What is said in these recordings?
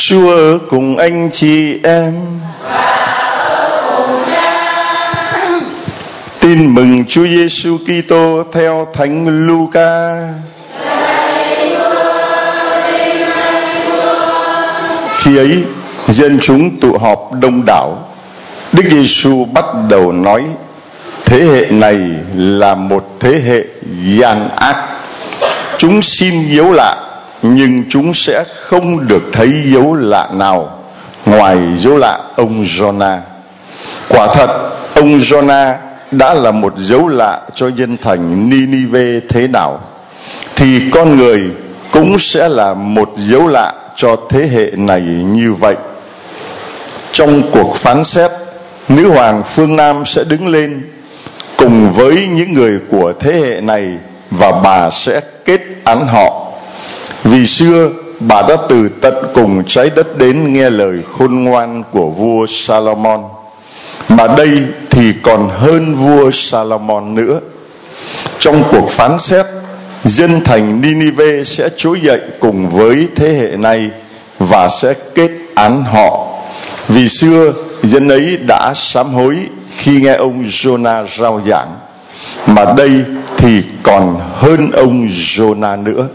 Chúa ở cùng anh chị em. Tin mừng Chúa Giêsu Kitô theo Thánh Luca. Khi ấy, dân chúng tụ họp đông đảo. Đức Giêsu bắt đầu nói: thế hệ này là một thế hệ gian ác. Chúng xin dấu lạ, nhưng chúng sẽ không được thấy dấu lạ nào ngoài dấu lạ ông Giô-na. Quả thật, ông Giô-na đã là một dấu lạ cho dân thành Ni-ni-vê thế nào, thì con người cũng sẽ là một dấu lạ cho thế hệ này như vậy. Trong cuộc phán xét, nữ hoàng phương Nam sẽ đứng lên cùng với những người của thế hệ này, và bà sẽ kết án họ. Vì xưa bà đã từ tận cùng trái đất đến nghe lời khôn ngoan của vua Salomon, mà đây thì còn hơn vua Salomon nữa. Trong cuộc phán xét, dân thành Ni-ni-vê sẽ trỗi dậy cùng với thế hệ này và sẽ kết án họ. Vì xưa dân ấy đã sám hối khi nghe ông Giô-na rao giảng, mà đây thì còn hơn ông Giô-na nữa.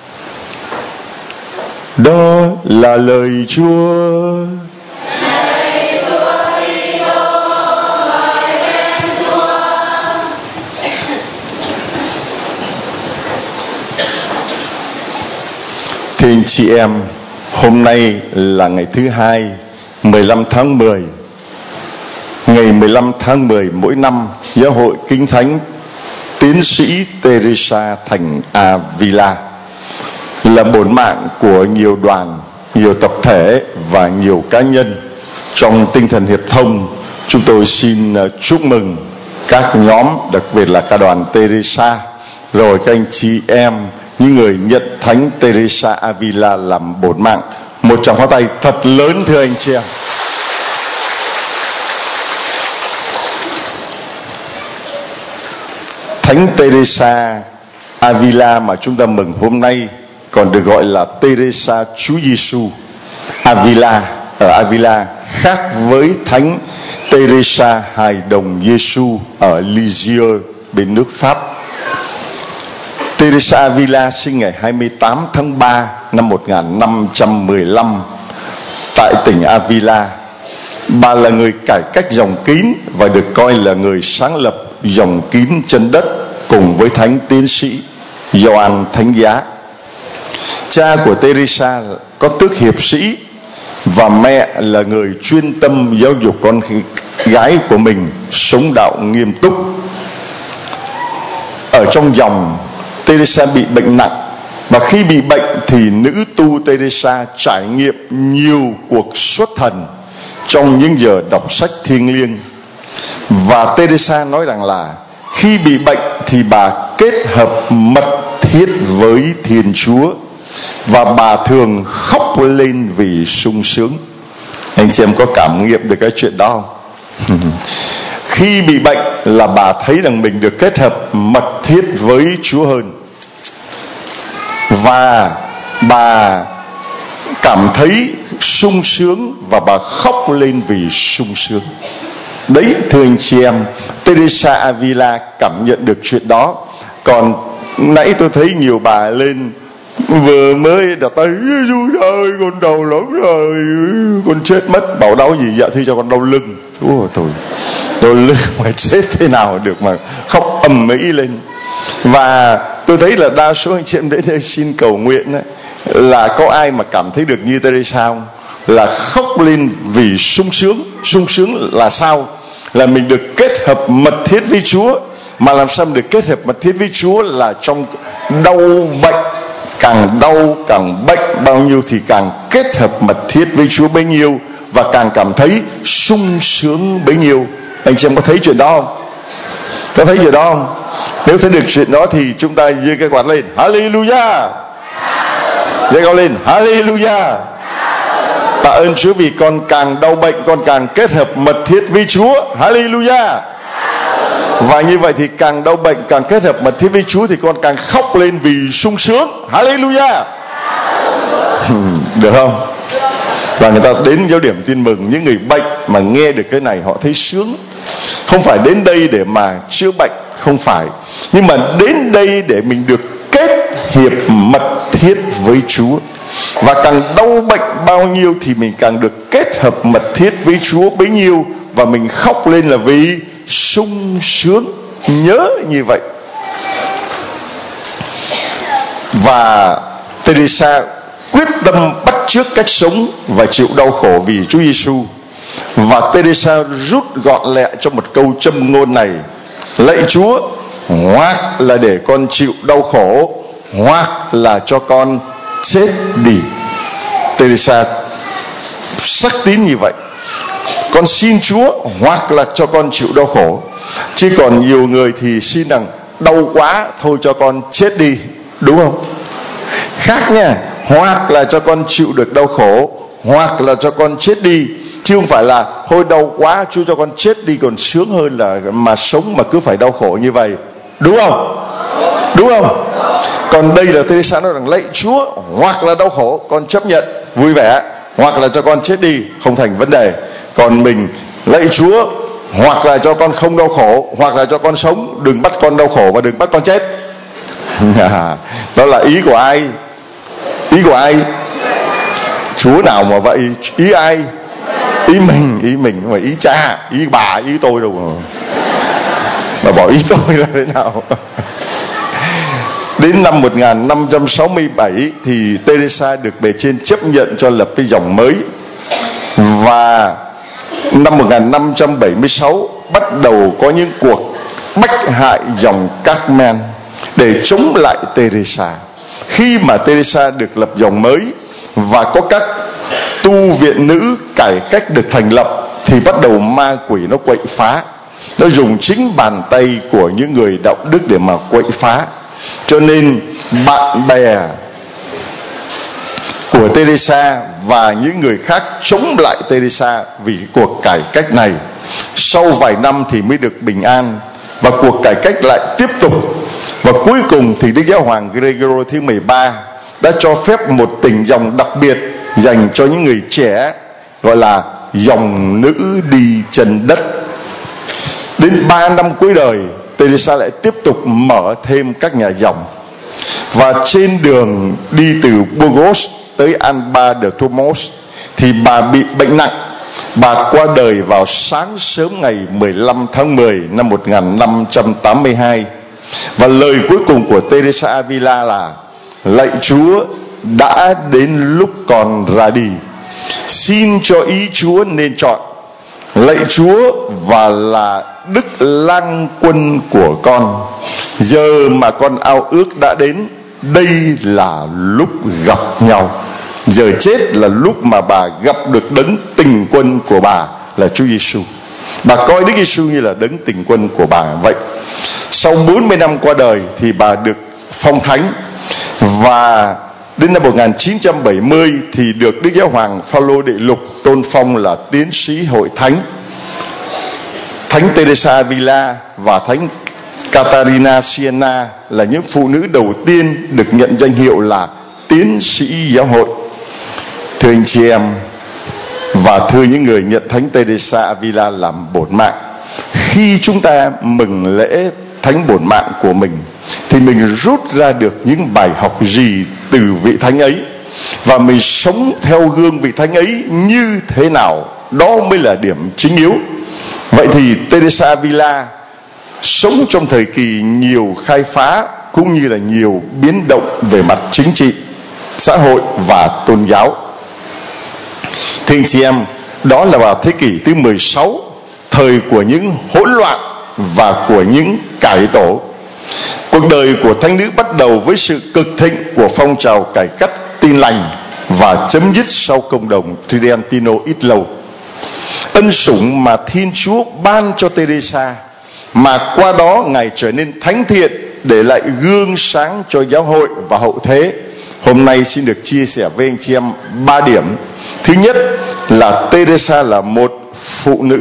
Đó là lời Chúa. Thưa anh chị em, hôm nay là ngày thứ hai, 15 tháng 10. Ngày 15 tháng 10 mỗi năm, Giáo hội Kinh Thánh Tiến sĩ Teresa thành Avila là bổn mạng của nhiều đoàn, nhiều tập thể và nhiều cá nhân. Trong tinh thần hiệp thông, chúng tôi xin chúc mừng các nhóm, đặc biệt là ca đoàn Teresa, rồi các anh chị em, những người nhận Thánh Teresa Avila làm bổn mạng. Một tràng pháo tay thật lớn thưa anh chị em. Thánh Teresa Avila mà chúng ta mừng hôm nay còn được gọi là Teresa Chúa Giêsu. Avila ở Avila khác với Thánh Teresa Hài Đồng Giêsu ở Lisieux bên nước Pháp. Teresa Avila sinh ngày 28 tháng 3 năm 1515 tại tỉnh Avila. Bà là người cải cách dòng Kín và được coi là người sáng lập dòng Kín chân đất cùng với Thánh Tiến sĩ Gioan Thánh Giá. Cha của Teresa có tước hiệp sĩ và mẹ là người chuyên tâm giáo dục con gái của mình sống đạo nghiêm túc. Ở trong dòng, Teresa bị bệnh nặng, và khi bị bệnh thì nữ tu Teresa trải nghiệm nhiều cuộc xuất thần trong những giờ đọc sách thiêng liêng. Và Teresa nói rằng là khi bị bệnh thì bà kết hợp mật thiết với Thiên Chúa, và bà thường khóc lên vì sung sướng. Anh chị em có cảm nghiệm được cái chuyện đó không? Khi bị bệnh là bà thấy rằng mình được kết hợp mật thiết với Chúa hơn, và bà cảm thấy sung sướng và bà khóc lên vì sung sướng. Đấy thưa anh chị em, Teresa Avila cảm nhận được chuyện đó. Còn nãy tôi thấy nhiều bà lên vừa mới đặt tay: Giêsu ơi, con đau lắm rồi, con chết mất. Bảo đau gì? Dạ thưa cho con đau lưng. Tôi lưng mà chết thế nào được mà khóc ầm ĩ lên. Và tôi thấy là đa số anh chị em đến đây xin cầu nguyện ấy, là có ai mà cảm thấy được như Teresa không? Là khóc lên vì sung sướng. Sung sướng là sao? Là mình được kết hợp mật thiết với Chúa. Mà làm sao mình được kết hợp mật thiết với Chúa? Là trong đau bệnh, càng đau càng bệnh bao nhiêu thì càng kết hợp mật thiết với Chúa bấy nhiêu, và càng cảm thấy sung sướng bấy nhiêu. Anh chị em có thấy chuyện đó không? Có thấy chuyện đó không? Nếu thấy được chuyện đó thì chúng ta giơ cái quạt lên: Hallelujah! Giơ cao lên: Hallelujah! Tạ ơn Chúa vì con càng đau bệnh, con càng kết hợp mật thiết với Chúa. Hallelujah! Và như vậy thì càng đau bệnh, càng kết hợp mật thiết với Chúa thì con càng khóc lên vì sung sướng. Hallelujah! Được không? Và người ta đến giáo điểm tin mừng, những người bệnh mà nghe được cái này họ thấy sướng. Không phải đến đây để mà chữa bệnh, không phải, nhưng mà đến đây để mình được kết hiệp mật thiết với Chúa. Và càng đau bệnh bao nhiêu thì mình càng được kết hợp mật thiết với Chúa bấy nhiêu. Và mình khóc lên là vì sung sướng. Nhớ như vậy. Và Teresa quyết tâm bắt chước cách sống và chịu đau khổ vì Chúa Giêsu. Và Teresa rút gọn lẹ trong một câu châm ngôn này: lạy Chúa, hoặc là để con chịu đau khổ, hoặc là cho con chết đi. Teresa sắc tín như vậy: con xin Chúa hoặc là cho con chịu đau khổ. Chứ còn nhiều người thì xin rằng đau quá thôi cho con chết đi, đúng không? Khác nha. Hoặc là cho con chịu được đau khổ, hoặc là cho con chết đi, chứ không phải là thôi đau quá Chúa cho con chết đi còn sướng hơn là mà sống mà cứ phải đau khổ như vậy, đúng không? Đúng không? Còn đây là Teresa nói rằng lạy Chúa, hoặc là đau khổ con chấp nhận vui vẻ, hoặc là cho con chết đi không thành vấn đề. Còn mình lạy Chúa, hoặc là cho con không đau khổ, hoặc là cho con sống, đừng bắt con đau khổ và đừng bắt con chết. Đó là ý của ai? Ý của ai? Chúa nào mà vậy? Ý ai? Ý mình không phải ý cha, ý bà, ý tôi đâu mà bỏ ý tôi là thế nào? Đến năm 1567 thì Teresa được bề trên chấp nhận cho lập cái dòng mới. Và năm 1576 bắt đầu có những cuộc bách hại dòng Carmen để chống lại Teresa. Khi mà Teresa được lập dòng mới và có các tu viện nữ cải cách được thành lập, thì bắt đầu ma quỷ nó quậy phá. Nó dùng chính bàn tay của những người đạo đức để mà quậy phá. Cho nên bạn bè của Teresa và những người khác chống lại Teresa vì cuộc cải cách này. Sau vài năm thì mới được bình an, và cuộc cải cách lại tiếp tục. Và cuối cùng thì Đức Giáo Hoàng Gregor thứ 13 đã cho phép một tỉnh dòng đặc biệt dành cho những người trẻ, gọi là dòng nữ đi chân đất. Đến 3 năm cuối đời, Teresa lại tiếp tục mở thêm các nhà dòng. Và trên đường đi từ Burgos tới Alba de Tormes thì bà bị bệnh nặng. Bà qua đời vào sáng sớm ngày 15 tháng 10 năm 1582. Và lời cuối cùng của Teresa Avila là: lạy Chúa, đã đến lúc con ra đi, xin cho ý Chúa nên chọn. Lạy Chúa, và là Đức Lang Quân của con, giờ mà con ao ước đã đến, đây là lúc gặp nhau. Giờ chết là lúc mà bà gặp được đấng tình quân của bà là Chúa Giêsu. Bà coi Đức Giêsu như là đấng tình quân của bà vậy. Sau 40 năm qua đời thì bà được phong thánh. Và đến năm 1970 thì được Đức Giáo Hoàng Phaolô đệ lục tôn phong là tiến sĩ hội thánh. Thánh Teresa Avila và Thánh Catarina Siena là những phụ nữ đầu tiên được nhận danh hiệu là tiến sĩ giáo hội. Thưa anh chị em, và thưa những người nhận Thánh Teresa Avila làm bổn mạng, khi chúng ta mừng lễ thánh bổn mạng của mình thì mình rút ra được những bài học gì từ vị thánh ấy, và mình sống theo gương vị thánh ấy như thế nào, đó mới là điểm chính yếu. Vậy thì Teresa Avila sống trong thời kỳ nhiều khai phá cũng như là nhiều biến động về mặt chính trị, xã hội và tôn giáo. Thưa anh chị em, đó là vào thế kỷ thứ 16, thời của những hỗn loạn và của những cải tổ. Cuộc đời của thánh nữ bắt đầu với sự cực thịnh của phong trào cải cách Tin Lành và chấm dứt sau cộng đồng Tridentino ít lâu. Ân sủng mà Thiên Chúa ban cho Teresa, mà qua đó Ngài trở nên thánh thiện, để lại gương sáng cho giáo hội và hậu thế. Hôm nay xin được chia sẻ với anh chị em 3 điểm. Thứ nhất là Teresa là một phụ nữ.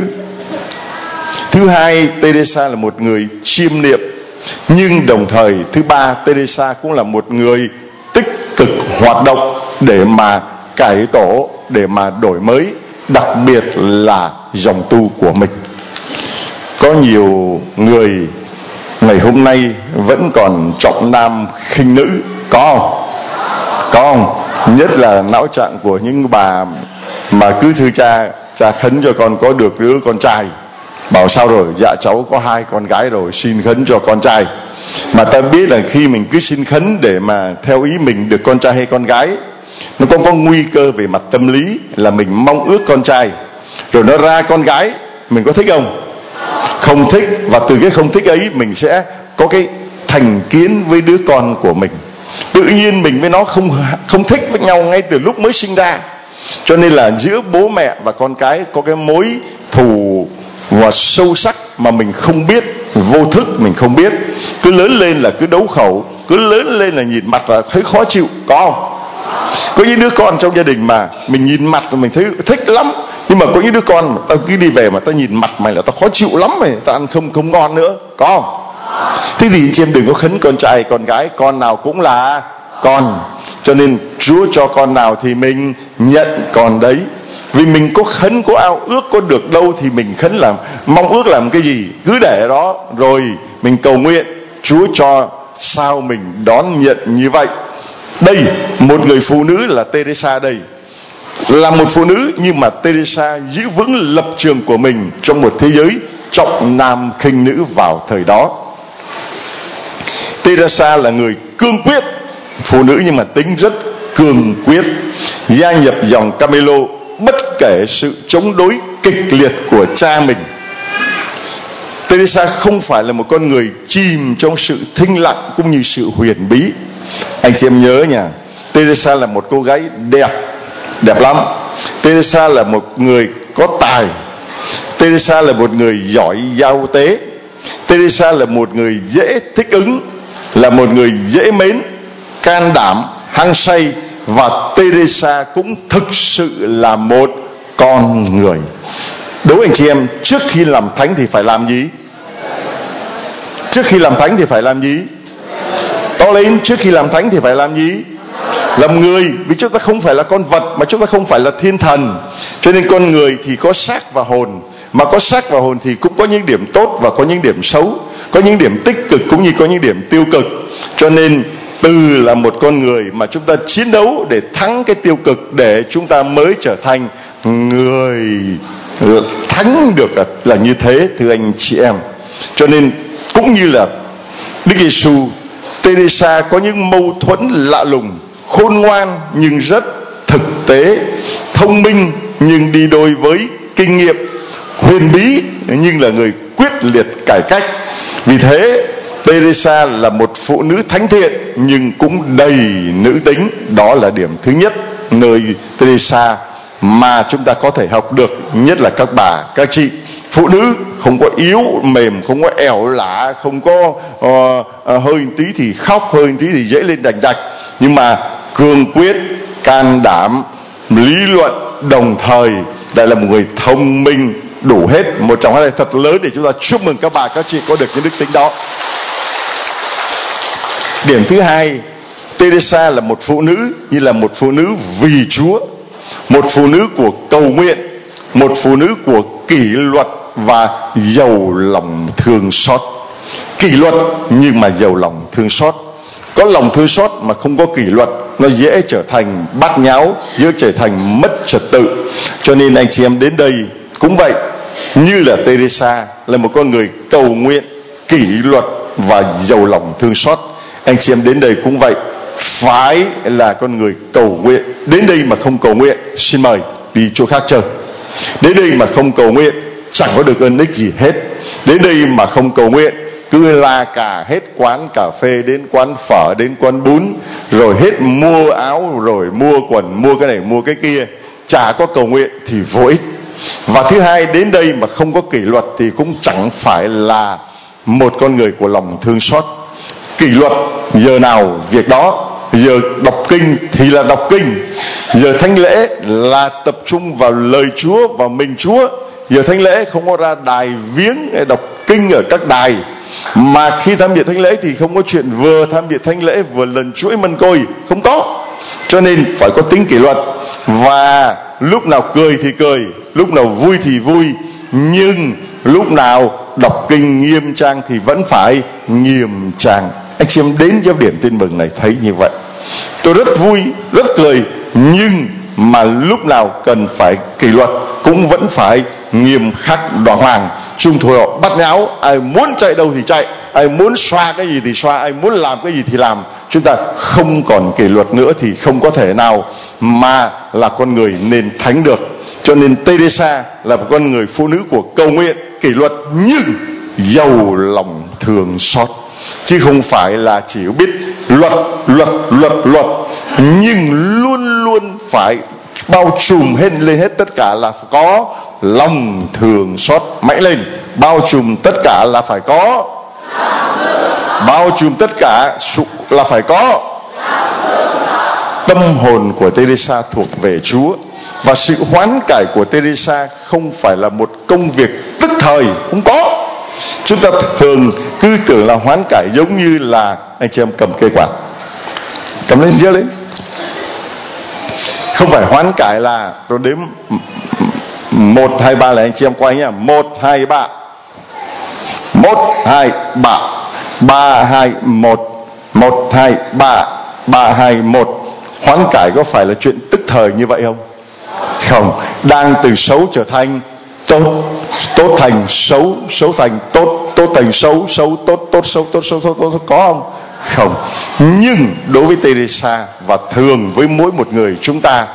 Thứ hai, Teresa là một người chiêm niệm. Nhưng đồng thời, thứ ba, Teresa cũng là một người tích cực hoạt động để mà cải tổ để mà đổi mới, đặc biệt là dòng tu của mình. Có nhiều người ngày hôm nay vẫn còn trọng nam khinh nữ, có không? Có không? Nhất là não trạng của những bà mà cứ thưa cha khấn cho con có được đứa con trai. Bảo sao rồi? Dạ cháu có 2 con gái rồi, xin khấn cho con trai. Mà ta biết là khi mình cứ xin khấn để mà theo ý mình được con trai hay con gái, nó có nguy cơ về mặt tâm lý là mình mong ước con trai, rồi nó ra con gái, mình có thích không? Không thích. Và từ cái không thích ấy mình sẽ có cái thành kiến với đứa con của mình. Tự nhiên mình với nó không thích với nhau ngay từ lúc mới sinh ra. Cho nên là giữa bố mẹ và con cái có cái mối thù và sâu sắc mà mình không biết, vô thức mình không biết. Cứ lớn lên là cứ đấu khẩu, cứ lớn lên là nhìn mặt là thấy khó chịu, có không? Có những đứa con trong gia đình mà mình nhìn mặt là mình thấy thích lắm, nhưng mà có những đứa con mà tao cứ đi về mà tao nhìn mặt mày là tao khó chịu lắm mày, tao ăn không ngon nữa, có không? Thế thì chị em đừng có khấn con trai con gái, con nào cũng là con. Cho nên Chúa cho con nào thì mình nhận con đấy. Vì mình có khấn, có ao ước, có được đâu thì mình khấn làm, mong ước làm cái gì cứ để đó, rồi mình cầu nguyện Chúa cho sao mình đón nhận như vậy. Đây, một người phụ nữ là Teresa đây, là một phụ nữ nhưng mà Teresa giữ vững lập trường của mình trong một thế giới trọng nam khinh nữ vào thời đó. Teresa là người cương quyết, phụ nữ nhưng mà tính rất cương quyết, gia nhập dòng Carmelo bất kể sự chống đối kịch liệt của cha mình. Teresa không phải là một con người chìm trong sự thinh lặng cũng như sự huyền bí. Anh chị em nhớ nha, Teresa là một cô gái đẹp lắm. Teresa là một người có tài. Teresa là một người giỏi giao tế. Teresa là một người dễ thích ứng, là một người dễ mến, can đảm, hăng say. Và Teresa cũng thực sự là một con người. Đố anh chị em, trước khi làm thánh thì phải làm gì? Trước khi làm thánh thì phải làm gì? To lên, trước khi làm thánh thì phải làm gì? Làm người. Vì chúng ta không phải là con vật, mà chúng ta không phải là thiên thần. Cho nên con người thì có xác và hồn. Mà có xác và hồn thì cũng có những điểm tốt và có những điểm xấu, có những điểm tích cực cũng như có những điểm tiêu cực. Cho nên từ là một con người mà chúng ta chiến đấu để thắng cái tiêu cực, để chúng ta mới trở thành người thánh được là như thế, thưa anh chị em. Cho nên cũng như là Đức Giêsu, Teresa có những mâu thuẫn lạ lùng, khôn ngoan nhưng rất thực tế, thông minh nhưng đi đôi với kinh nghiệm, huyền bí nhưng là người quyết liệt cải cách. Vì thế Teresa là một phụ nữ thánh thiện nhưng cũng đầy nữ tính. Đó là điểm thứ nhất nơi Teresa mà chúng ta có thể học được, nhất là các bà, các chị. Phụ nữ không có yếu mềm, không có ẻo lả, không có hơi tí thì khóc, hơi tí thì dễ lên đành đạch, nhưng mà cương quyết, can đảm, lý luận, đồng thời lại là một người thông minh đủ hết. Một tràng pháo tay thật lớn để chúng ta chúc mừng các bà, các chị có được những đức tính đó. Điểm thứ hai, Teresa là một phụ nữ như là một phụ nữ vì Chúa, một phụ nữ của cầu nguyện, một phụ nữ của kỷ luật và giàu lòng thương xót. Kỷ luật nhưng mà giàu lòng thương xót. Có lòng thương xót mà không có kỷ luật, nó dễ trở thành bát nháo, dễ trở thành mất trật tự. Cho nên anh chị em đến đây cũng vậy, như là Teresa là một con người cầu nguyện, kỷ luật và giàu lòng thương xót. Anh chị em đến đây cũng vậy, phải là con người cầu nguyện. Đến đây mà không cầu nguyện, xin mời đi chỗ khác chơi. Đến đây mà không cầu nguyện, chẳng có được ơn ích gì hết. Đến đây mà không cầu nguyện, cứ la cả hết quán cà phê đến quán phở đến quán bún, rồi hết mua áo rồi mua quần, mua cái này mua cái kia, chả có cầu nguyện thì vô ích. Và thứ hai, đến đây mà không có kỷ luật thì cũng chẳng phải là một con người của lòng thương xót. Kỷ luật giờ nào việc đó, giờ đọc kinh thì là đọc kinh, giờ thánh lễ là tập trung vào lời Chúa, vào mình Chúa. Giờ thánh lễ không có ra đài viếng đọc kinh ở các đài, mà khi tham dự thánh lễ thì không có chuyện vừa tham dự thánh lễ vừa lần chuỗi mân côi, không có. Cho nên phải có tính kỷ luật. và lúc nào cười thì cười, lúc nào vui thì vui, nhưng lúc nào đọc kinh nghiêm trang thì vẫn phải nghiêm trang. Anh chị em đến giáo điểm tin mừng này thấy như vậy. Tôi rất vui, rất cười, nhưng mà lúc nào cần phải kỷ luật cũng vẫn phải nghiêm khắc đàng hoàng. Chung thôi họ bắt nháo, ai muốn chạy đâu thì chạy, ai muốn xoa cái gì thì xoa, ai muốn làm cái gì thì làm. Chúng ta không còn kỷ luật nữa thì không có thể nào mà là con người nên thánh được. Cho nên Teresa là một con người phụ nữ của cầu nguyện, kỷ luật nhưng giàu lòng thương xót, chứ không phải là chỉ biết luật nhưng luôn luôn phải bao trùm lên hết tất cả là phải có lòng thương xót. Mạnh lên, bao trùm tất cả là phải có, bao trùm tất cả là phải có. Tâm hồn của Teresa thuộc về Chúa, và sự hoán cải của Teresa không phải là một công việc tức thời, không có. Chúng ta thường cứ tưởng là hoán cải giống như là anh chị em cầm cây quạt, cầm lên giơ lên. Không phải hoán cải là tôi đếm 1, 2, 3 là anh chị em quay nhá. 1, 2, 3 1, 2, 3 3, 2, 1 1, 2, 3 3, 2, 1. Hoán cải có phải là chuyện tức thời như vậy không? Không. Đang từ xấu trở thành tốt, tốt thành xấu, xấu thành tốt, tốt thành xấu, xấu tốt, tốt xấu, tốt xấu, tốt có không? Không. Nhưng đối với Teresa và thường với mỗi một người chúng ta,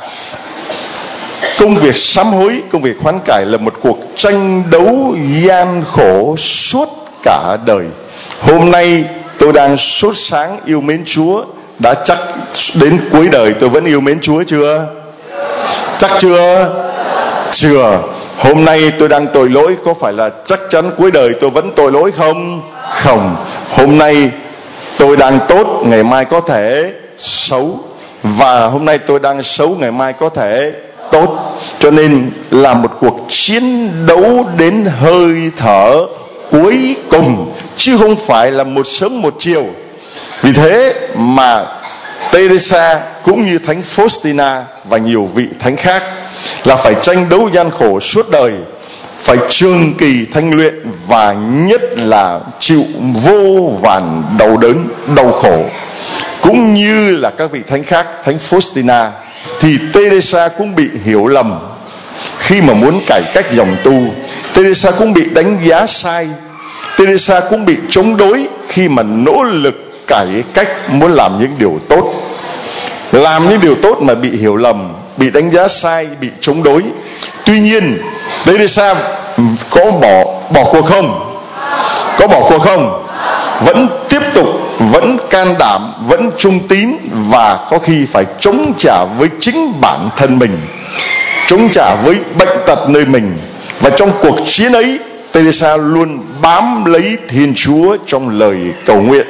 công việc sám hối, công việc hoán cải là một cuộc tranh đấu gian khổ suốt cả đời. Hôm nay tôi đang sốt sáng yêu mến Chúa, đã chắc đến cuối đời tôi vẫn yêu mến Chúa chưa? Chắc chưa? Chưa. Hôm nay tôi đang tội lỗi, có phải là chắc chắn cuối đời tôi vẫn tội lỗi không? Không. Hôm nay tôi đang tốt, ngày mai có thể xấu, và hôm nay tôi đang xấu, ngày mai có thể tốt. Cho nên là một cuộc chiến đấu đến hơi thở cuối cùng, chứ không phải là một sớm một chiều. Vì thế mà Teresa cũng như Thánh Faustina và nhiều vị thánh khác là phải tranh đấu gian khổ suốt đời, phải trường kỳ thanh luyện, và nhất là chịu vô vàn đau đớn, đau khổ. Cũng như là các vị thánh khác, Thánh Faustina, thì Teresa cũng bị hiểu lầm khi mà muốn cải cách dòng tu. Teresa cũng bị đánh giá sai. Teresa cũng bị chống đối khi mà nỗ lực cải cách, muốn làm những điều tốt. Làm những điều tốt mà bị hiểu lầm, bị đánh giá sai, bị chống đối. Tuy nhiên Teresa có bỏ cuộc không? Có bỏ cuộc không? Vẫn tiếp tục, vẫn can đảm, vẫn trung tín, và có khi phải chống trả với chính bản thân mình, chống trả với bệnh tật nơi mình. Và trong cuộc chiến ấy, Teresa luôn bám lấy Thiên Chúa trong lời cầu nguyện.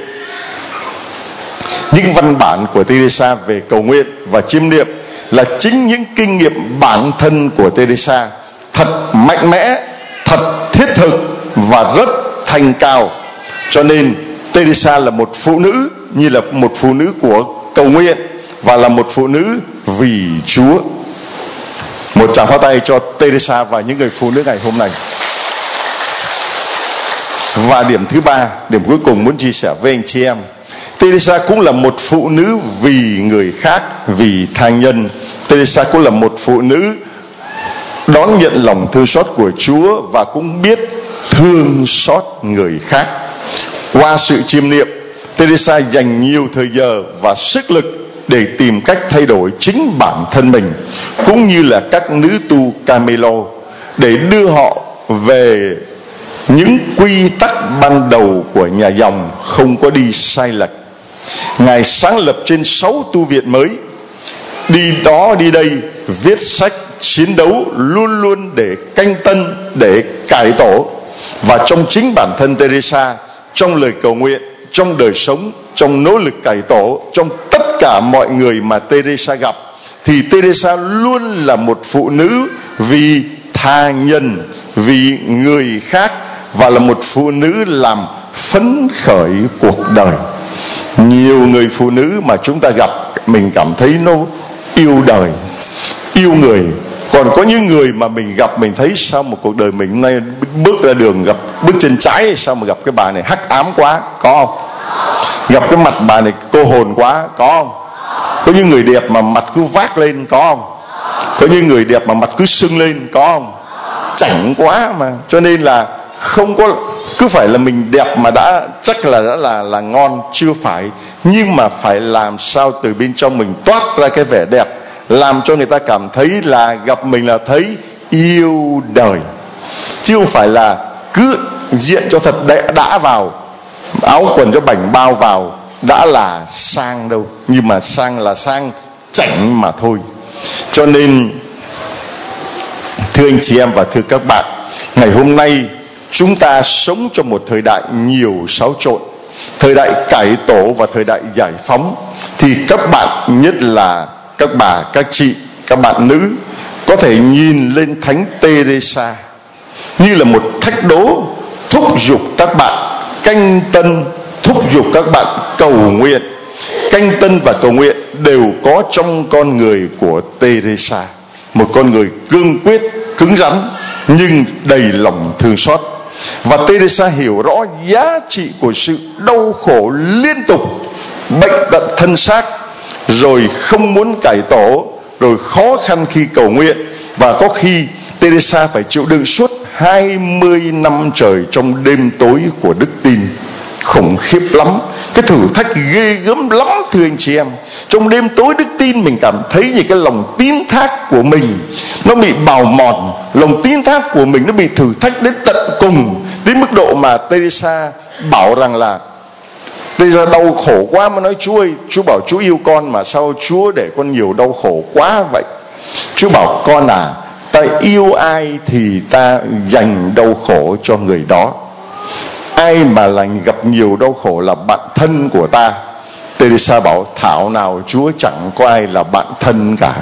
Những văn bản của Teresa về cầu nguyện và chiêm niệm là chính những kinh nghiệm bản thân của Teresa, thật mạnh mẽ, thật thiết thực và rất thanh cao. Cho nên Teresa là một phụ nữ, như là một phụ nữ của cầu nguyện, và là một phụ nữ vì Chúa. Một tràng pháo tay cho Teresa và những người phụ nữ ngày hôm nay. Và điểm thứ ba, điểm cuối cùng muốn chia sẻ với anh chị em, Teresa cũng là một phụ nữ vì người khác, vì tha nhân. Teresa cũng là một phụ nữ đón nhận lòng thương xót của Chúa và cũng biết thương xót người khác. Qua sự chiêm niệm, Teresa dành nhiều thời giờ và sức lực để tìm cách thay đổi chính bản thân mình, cũng như là các nữ tu Carmelo, để đưa họ về những quy tắc ban đầu của nhà dòng, không có đi sai lệch. Ngài sáng lập trên 6 tu viện mới, đi đó đi đây, viết sách, chiến đấu luôn luôn để canh tân, để cải tổ. Và trong chính bản thân Teresa, trong lời cầu nguyện, trong đời sống, trong nỗ lực cải tổ, trong tất cả mọi người mà Teresa gặp, thì Teresa luôn là một phụ nữ vì tha nhân, vì người khác, và là một phụ nữ làm phấn khởi cuộc đời. Nhiều người phụ nữ mà chúng ta gặp, mình cảm thấy nó yêu đời, yêu người. Còn có những người mà mình gặp mình thấy sao một cuộc đời mình nay bước ra đường gặp bước chân trái, sao mà gặp cái bà này hắc ám quá, có không? Gặp cái mặt bà này cô hồn quá, có không? Có những người đẹp mà mặt cứ vác lên, có không? Có những người đẹp mà mặt cứ sưng lên, có không? Chảnh quá mà. Cho nên là không có cứ phải là mình đẹp mà đã chắc là đã là ngon, chưa phải. Nhưng mà phải làm sao từ bên trong mình toát ra cái vẻ đẹp, làm cho người ta cảm thấy là gặp mình là thấy yêu đời, chứ không phải là cứ diện cho thật đã vào, áo quần cho bảnh bao vào đã là sang đâu. Nhưng mà sang là sang chảnh mà thôi. Cho nên thưa anh chị em và thưa các bạn, ngày hôm nay chúng ta sống trong một thời đại nhiều xáo trộn, thời đại cải tổ và thời đại giải phóng. Thì các bạn, nhất là các bà, các chị, các bạn nữ, có thể nhìn lên Thánh Teresa như là một thách đố thúc giục các bạn canh tân, thúc giục các bạn cầu nguyện. Canh tân và cầu nguyện đều có trong con người của Teresa, một con người cương quyết, cứng rắn nhưng đầy lòng thương xót. Và Teresa hiểu rõ giá trị của sự đau khổ liên tục, bệnh tật thân xác, rồi không muốn cải tổ, rồi khó khăn khi cầu nguyện. Và có khi Teresa phải chịu đựng suốt 20 năm trời trong đêm tối của đức tin. Khủng khiếp lắm, cái thử thách ghê gớm lắm thưa anh chị em. Trong đêm tối đức tin mình cảm thấy như cái lòng tín thác của mình nó bị bào mòn, lòng tín thác của mình nó bị thử thách đến tận cùng, đến mức độ mà Teresa bảo rằng là Teresa đau khổ quá mà nói Chúa ơi, Chúa bảo Chúa yêu con mà sao Chúa để con nhiều đau khổ quá vậy? Chúa bảo con à, ta yêu ai thì ta dành đau khổ cho người đó. Ai mà là gặp nhiều đau khổ là bạn thân của ta. Teresa bảo thảo nào Chúa chẳng có ai là bạn thân cả.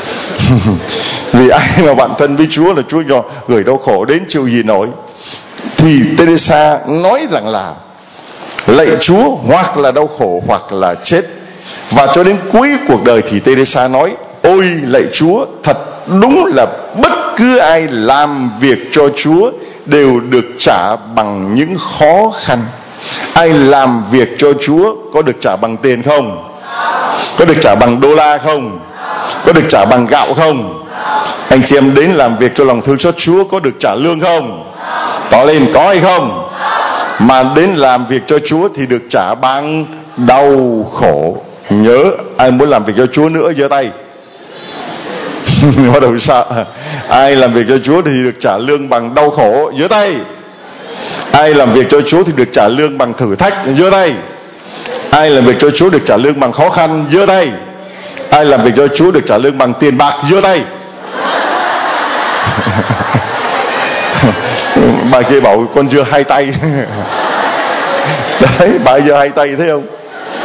Vì ai mà bạn thân với Chúa là Chúa cho gửi đau khổ đến chịu gì nổi. Thì Teresa nói rằng là lạy Chúa, hoặc là đau khổ hoặc là chết. Và cho đến cuối cuộc đời thì Teresa nói: ôi lạy Chúa, thật đúng là bất cứ ai làm việc cho Chúa đều được trả bằng những khó khăn. Ai làm việc cho Chúa có được trả bằng tiền không? Có được trả bằng đô la không? Có được trả bằng gạo không? Anh chị em đến làm việc cho lòng thương xót Chúa có được trả lương không? Tỏ lên có hay không? Mà đến làm việc cho Chúa thì được trả bằng đau khổ. Nhớ, ai muốn làm việc cho Chúa nữa giơ tay. Bắt đầu sợ. Ai làm việc cho Chúa thì được trả lương bằng đau khổ, giơ tay. Ai làm việc cho Chúa thì được trả lương bằng thử thách, giơ tay. Ai làm việc cho Chúa được trả lương bằng khó khăn, giơ tay. Ai làm việc cho Chúa được trả lương bằng tiền bạc, giơ tay. Bà kia bảo con giơ hai tay. Đấy, bà giơ hai tay thấy không?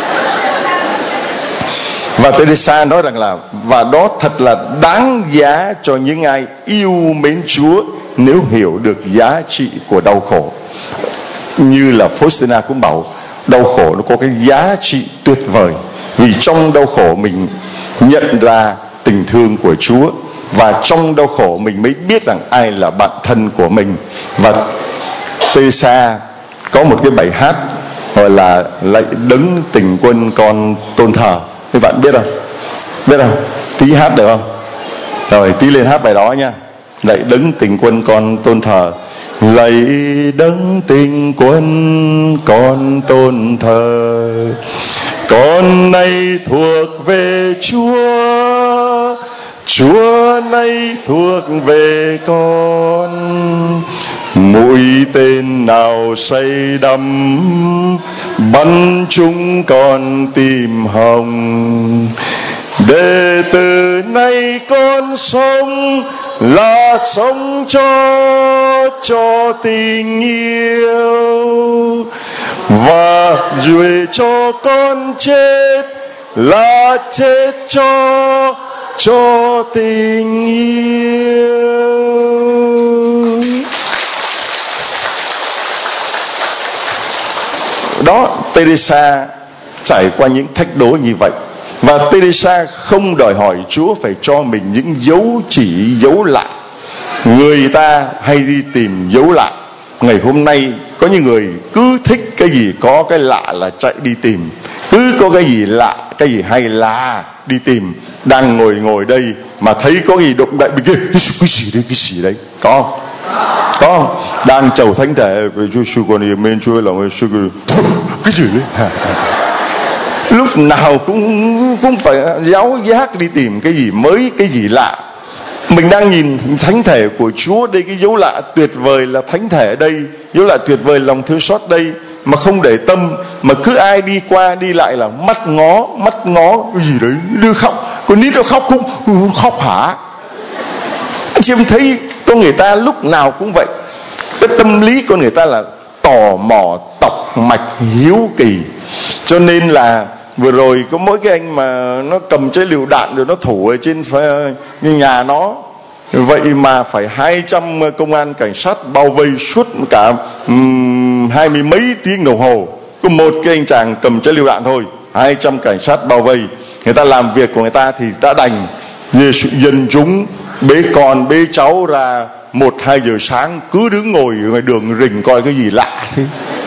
Và Teresa nói rằng là và đó thật là đáng giá cho những ai yêu mến Chúa nếu hiểu được giá trị của đau khổ. Như là Faustina cũng bảo đau khổ nó có cái giá trị tuyệt vời, vì trong đau khổ mình nhận ra tình thương của Chúa, và trong đau khổ mình mới biết rằng ai là bạn thân của mình. Và Teresa có một cái bài hát gọi là Lạy Đấng Tình Quân Con Tôn Thờ. Các bạn biết không? Biết không? Tí hát được không? Rồi tí lên hát bài đó nha. Lạy Đấng Tình Quân Con Tôn Thờ. Lạy Đấng Tình Quân Con tôn thờ, con nay thuộc về Chúa, Chúa nay thuộc về con. Mũi tên nào say đắm bắn chúng con tim hồng, để từ nay con sống là sống cho tình yêu, và rồi cho con chết là chết cho tình yêu. Đó, Teresa trải qua những thách đố như vậy, Và Teresa không đòi hỏi Chúa phải cho mình những dấu chỉ, dấu lạ. Người ta hay đi tìm dấu lạ. Ngày hôm nay có những người cứ thích cái gì có cái lạ là chạy đi tìm, cứ có cái gì lạ, cái gì hay là đi tìm. Đang ngồi đây mà thấy có gì động đậy bên kia, cái gì đấy, có không? Đang chầu thánh thể, Chúa sư con amen, Chúa lòng sư cái gì đấy. Lúc nào cũng phải giáo giác đi tìm cái gì mới, cái gì lạ. Mình đang nhìn thánh thể của Chúa đây, cái dấu lạ tuyệt vời là thánh thể ở đây, dấu lạ tuyệt vời lòng thương xót đây, mà không để tâm, mà cứ ai đi qua đi lại là mắt ngó cái gì đấy, đưa khóc. Con nít nó khóc không khóc hả? Anh chị em thấy con người ta lúc nào cũng vậy. Cái tâm lý con người ta là tò mò, tọc mạch, hiếu kỳ. Cho nên là vừa rồi có mỗi cái anh mà nó cầm trái lựu đạn rồi nó thủ ở trên nhà nó, vậy mà phải 200 công an cảnh sát bao vây suốt cả 20 mấy tiếng đồng hồ. Có một cái anh chàng cầm trái lựu đạn thôi, 200 cảnh sát bao vây. Người ta làm việc của người ta thì đã đành, dân chúng bế con bế cháu ra 1-2 giờ sáng cứ đứng ngồi ngoài đường rình coi cái gì lạ thế.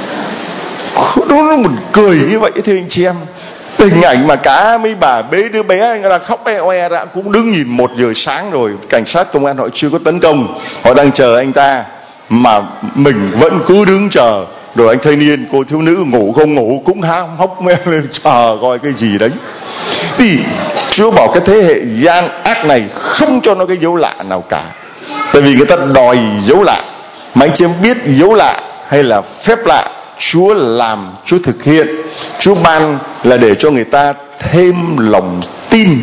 Nó một cười như vậy thưa anh chị em. Hình ảnh mà cả mấy bà bế đứa bé ra khóc oe ra cũng đứng nhìn 1 giờ sáng rồi. Cảnh sát công an họ chưa có tấn công, họ đang chờ anh ta, mà mình vẫn cứ đứng chờ. Rồi anh thanh niên, cô thiếu nữ ngủ không ngủ cũng hốc me lên chờ coi cái gì đấy. Thì Chúa bảo cái thế hệ gian ác này không cho nó cái dấu lạ nào cả. Tại vì người ta đòi dấu lạ. Mà anh chị em biết dấu lạ hay là phép lạ Chúa làm, Chúa thực hiện, Chúa ban là để cho người ta thêm lòng tin,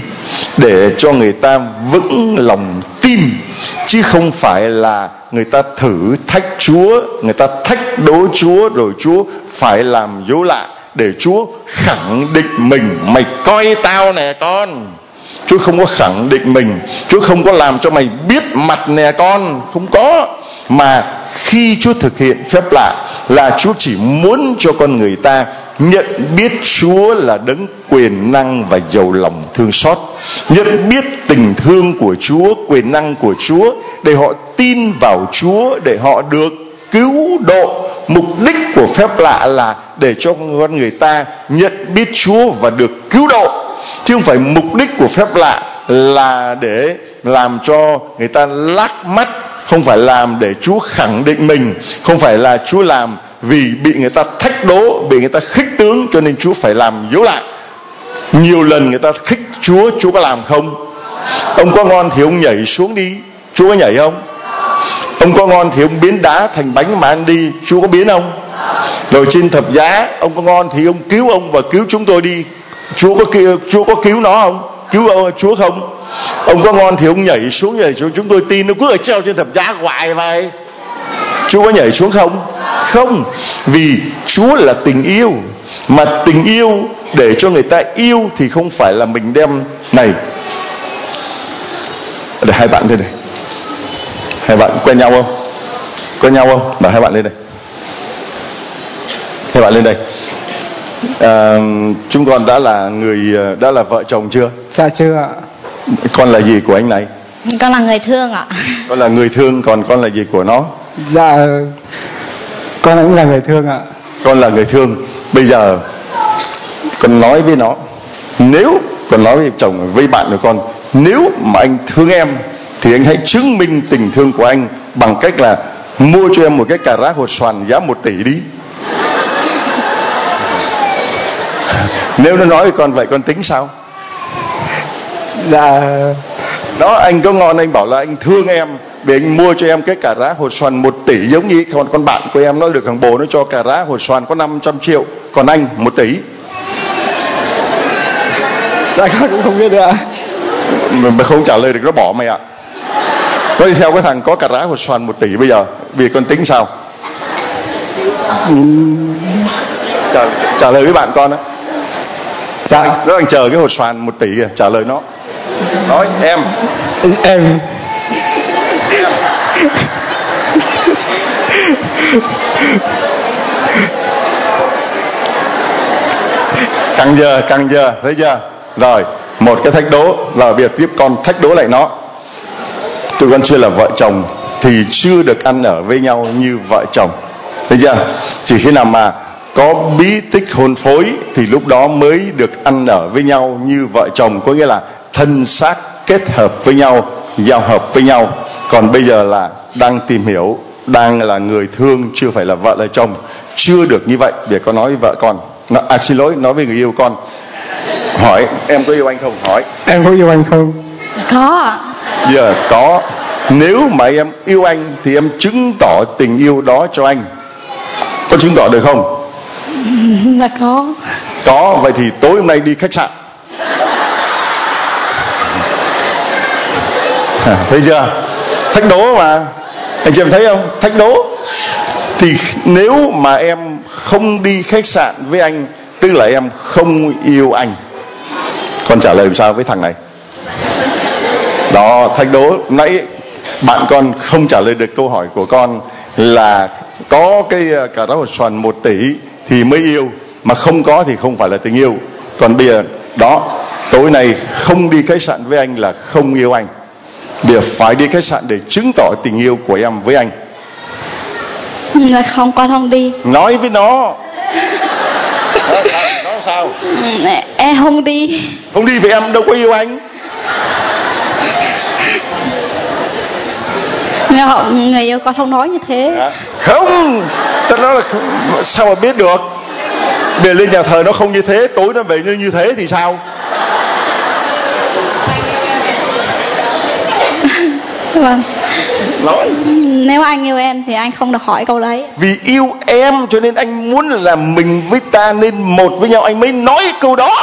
để cho người ta vững lòng tin, chứ không phải là người ta thử thách Chúa, người ta thách đố Chúa rồi Chúa phải làm dấu lạ để Chúa khẳng định mình. Mày coi tao nè con. Chúa không có khẳng định mình, Chúa không có làm cho mày biết mặt nè con, không có. Mà khi Chúa thực hiện phép lạ là Chúa chỉ muốn cho con người ta nhận biết Chúa là đấng quyền năng và giàu lòng thương xót, nhận biết tình thương của Chúa, quyền năng của Chúa, để họ tin vào Chúa, để họ được cứu độ. Mục đích của phép lạ là để cho con người ta nhận biết Chúa và được cứu độ, chứ không phải mục đích của phép lạ là để làm cho người ta lác mắt, không phải làm để Chúa khẳng định mình, không phải là Chúa làm vì bị người ta thách đố, bị người ta khích tướng cho nên Chúa phải làm dấu lạ. Nhiều lần người ta khích Chúa, Chúa có làm không? Ông có ngon thì ông nhảy xuống đi, Chúa có nhảy không? Ông có ngon thì ông biến đá thành bánh mà ăn đi, Chúa có biến không? Rồi trên thập giá, ông có ngon thì ông cứu ông và cứu chúng tôi đi, Chúa có cứu nó không? Cứu ông, Chúa không? Ông có ngon thì ông nhảy xuống để cho chúng tôi tin, nó cứ ở treo trên thập giá hoài vậy, Chúa có nhảy xuống không? Không. Vì Chúa là tình yêu, mà tình yêu để cho người ta yêu thì không phải là mình đem này. Để hai bạn đây này, hai bạn quen nhau không? Quen nhau không? Để hai bạn lên đây, hai bạn lên đây. Chúng con đã là vợ chồng chưa? Dạ chưa ạ. Con là gì của anh này? Con là người thương ạ. Con là người thương, còn con là gì của nó? Dạ con cũng là người thương ạ. Con là người thương. Bây giờ con nói với nó, nếu con nói với chồng, với bạn của con, nếu mà anh thương em thì anh hãy chứng minh tình thương của anh bằng cách là mua cho em một cái cà rá hột xoàn giá 1 tỷ đi. Nếu nó nói với con vậy con tính sao? Dạ đó, anh có ngon anh bảo là anh thương em để anh mua cho em cái cà rá hột xoàn 1 tỷ, giống như con bạn của em nó được thằng bồ nó cho cà rá hột xoàn có 500 triệu, còn anh 1 tỷ. Dạ con cũng không biết được ạ. Mày không trả lời được nó bỏ mày ạ. Nó đi theo cái thằng có cà rá hột xoàn 1 tỷ bây giờ, vì con tính sao? Trả lời với bạn con á. Dạ. Nó đang chờ cái hột xoàn 1 tỷ kìa, trả lời nó. Nói em. Căng giờ, thấy chưa? Rồi, một cái thách đố. Rồi bây giờ tiếp con thách đố lại nó. Tụi con chưa là vợ chồng thì chưa được ăn ở với nhau như vợ chồng. Thấy chưa? Chỉ khi nào mà có bí tích hôn phối thì lúc đó mới được ăn ở với nhau như vợ chồng. Có nghĩa là thân xác kết hợp với nhau, giao hợp với nhau. Còn bây giờ là đang tìm hiểu, đang là người thương, chưa phải là vợ là chồng, chưa được như vậy. Để con nói với vợ con, xin lỗi, nói với người yêu con. Hỏi em có yêu anh không? Hỏi em có yêu anh không? Có ạ. Giờ có. Nếu mà em yêu anh thì em chứng tỏ tình yêu đó cho anh. Có chứng tỏ được không? Dạ có. Có. Vậy thì tối hôm nay đi khách sạn. Thấy chưa? Thách đố mà. Anh chị em thấy không? Thách đố. Thì nếu mà em không đi khách sạn với anh, tức là em không yêu anh. Con trả lời làm sao với thằng này? Đó, thách đố. Nãy bạn con không trả lời được câu hỏi của con là có cái cà rốt xoàn 1 tỷ thì mới yêu, mà không có thì không phải là tình yêu. Còn bây giờ đó, tối nay không đi khách sạn với anh là không yêu anh. Bây giờ phải đi khách sạn để chứng tỏ tình yêu của em với anh. Dạ không, con không đi. Nói với nó. Nó sao? Em không đi. Không đi vì em đâu có yêu anh. Người yêu con không nói như thế. Không, tao nói là không, sao mà biết được. Bây giờ lên nhà thờ nó không như thế, tối nó về như thế thì sao? Vâng. Nói. Nếu anh yêu em thì anh không được hỏi câu đấy. Vì yêu em cho nên anh muốn là mình với ta nên một với nhau, anh mới nói câu đó.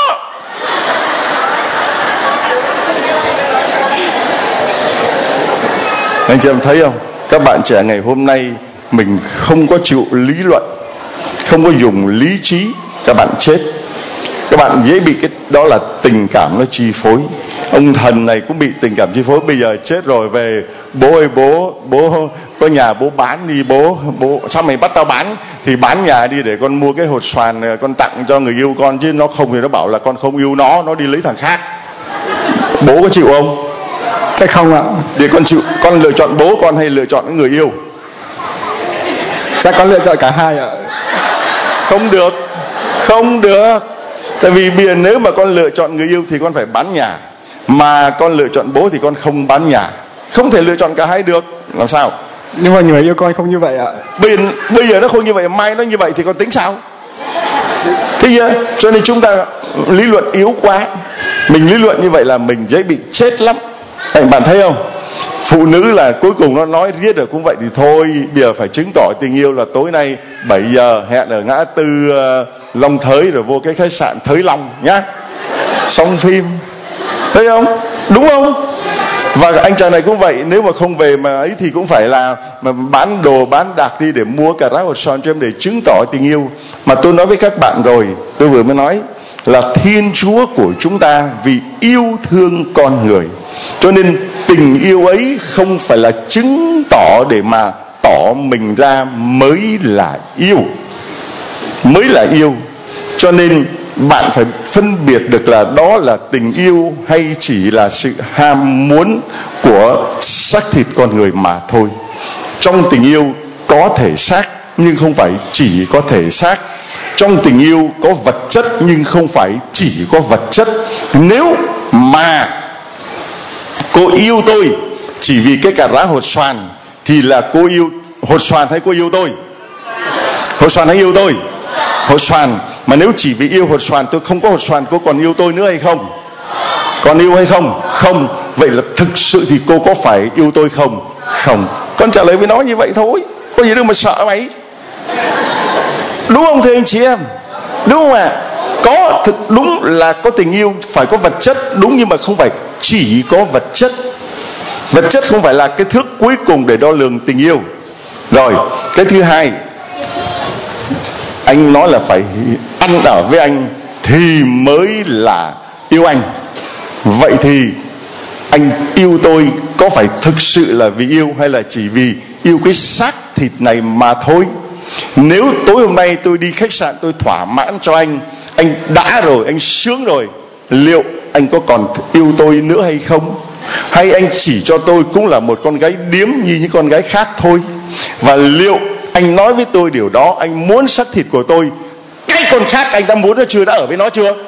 Anh chị em thấy không? Các bạn trẻ ngày hôm nay mình không có chịu lý luận, không có dùng lý trí, các bạn chết. Các bạn dễ bị cái đó là tình cảm nó chi phối. Ông thần này cũng bị tình cảm chi phối. Bây giờ chết rồi về, bố ơi bố có nhà bố bán đi, bố sao mày bắt tao bán? Thì bán nhà đi để con mua cái hột xoàn con tặng cho người yêu con, chứ nó không thì nó bảo là con không yêu nó đi lấy thằng khác. Bố có chịu không? Chắc không ạ. Để con chịu, con lựa chọn bố con hay lựa chọn người yêu? Chắc con lựa chọn cả hai ạ. Không được. Tại vì bây giờ nếu mà con lựa chọn người yêu thì con phải bán nhà, mà con lựa chọn bố thì con không bán nhà. Không thể lựa chọn cả hai được. Làm sao? Nhưng mà người yêu con không như vậy ạ. Bây giờ nó không như vậy, mai nó như vậy thì con tính sao? Thế giờ, cho nên chúng ta lý luận yếu quá. Mình lý luận như vậy là mình dễ bị chết lắm. Bạn thấy không? Phụ nữ là cuối cùng nó nói riết rồi cũng vậy thì thôi. Bây giờ phải chứng tỏ tình yêu là tối nay 7 giờ hẹn ở ngã tư Long Thới, rồi vô cái khách sạn Thới Long nhá. Xong phim. Thấy không? Đúng không? Và anh chàng này cũng vậy. Nếu mà không về mà ấy thì cũng phải là mà bán đồ bán đạc đi để mua cà rá hột xoàn cho em để chứng tỏ tình yêu. Mà tôi nói với các bạn rồi, tôi vừa mới nói là Thiên Chúa của chúng ta vì yêu thương con người, cho nên tình yêu ấy không phải là chứng tỏ để mà tỏ mình ra mới là yêu. Mới là yêu. Cho nên bạn phải phân biệt được là đó là tình yêu hay chỉ là sự ham muốn của xác thịt con người mà thôi. Trong tình yêu có thể xác nhưng không phải chỉ có thể xác. Trong tình yêu có vật chất nhưng không phải chỉ có vật chất. Nếu mà cô yêu tôi chỉ vì cái cà rá hột xoàn thì là cô yêu hột xoàn hay cô yêu tôi? Hột xoàn hay yêu tôi? Hột xoàn. Mà nếu chỉ vì yêu hột xoàn, tôi không có hột xoàn, cô còn yêu tôi nữa hay không? Còn yêu hay không? Không. Vậy là thực sự thì cô có phải yêu tôi không? Không. Con trả lời với nó như vậy thôi. Có gì đâu mà sợ mày. Đúng không thưa anh chị em? Đúng không ạ? Có thực đúng là có tình yêu phải có vật chất, đúng, nhưng mà không phải chỉ có vật chất. Vật chất không phải là cái thước cuối cùng để đo lường tình yêu. Rồi, cái thứ hai, anh nói là phải ăn ở với anh thì mới là yêu anh. Vậy thì anh yêu tôi có phải thực sự là vì yêu hay là chỉ vì yêu cái xác thịt này mà thôi? Nếu tối hôm nay tôi đi khách sạn tôi thỏa mãn cho anh đã rồi, anh sướng rồi, liệu anh có còn yêu tôi nữa hay không? Hay anh chỉ cho tôi cũng là một con gái điếm như những con gái khác thôi? Và liệu anh nói với tôi điều đó, anh muốn xác thịt của tôi, cái con khác anh đã muốn nó chưa, đã ở với nó chưa?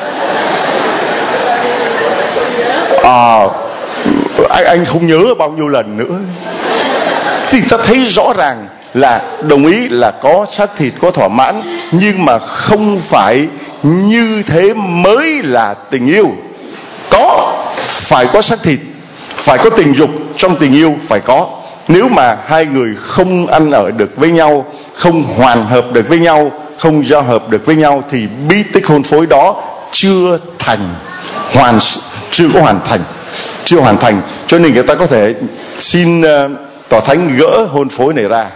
Anh không nhớ bao nhiêu lần nữa. Thì ta thấy rõ ràng là đồng ý là có xác thịt, có thỏa mãn, nhưng mà không phải như thế mới là tình yêu. Phải có xác thịt, phải có tình dục trong tình yêu, phải có. Nếu mà hai người không ăn ở được với nhau, không hoàn hợp được với nhau, không giao hợp được với nhau, thì bí tích hôn phối đó chưa có hoàn thành. Cho nên người ta có thể xin tòa thánh gỡ hôn phối này ra.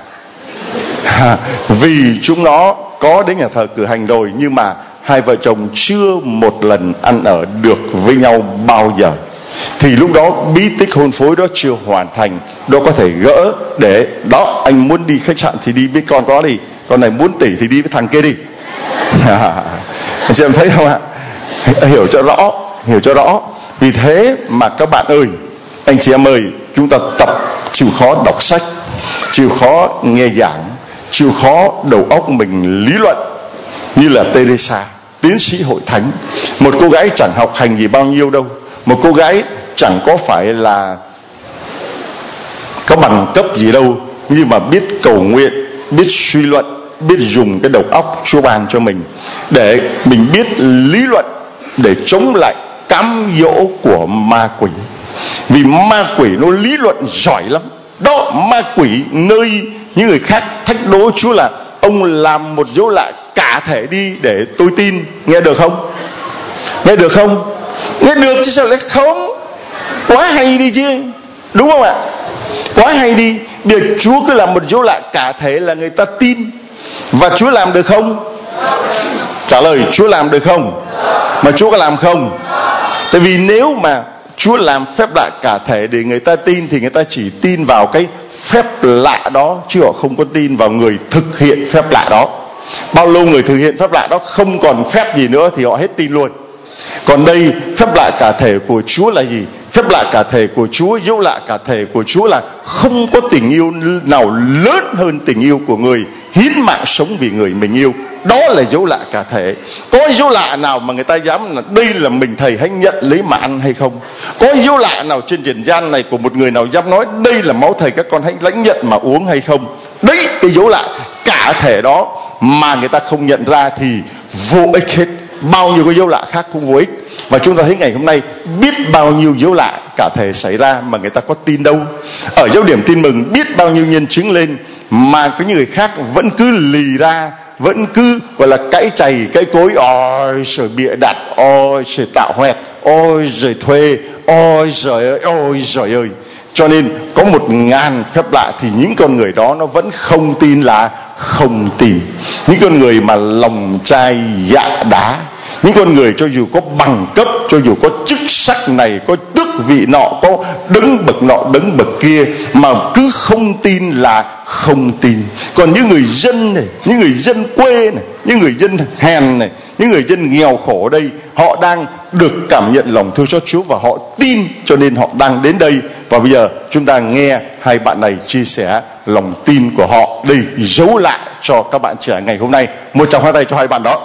Vì chúng nó có đến nhà thờ cử hành rồi, nhưng mà hai vợ chồng chưa một lần ăn ở được với nhau bao giờ, thì lúc đó bí tích hôn phối đó chưa hoàn thành. Đó có thể gỡ để đó, anh muốn đi khách sạn thì đi với con đó đi, con này muốn tỷ thì đi với thằng kia đi. Anh chị em thấy không ạ? Hiểu cho rõ. Vì thế mà các bạn ơi, anh chị em ơi, chúng ta tập chịu khó đọc sách, chịu khó nghe giảng, chịu khó đầu óc mình lý luận. Như là Teresa, tiến sĩ hội thánh, một cô gái chẳng học hành gì bao nhiêu đâu, một cô gái chẳng có phải là có bằng cấp gì đâu, nhưng mà biết cầu nguyện, biết suy luận, biết dùng cái đầu óc Chúa ban cho mình để mình biết lý luận để chống lại cám dỗ của ma quỷ. Vì ma quỷ nó lý luận giỏi lắm đó. Ma quỷ nơi những người khác thách đố Chúa là ông làm một dấu lạ cả thể đi để tôi tin. Nghe được không? Nghe được chứ sao lại không? Quá hay đi chứ, đúng không ạ? Quá hay đi. Bây giờ Chúa cứ làm một dấu lạ cả thể là người ta tin. Và Chúa làm được không? Trả lời, Chúa làm được không? Mà Chúa có làm không? Tại vì nếu mà Chúa làm phép lạ cả thể để người ta tin, thì người ta chỉ tin vào cái phép lạ đó, chứ họ không có tin vào người thực hiện phép lạ đó. Bao lâu người thực hiện phép lạ đó không còn phép gì nữa thì họ hết tin luôn. Còn đây, phép lạ cả thể của Chúa là gì? Phép lạ cả thể của Chúa, dấu lạ cả thể của Chúa là không có tình yêu nào lớn hơn tình yêu của người hiến mạng sống vì người mình yêu. Đó là dấu lạ cả thể. Có dấu lạ nào mà người ta dám là đây là mình thầy hãy nhận lấy mà ăn hay không? Có dấu lạ nào trên trần gian này của một người nào dám nói đây là máu thầy các con hãy lãnh nhận mà uống hay không? Đấy, cái dấu lạ cả thể đó mà người ta không nhận ra thì vô ích hết. Bao nhiêu cái dấu lạ khác cũng vô ích. Và chúng ta thấy ngày hôm nay biết bao nhiêu dấu lạ cả thể xảy ra mà người ta có tin đâu. Ở giáo điểm tin mừng biết bao nhiêu nhân chứng lên mà có những người khác vẫn cứ lì ra, vẫn cứ gọi là cãi chày cãi cối, ôi rồi bịa đặt, ôi rồi tạo hoẹt, ôi rồi thuê, ôi rồi ơi. Cho nên có 1000 phép lạ thì những con người đó nó vẫn không tin là không tin. Những con người mà lòng chai dạ đá, những con người cho dù có bằng cấp, cho dù có chức sắc này, có tước vị nọ, có đứng bậc nọ đứng bậc kia, mà cứ không tin là không tin. Còn những người dân này, những người dân quê này, những người dân hèn này, những người dân nghèo khổ đây, họ đang được cảm nhận lòng thương xót Chúa và họ tin, cho nên họ đang đến đây. Và bây giờ chúng ta nghe hai bạn này chia sẻ lòng tin của họ đây, dấu lạ cho các bạn trẻ ngày hôm nay. Một tràng hoa tay cho hai bạn đó.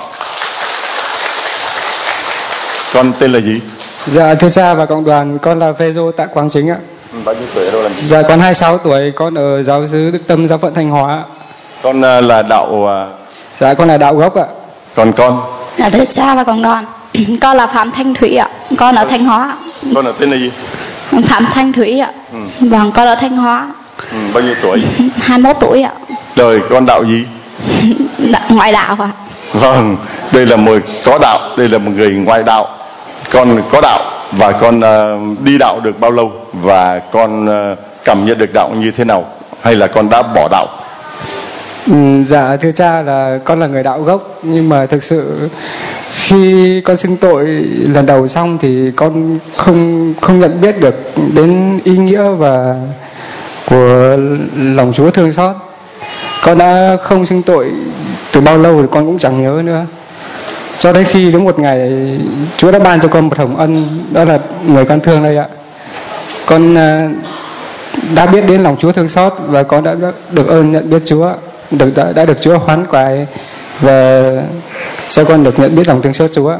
Con tên là gì? Dạ thưa cha và cộng đoàn, con là Phêrô tại Quảng Chính ạ. Bao nhiêu tuổi, ở đâu làm gì? Dạ con 26 tuổi, con ở giáo xứ Đức Tâm giáo phận Thanh Hóa. Con là đạo Dạ con là đạo gốc ạ. Còn con? Dạ thưa cha và cộng đoàn, con là Phạm Thanh Thủy ạ. Con ở Thanh Hóa. Con là tên là gì? Phạm Thanh Thủy ạ. Vâng, con ở Thanh Hóa. Bao nhiêu tuổi? 21 tuổi ạ. Đời con đạo gì? Ngoại đạo ạ. Vâng, đây là một có đạo, đây là một người ngoại đạo. Con có đạo và con đi đạo được bao lâu và con cảm nhận được đạo như thế nào, hay là con đã bỏ đạo? Dạ thưa cha là con là người đạo gốc, nhưng mà thực sự khi con xưng tội lần đầu xong thì con không nhận biết được đến ý nghĩa và của lòng Chúa thương xót. Con đã không xưng tội từ bao lâu thì con cũng chẳng nhớ nữa. cho đến khi đến một ngày Chúa đã ban cho con một hồng ân, đó là người con thương đây ạ. Con đã biết đến lòng Chúa thương xót và con đã được ơn nhận biết Chúa, đã được Chúa hoán cải và cho con được nhận biết lòng thương xót Chúa.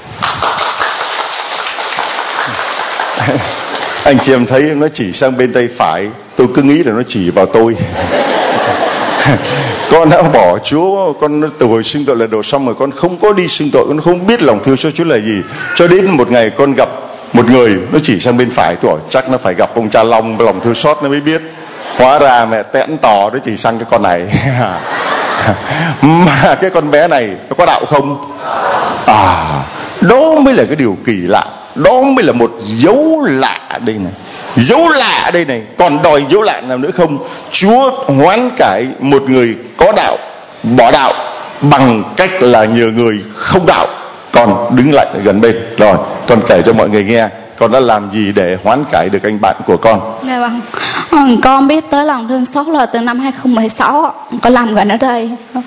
Anh chị em thấy nó chỉ sang bên tay phải, tôi cứ nghĩ là nó chỉ vào tôi. Con đã bỏ Chúa, con từ hồi xưng tội là đồ xong rồi con không có đi xưng tội, con không biết lòng thương xót Chúa là gì. Cho đến một ngày con gặp một người, nó chỉ sang bên phải, tôi hỏi chắc nó phải gặp ông cha Long lòng thương xót nó mới biết. Hóa ra mẹ tẽn tò nó chỉ sang cái con này. Mà cái con bé này nó có đạo không? Đó mới là cái điều kỳ lạ. Đó mới là một dấu lạ đây này. Dấu lạ đây này. Còn đòi dấu lạ nào nữa không? Chúa hoán cải một người có đạo, bỏ đạo bằng cách là nhờ người không đạo còn đứng lại gần bên. Rồi con kể cho mọi người nghe, con đã làm gì để hoán cải được anh bạn của con? Dạ vâng, con biết tới lòng thương xót là từ năm 2016. Con làm gần ở đây.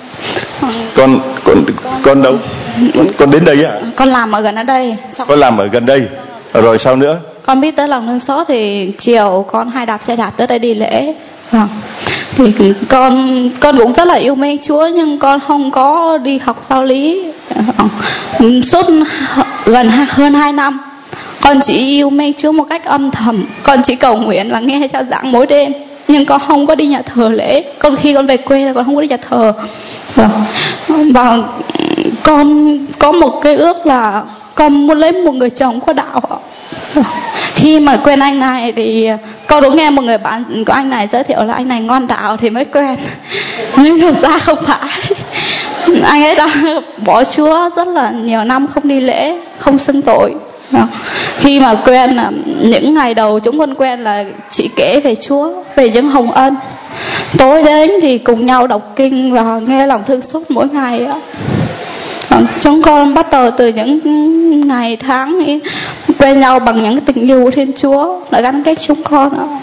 Con đâu? Con đến đây á? Con làm ở gần ở đây. Con làm ở gần đây. Rồi sao nữa? Con biết tới lòng thương xót thì chiều con hay đạp xe đạp tới đây đi lễ. Vâng. Thì con cũng rất là yêu mến Chúa, nhưng con không có đi học giáo lý. Suốt gần hơn 2 năm con chỉ yêu mến Chúa một cách âm thầm. Con chỉ cầu nguyện và nghe cha giảng mỗi đêm, nhưng con không có đi nhà thờ lễ. Khi con về quê là con không có đi nhà thờ. Và con có một cái ước là con muốn lấy một người chồng có đạo. Khi mà quen anh này thì con cũng nghe một người bạn của anh này giới thiệu là anh này ngoan đạo thì mới quen, nhưng thực ra không phải. Anh ấy đã bỏ Chúa rất là nhiều năm, không đi lễ, không xưng tội. Khi mà quen, những ngày đầu chúng con quen là chị kể về Chúa, về những hồng ân. Tối đến thì cùng nhau đọc kinh và nghe lòng thương xót mỗi ngày. Chúng con bắt đầu từ những ngày tháng ấy, quen nhau bằng những tình yêu của Thiên Chúa đã gắn kết chúng con.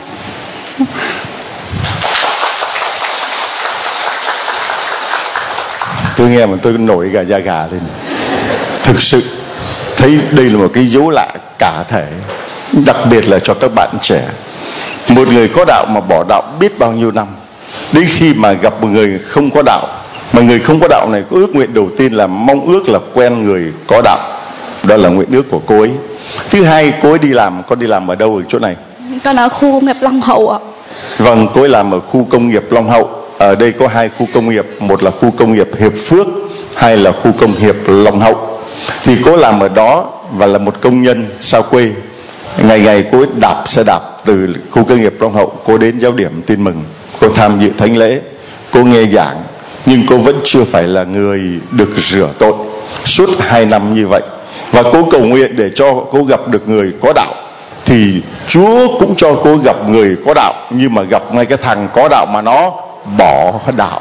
Tôi nghe mà tôi nổi cả da gà lên. Thực sự thấy đây là một cái dấu lạ cả thể, đặc biệt là cho các bạn trẻ. Một người có đạo mà bỏ đạo biết bao nhiêu năm, đến khi mà gặp một người không có đạo, mà người không có đạo này có ước nguyện đầu tiên là mong ước là quen người có đạo. Đó là nguyện ước của cô ấy. Thứ hai, cô ấy đi làm, con đi làm ở đâu ở chỗ này? Con ở khu công nghiệp Long Hậu ạ. Vâng, cô ấy làm ở khu công nghiệp Long Hậu. Ở đây có 2 khu công nghiệp, một là khu công nghiệp Hiệp Phước, hai là khu công nghiệp Long Hậu. Thì cô làm ở đó và là một công nhân xa quê. Ngày ngày cô ấy đạp xe đạp từ khu công nghiệp Long Hậu, cô đến giáo điểm Tin Mừng, cô tham dự thánh lễ, cô nghe giảng, nhưng cô vẫn chưa phải là người được rửa tội suốt 2 năm như vậy. Và cô cầu nguyện để cho cô gặp được người có đạo, thì Chúa cũng cho cô gặp người có đạo, nhưng mà gặp ngay cái thằng có đạo mà nó bỏ đạo.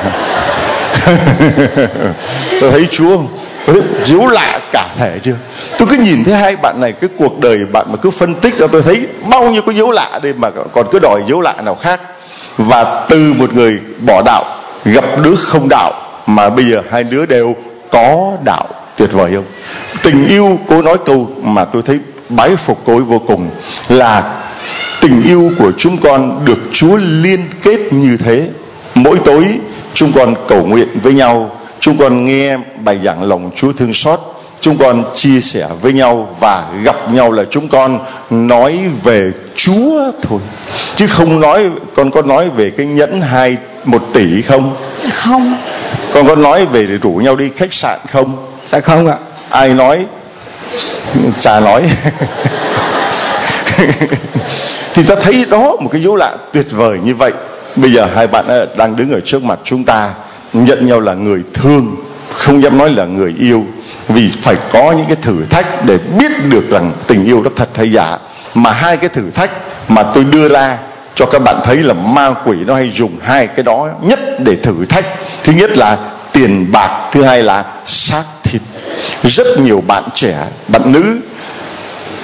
Tôi thấy Chúa dấu lạ cả thể chưa? Tôi cứ nhìn thấy hai bạn này, cái cuộc đời bạn mà cứ phân tích ra, tôi thấy bao nhiêu có dấu lạ đây mà còn cứ đòi dấu lạ nào khác. Và từ một người bỏ đạo gặp đứa không đạo, mà bây giờ hai đứa đều có đạo. Tuyệt vời không? Tình yêu, cô nói câu mà tôi thấy bái phục cô ấy vô cùng, là tình yêu của chúng con được Chúa liên kết như thế. Mỗi tối chúng con cầu nguyện với nhau, chúng con nghe bài giảng lòng Chúa thương xót, chúng con chia sẻ với nhau, và gặp nhau là chúng con nói về Chúa thôi, chứ không nói. Con có nói về cái nhẫn 1 tỷ không? Không. Con có nói về rủ nhau đi khách sạn không? Dạ không ạ. Ai nói? Chả nói. Thì ta thấy đó một cái dấu lạ tuyệt vời như vậy. Bây giờ hai bạn đang đứng ở trước mặt chúng ta, nhận nhau là người thương, không dám nói là người yêu, vì phải có những cái thử thách để biết được rằng tình yêu đó thật hay giả. Mà 2 cái thử thách mà tôi đưa ra cho các bạn thấy là ma quỷ nó hay dùng 2 cái đó nhất để thử thách. Thứ nhất là tiền bạc, thứ hai là xác thịt. Rất nhiều bạn trẻ, bạn nữ,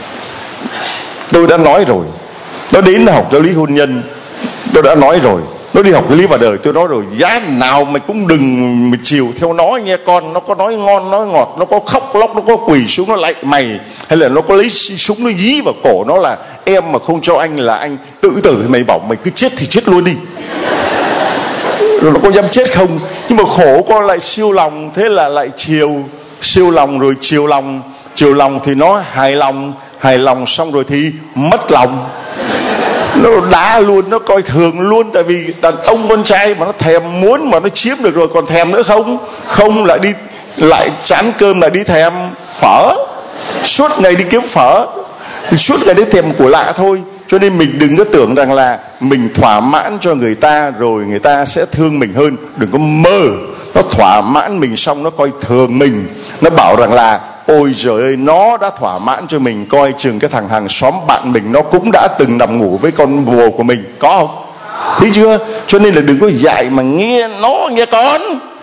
tôi đã nói rồi, nó đến học giáo lý hôn nhân, tôi đã nói rồi, Nó đi học lý và đời. Tôi nói rồi, giá nào mày cũng đừng mày chiều theo nó nghe con. Nó có nói ngon nói ngọt, nó có khóc lóc, nó có quỳ xuống nó lạy mày, hay là nó có lấy súng nó dí vào cổ nó là em mà không cho anh là anh tự tử, thì mày bảo mày cứ chết thì chết luôn đi. Rồi nó có dám chết không? Nhưng mà khổ con lại siêu lòng, thế là lại siêu lòng rồi chiều lòng thì nó hài lòng xong rồi thì mất lòng. Nó đá luôn, nó coi thường luôn. Tại vì đàn ông con trai mà nó thèm muốn mà nó chiếm được rồi còn thèm nữa không lại chán cơm lại đi thèm phở, suốt ngày đi kiếm phở, suốt ngày đi thèm của lạ thôi. Cho nên mình đừng có tưởng rằng là mình thỏa mãn cho người ta rồi người ta sẽ thương mình hơn. Đừng có mơ nó thỏa mãn mình xong nó coi thường mình, nó bảo rằng là ôi trời ơi, nó đã thỏa mãn cho mình, coi chừng cái thằng hàng xóm bạn mình nó cũng đã từng nằm ngủ với con bồ của mình, có không? Thấy chưa? Cho nên là đừng có dạy mà nghe nó nghe con.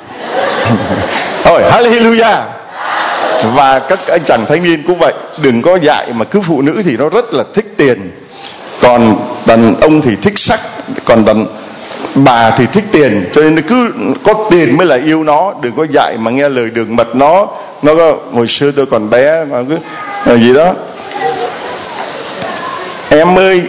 Thôi hallelujah. Và các anh chàng thanh niên cũng vậy, đừng có dạy mà cứ phụ nữ thì nó rất là thích tiền, còn đàn ông thì thích sắc, còn đàn bà thì thích tiền, cho nên cứ có tiền mới là yêu nó. Đừng có dạy mà nghe lời đường mật nó có, hồi xưa tôi còn bé mà cứ gì đó em ơi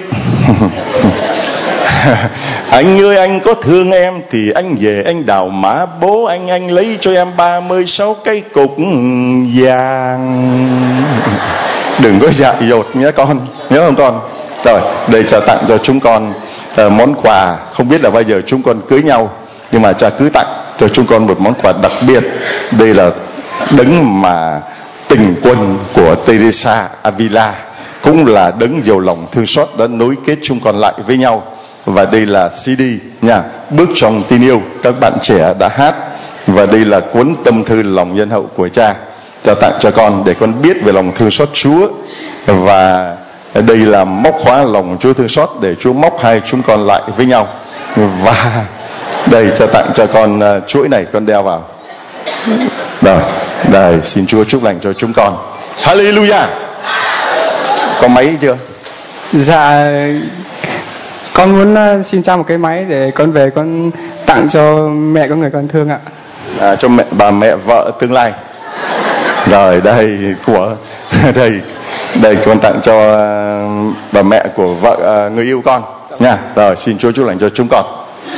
anh ơi anh có thương em thì anh về anh đào má bố anh lấy cho em 36 cây cục vàng. Đừng có dại dột nhé con, nhớ không con? Rồi đây cha tặng cho chúng con món quà, không biết là bao giờ chúng con cưới nhau, nhưng mà cha cứ tặng cho chúng con một món quà đặc biệt. Đây là đấng mà tình quân của Teresa Avila, cũng là đấng giàu lòng thương xót đã nối kết chúng con lại với nhau. Và đây là CD nha, Bước trong tin yêu, các bạn trẻ đã hát. Và đây là cuốn tâm thư lòng nhân hậu của cha tặng cho con để con biết về lòng thương xót Chúa. Và đây là móc khóa lòng Chúa thương xót để Chúa móc hai chúng con lại với nhau. Và đây cha tặng cho con chuỗi này, con đeo vào. Rồi, đây xin Chúa chúc lành cho chúng con. Hallelujah. Có máy chưa? Dạ, con muốn xin cha một cái máy để con về con tặng cho mẹ có người con thương ạ. Cho bà mẹ vợ tương lai. Rồi đây của đây con tặng cho bà mẹ của vợ người yêu con nha. Rồi xin Chúa chúc lành cho chúng con.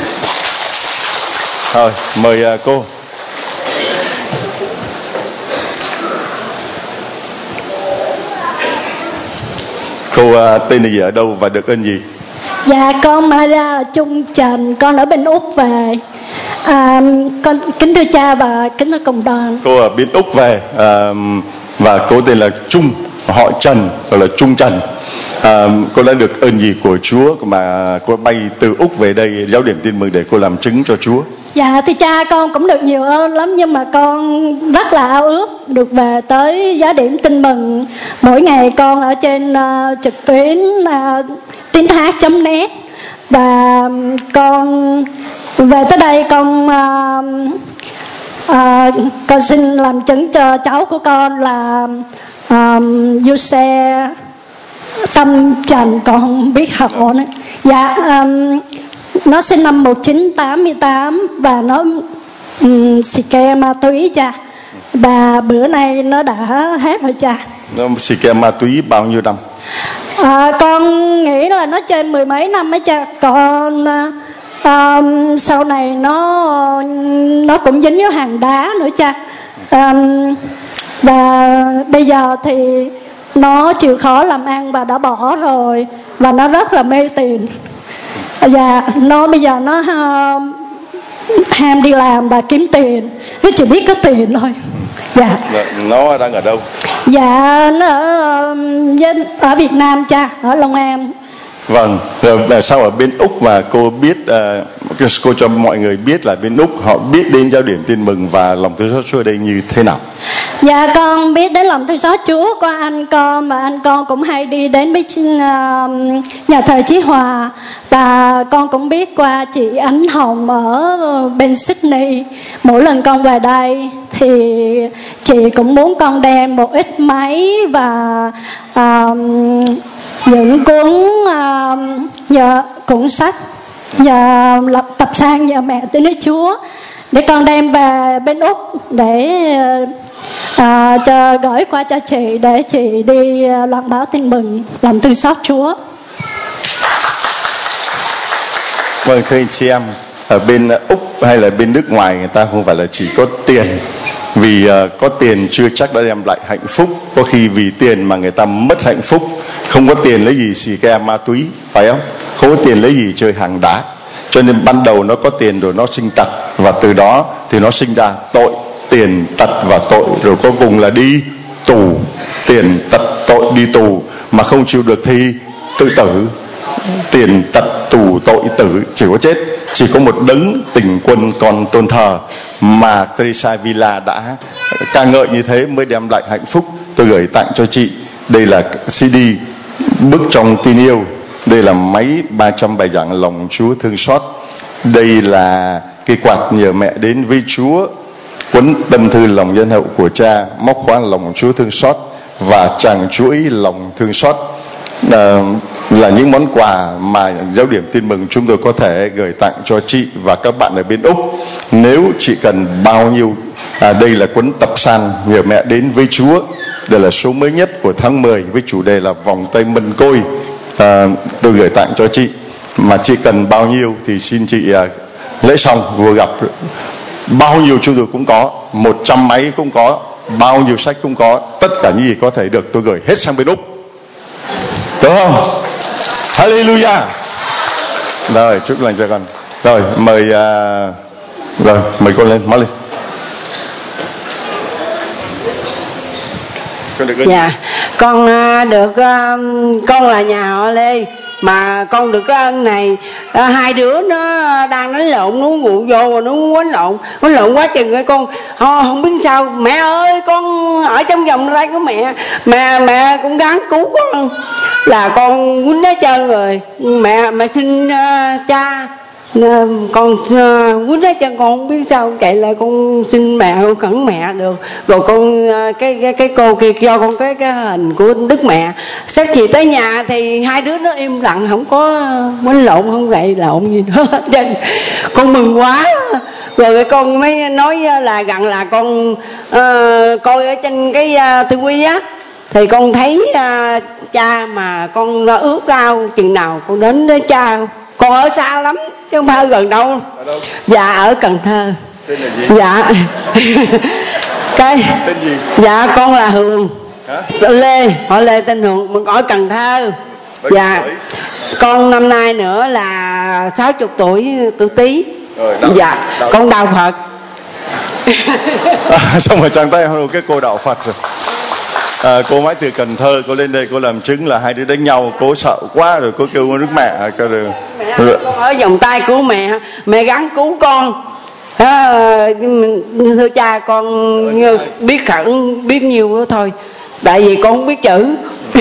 Rồi mời cô. Cô tên là gì, ở đâu và được ơn gì? Dạ con Maria là Trung Trần, con ở bên Úc về. Con kính thưa cha và kính thưa cộng đoàn. Cô ở bên Úc về, và cô tên là Trung, họ Trần, gọi là Trung Trần. Cô đã được ơn gì của Chúa mà cô bay từ Úc về đây Giáo điểm Tin mừng để cô làm chứng cho Chúa? Dạ thưa cha, con cũng được nhiều ơn lắm, nhưng mà con rất là ao ước được về tới Giáo điểm Tin mừng. Mỗi ngày con ở trên trực tuyến Tin Hát.net, và con về tới đây con xin làm chứng cho cháu của con là du xe Tâm Trần, con không biết họ nữa. Dạ, nó sinh năm 1988 và nó xì ke ma túy cha. Và bữa nay nó đã hết rồi cha. Nó xì ke ma túy bao nhiêu năm? Con nghĩ là nó chơi 10 mấy năm ấy cha. Còn sau này nó cũng dính với hàng đá nữa cha. Và bây giờ thì nó chịu khó làm ăn và đã bỏ rồi, và nó rất là mê tiền. Và bây giờ nó ham đi làm và kiếm tiền, nó chỉ biết có tiền thôi. Dạ. Nó đang ở đâu? Dạ, nó ở Việt Nam cha, ở Long An. Vâng, rồi sao ở bên Úc mà cô biết, cô cho mọi người biết là bên Úc họ biết đến Giáo điểm Tin mừng và lòng thương xót Chúa ở đây như thế nào? Dạ, con biết đến lòng thương xót Chúa qua anh con, mà anh con cũng hay đi đến với nhà thờ Chí Hòa. Và con cũng biết qua chị Ánh Hồng ở bên Sydney. Mỗi lần con về đây thì chị cũng muốn con đem một ít máy và những cuốn sách Và lập tập sang nhờ mẹ tới nơi Chúa để con đem về bên Úc để gửi qua cho chị để chị đi loan báo tin mừng, làm thương xót Chúa. Vâng, thưa anh chị em, ở bên Úc hay là bên nước ngoài người ta không phải là chỉ có tiền, vì có tiền chưa chắc đã đem lại hạnh phúc. Có khi vì tiền mà người ta mất hạnh phúc. Không có tiền lấy gì xì ke ma túy, phải không? Không có tiền lấy gì chơi hàng đá. Cho nên ban đầu nó có tiền rồi nó sinh tật, và từ đó thì nó sinh ra tội, tiền, tật và tội, rồi cuối cùng là đi tù. Tiền, tật, tội, đi tù, mà không chịu được thì tự tử. Tiền, tật, tù, tội, tử, chỉ có chết. Chỉ có một đấng tình quân còn tôn thờ, mà Teresa Villa đã ca ngợi như thế mới đem lại hạnh phúc. Tôi gửi tặng cho chị. Đây là CD Bước trong tin yêu. Đây là máy 300 bài giảng lòng Chúa thương xót. Đây là cái quạt nhờ mẹ đến với Chúa, cuốn tâm thư lòng nhân hậu của cha, móc khóa lòng Chúa thương xót, và tràng chuỗi lòng thương xót là những món quà mà Giáo điểm Tin Mừng chúng tôi có thể gửi tặng cho chị và các bạn ở bên Úc. Nếu chị cần bao nhiêu, đây là cuốn tập san nhờ mẹ đến với Chúa. Đây là số mới nhất của tháng 10 với chủ đề là vòng tay mân côi. Tôi gửi tặng cho chị. Mà chị cần bao nhiêu thì xin chị lễ xong vừa gặp, bao nhiêu chúng tôi cũng có, 100 máy cũng có, bao nhiêu sách cũng có, tất cả những gì có thể được tôi gửi hết sang bên Úc. Đúng không? Hallelujah. Rồi, chúc lành cho con. Rồi, mời con lên, mau lên. Dạ, con con là nhà họ Lê, mà con được cái ơn này. Hai đứa nó đang đánh lộn, nó ngủ vô, nó quánh lộn quá chừng cái con không biết sao. Mẹ ơi, con ở trong vòng tay của mẹ cũng gắng cứu con, là con quýnh hết trơn rồi. Mẹ xin cha, con quýnh hết trơn, con không biết sao. Vậy là con xin mẹ, con khẩn mẹ được rồi. Con cái cô kia cho con cái hình của Đức Mẹ. Xác chị tới nhà thì hai đứa nó im lặng, không có quánh lộn, không gậy lộn gì nữa hết trơn. Con mừng quá. Rồi cái con mới nói là rằng là con coi ở trên cái TV á, thì con thấy cha mà con ước ao chừng nào con đến với cha. Con ở xa lắm chứ không phải gần đâu. Ở đâu? Dạ ở Cần Thơ. Tên là gì? Dạ cái tên gì? Dạ con là Hường. Hả? Lê, họ Lê tên Hường, mình ở Cần Thơ. Dạ tuổi? Con năm nay nữa là 60 tuổi, tuổi Tý. Dạ con đạo Phật. Xong rồi trang tay cái cô đạo Phật rồi. Cô mãi từ Cần Thơ cô lên đây cô làm chứng là hai đứa đánh nhau, cô sợ quá rồi cô kêu Đức Mẹ rồi. Con ở vòng tay của mẹ gắng cứu con. Thưa cha, con biết khẩn biết nhiều đó thôi, tại vì con không biết chữ.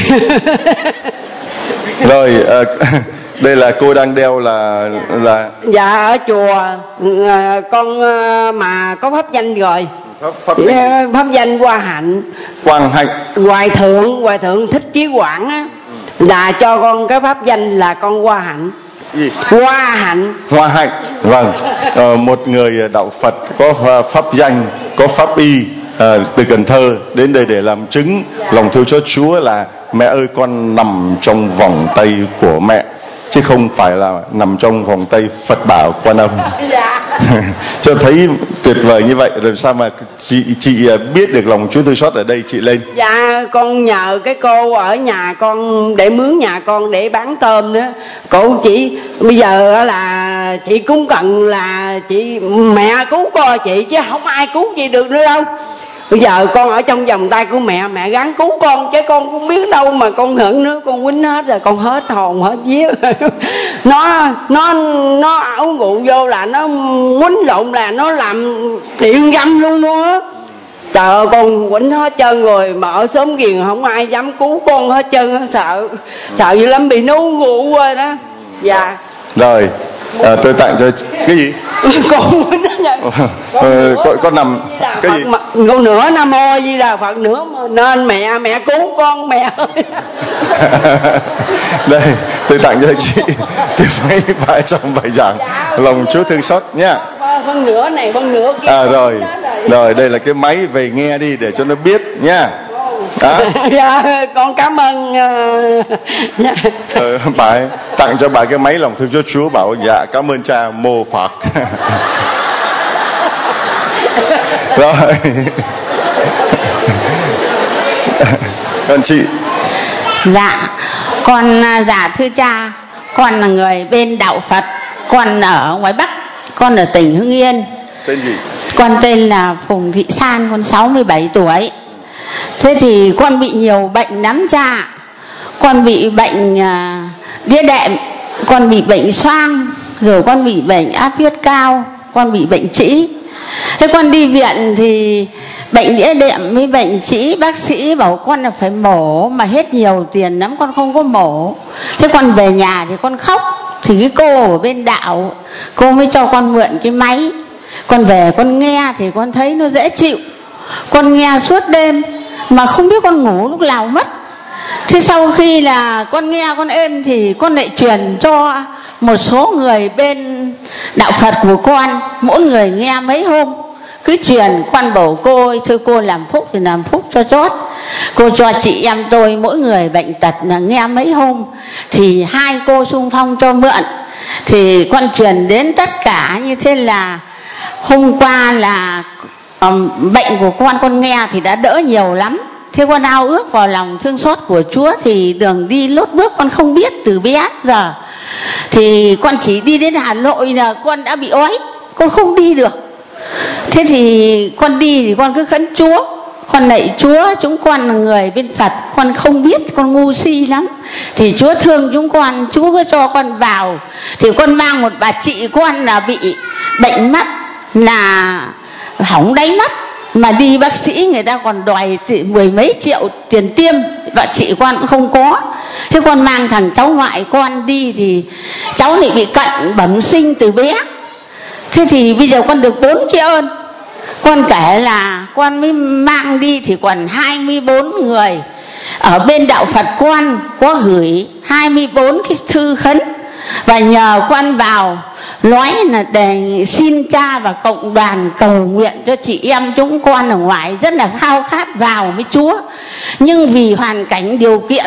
Rồi đây là cô đang đeo là dạ ở chùa con mà có pháp danh rồi. Pháp danh Hoa Hạnh. Quang Hạnh. Hoài thượng Thích Chí Quảng á, là cho con cái pháp danh là con Hoa Hạnh. Gì? Hoa Hạnh. Hoa Hạnh. Vâng. Một người đạo Phật có pháp danh, có pháp y, từ Cần Thơ đến đây để làm chứng lòng thương cho Chúa là mẹ ơi con nằm trong vòng tay của mẹ, chứ không phải là nằm trong vòng tay Phật Bảo Quan Âm. Dạ. Cho thấy tuyệt vời như vậy. Rồi sao mà chị biết được lòng Chúa thương xót ở đây chị lên? Dạ con nhờ cái cô ở nhà con để mướn nhà con để bán tôm nữa. Cô chỉ bây giờ là chị cũng cần là chị mẹ cứu con chị, chứ không ai cứu chị được nữa đâu. Bây giờ con ở trong vòng tay của mẹ gắng cứu con, chứ con cũng biết đâu mà con hưởng nước con quýnh hết rồi, con hết hồn hết vía. nó ảo ngụ vô là nó quýnh lộn là nó làm điện dâm luôn á. Trời ơi con quýnh hết trơn rồi, mà ở xóm Ghiền không ai dám cứu con hết trơn, sợ dữ lắm, bị nó ngủ rồi đó. Dạ. Rồi tôi tặng cho cái gì? Con nằm cái gì? Con nửa Nam Mô Di Đà Phật nữa nên mẹ cứu con mẹ ơi. Đây tôi tặng cho chị cái váy vải trong bài giảng lòng Chúa thương xót nhá. Phân nửa này phân nửa kia. Rồi đây là cái máy về nghe đi để cho nó biết nhá. Dạ, con cảm ơn. Bà tặng cho bà cái máy lòng thương cho Chúa, bảo dạ cảm ơn cha mô Phật. Rồi. Con chị. Dạ, con dạ thưa cha, con là người bên đạo Phật, con ở ngoài Bắc, con ở tỉnh Hưng Yên. Tên gì? Con tên là Phùng Thị San, con 67 tuổi. Thế thì con bị nhiều bệnh lắm cha. Con bị bệnh đĩa đệm, con bị bệnh xoang, rồi con bị bệnh áp huyết cao, con bị bệnh trĩ. Thế con đi viện thì bệnh đĩa đệm với bệnh trĩ, bác sĩ bảo con là phải mổ mà hết nhiều tiền lắm, con không có mổ. Thế con về nhà thì con khóc, thì cái cô ở bên đạo, cô mới cho con mượn cái máy. Con về con nghe thì con thấy nó dễ chịu. Con nghe suốt đêm mà không biết con ngủ lúc nào mất. Thế sau khi là con nghe con êm thì con lại truyền cho một số người bên đạo Phật của con, mỗi người nghe mấy hôm. Cứ truyền, con bảo cô ơi, thưa cô làm phúc thì làm phúc cho chót. Cô cho chị em tôi mỗi người bệnh tật là nghe mấy hôm, thì hai cô xung phong cho mượn. Thì con truyền đến tất cả, như thế là hôm qua là bệnh của con nghe thì đã đỡ nhiều lắm. Thế con ao ước vào lòng thương xót của Chúa, thì đường đi lốt bước con không biết từ bé giờ. Thì con chỉ đi đến Hà Nội là con đã bị ói, con không đi được. Thế thì con đi thì con cứ khấn Chúa, con lạy Chúa, chúng con là người bên Phật, con không biết, con ngu si lắm. Thì Chúa thương chúng con, Chúa cứ cho con vào. Thì con mang một bà chị con là bị bệnh mắt, là hỏng đáy mắt, mà đi bác sĩ người ta còn đòi mười mấy triệu tiền tiêm, bà chị con cũng không có. Thế con mang thằng cháu ngoại con đi thì cháu lại bị cận bẩm sinh từ bé. Thế thì bây giờ con được 4 cái ơn. Con kể là con mới mang đi thì còn 24 người. Ở bên đạo Phật con có gửi 24 cái thư khấn, và nhờ con vào nói là để xin cha và cộng đoàn cầu nguyện cho chị em chúng con ở ngoài rất là khao khát vào với Chúa. Nhưng vì hoàn cảnh điều kiện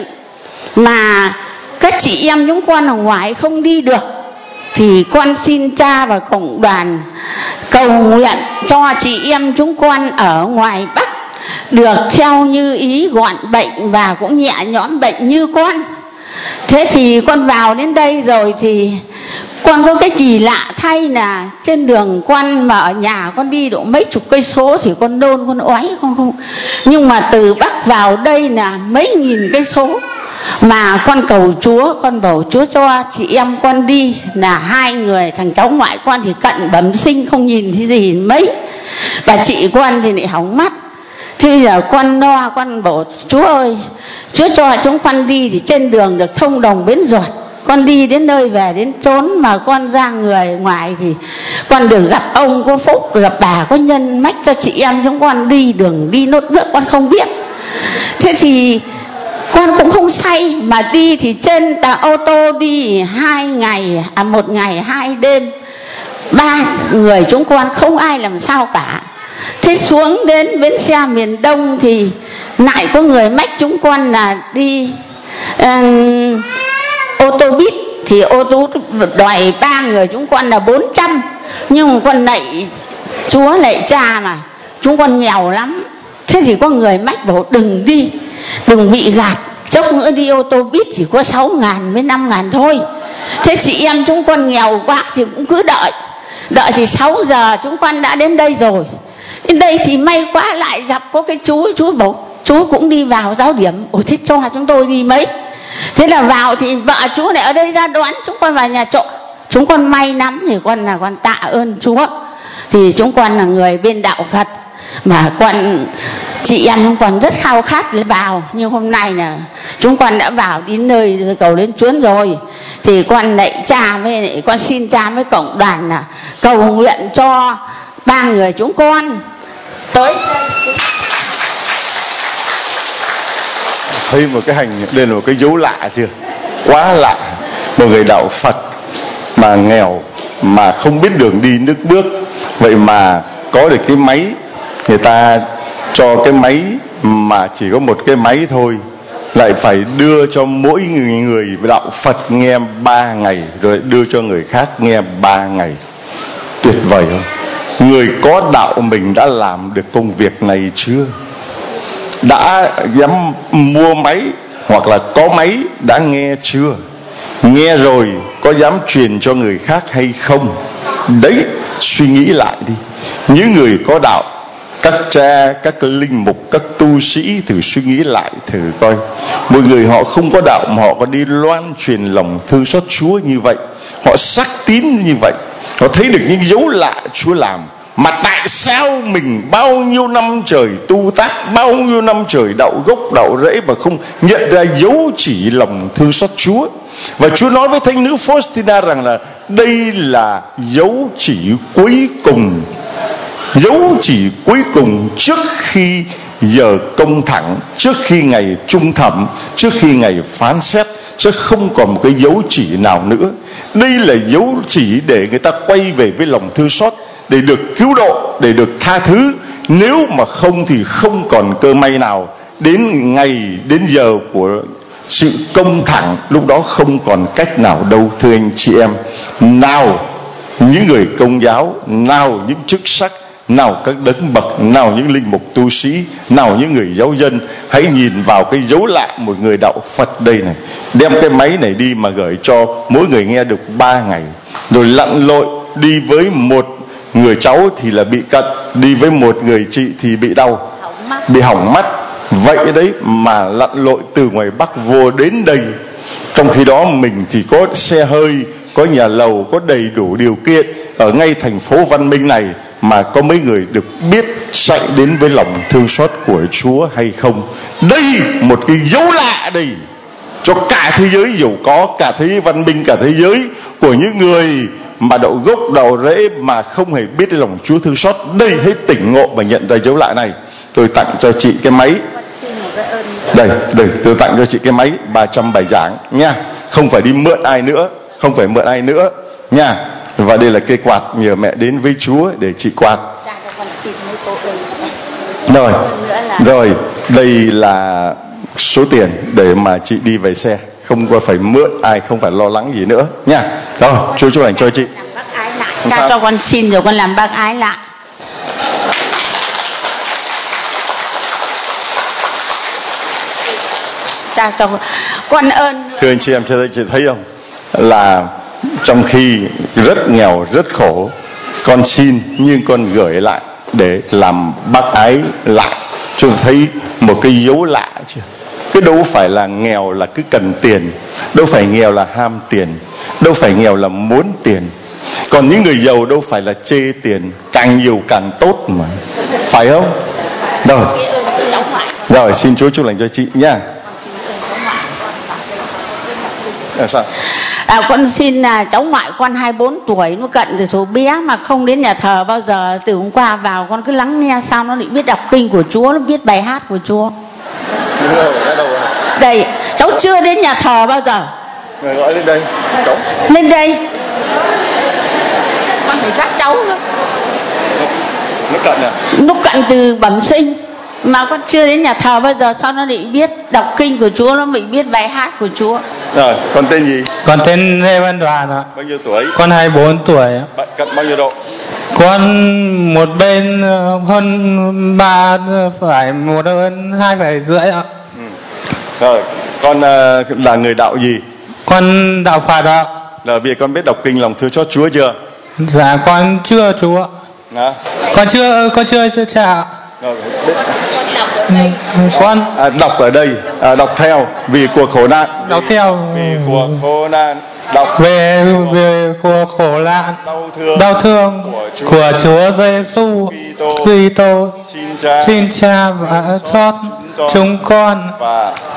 mà các chị em chúng con ở ngoài không đi được, thì con xin cha và cộng đoàn cầu nguyện cho chị em chúng con ở ngoài Bắc được theo như ý gọn bệnh và cũng nhẹ nhõm bệnh như con. Thế thì con vào đến đây rồi thì con có cái kỳ lạ thay là trên đường con mà ở nhà con đi độ mấy chục cây số thì con đôn, con ói, con không. Nhưng mà từ Bắc vào đây là mấy nghìn cây số, mà con cầu Chúa, con bảo Chúa cho chị em con đi là 2 người, thằng cháu ngoại con thì cận bẩm sinh không nhìn thấy gì mấy, bà chị con thì lại hỏng mắt. Thế bây giờ con lo, con bảo Chúa ơi, Chúa cho chúng con đi thì trên đường được thông đồng bến ruột. Con đi đến nơi về đến chốn mà con ra người ngoài thì con được gặp ông có phúc, gặp bà có nhân mách cho chị em chúng con đi đường đi nốt bước con không biết. Thế thì con cũng không say, mà đi thì trên ô tô đi 2 ngày, 1 ngày 2 đêm, 3 người chúng con không ai làm sao cả. Thế xuống đến bến xe miền Đông thì lại có người mách chúng con là đi ô tô buýt, thì ô tô đòi 3 người chúng con là 400. Nhưng mà con lạy Chúa lạy cha mà chúng con nghèo lắm. Thế thì có người mách bảo đừng đi, đừng bị gạt, chốc nữa đi ô tô buýt chỉ có 6.000 với 5.000 thôi. Thế chị em chúng con nghèo quá thì cũng cứ đợi thì 6 giờ chúng con đã đến đây rồi. Đến đây thì may quá lại gặp có cái chú bảo chú cũng đi vào giáo điểm. Ủa thế cho chúng tôi đi mấy. Thế là vào thì vợ chú lại ở đây ra đón chúng con vào nhà trọ. Chúng con may lắm thì con tạ ơn Chúa. Thì chúng con là người bên đạo Phật, mà chị em chúng con rất khao khát để vào. Nhưng hôm nay là chúng con đã vào đến nơi cầu đến Chúa rồi. Thì con lạy cha với con xin cha với cộng đoàn là cầu nguyện cho ba người chúng con. Tới thấy một cái đây là một cái dấu lạ chưa? Quá lạ. Một người đạo Phật mà nghèo, mà không biết đường đi nước bước, vậy mà có được cái máy. Người ta cho cái máy mà chỉ có một cái máy thôi, lại phải đưa cho mỗi người đạo Phật nghe 3 ngày, rồi đưa cho người khác nghe 3 ngày. Tuyệt vời không? Người có đạo mình đã làm được công việc này chưa? Đã dám mua máy hoặc là có máy đã nghe chưa? Nghe rồi có dám truyền cho người khác hay không? Đấy, suy nghĩ lại đi. Những người có đạo, các cha, các linh mục, các tu sĩ thử suy nghĩ lại thử coi. Một người họ không có đạo mà họ có đi loan truyền lòng thương xót Chúa như vậy, họ xác tín như vậy, họ thấy được những dấu lạ Chúa làm. Mà tại sao mình bao nhiêu năm trời tu tác, bao nhiêu năm trời đạo gốc đạo rễ mà không nhận ra dấu chỉ lòng thương xót Chúa? Và Chúa nói với thánh nữ Faustina rằng là đây là dấu chỉ cuối cùng, dấu chỉ cuối cùng trước khi giờ công thẳng, trước khi ngày trung thẩm, trước khi ngày phán xét, sẽ không còn một cái dấu chỉ nào nữa. Đây là dấu chỉ để người ta quay về với lòng thương xót, để được cứu độ, để được tha thứ. Nếu mà không thì không còn cơ may nào. Đến ngày, đến giờ của sự công thẳng, lúc đó không còn cách nào đâu. Thưa anh chị em, nào những người công giáo, nào những chức sắc, nào các đấng bậc, nào những linh mục tu sĩ, nào những người giáo dân, hãy nhìn vào cái dấu lạ một người đạo Phật đây này. Đem cái máy này đi mà gửi cho mỗi người nghe được 3 ngày, rồi lặn lội đi với một người cháu thì là bị cận, đi với một người chị thì bị đau, bị hỏng mắt. Vậy đấy mà lặn lội từ ngoài Bắc vô đến đây. Trong khi đó mình thì có xe hơi, có nhà lầu, có đầy đủ điều kiện ở ngay thành phố văn minh này, mà có mấy người được biết chạy đến với lòng thương xót của Chúa hay không? Đây một cái dấu lạ đây cho cả thế giới giàu có, cả thế giới văn minh, cả thế giới của những người mà đạo gốc đạo rễ mà không hề biết lòng Chúa thương xót. Đây hãy tỉnh ngộ và nhận ra dấu lạ này. Tôi tặng cho chị cái máy. Đây, tôi tặng cho chị cái máy 300 bài giảng nha. Không phải đi mượn ai nữa, không phải mượn ai nữa nha. Và đây là cây quạt, nhờ mẹ đến với Chúa để chị quạt. Rồi, đây là số tiền để mà chị đi về xe, không có phải mượn ai, không phải lo lắng gì nữa nha. Rồi, Chúa chúc lành cho chị. Cha cho con xin rồi con làm bác ái lại. Cha cho con ơn. Thưa anh chị em, chị thấy không? Là trong khi rất nghèo, rất khổ, con xin nhưng con gửi lại để làm bác ái lại. Chúng ta thấy một cái dấu lạ chưa? Cái đâu phải là nghèo là cứ cần tiền, đâu phải nghèo là ham tiền, đâu phải nghèo là muốn tiền. Còn những người giàu đâu phải là chê tiền, càng nhiều càng tốt mà, phải không? Rồi xin Chúa chúc lành cho chị nha. Sao? Con xin cháu ngoại con 24 tuổi, nó cận từ số bé mà không đến nhà thờ bao giờ. Từ hôm qua vào con cứ lắng nghe sao nó lại biết đọc kinh của Chúa, nó biết bài hát của Chúa. Đây, cháu chưa đến nhà thờ bao giờ. Người gọi lên đây, cháu. Lên đây. Con phải dắt cháu nữa. Nó cận à? Nó cận từ bẩm sinh mà con chưa đến nhà thờ bao giờ, sao nó lại biết đọc kinh của Chúa, nó mới biết bài hát của Chúa. Rồi, con tên gì? Con tên Lê Văn Đoàn ạ. Bao nhiêu tuổi? Con 24 tuổi ạ. Cận bao nhiêu độ? Con một bên hơn 3 phải, một hơn 2 phải rưỡi ạ. Rồi, con là người đạo gì? Con đạo Phật ạ. Là vì con biết đọc kinh lòng thương xót Chúa chưa? Dạ con chưa chú ạ. À? Con chưa cha. Rồi, biết. Con đọc ở đây, đọc theo vì cuộc khổ nạn. Đọc theo vì cuộc khổ nạn. Đọc về cuộc khổ nạn, đau thương của Chúa Giêsu Kitô. Xin Cha và xót chúng con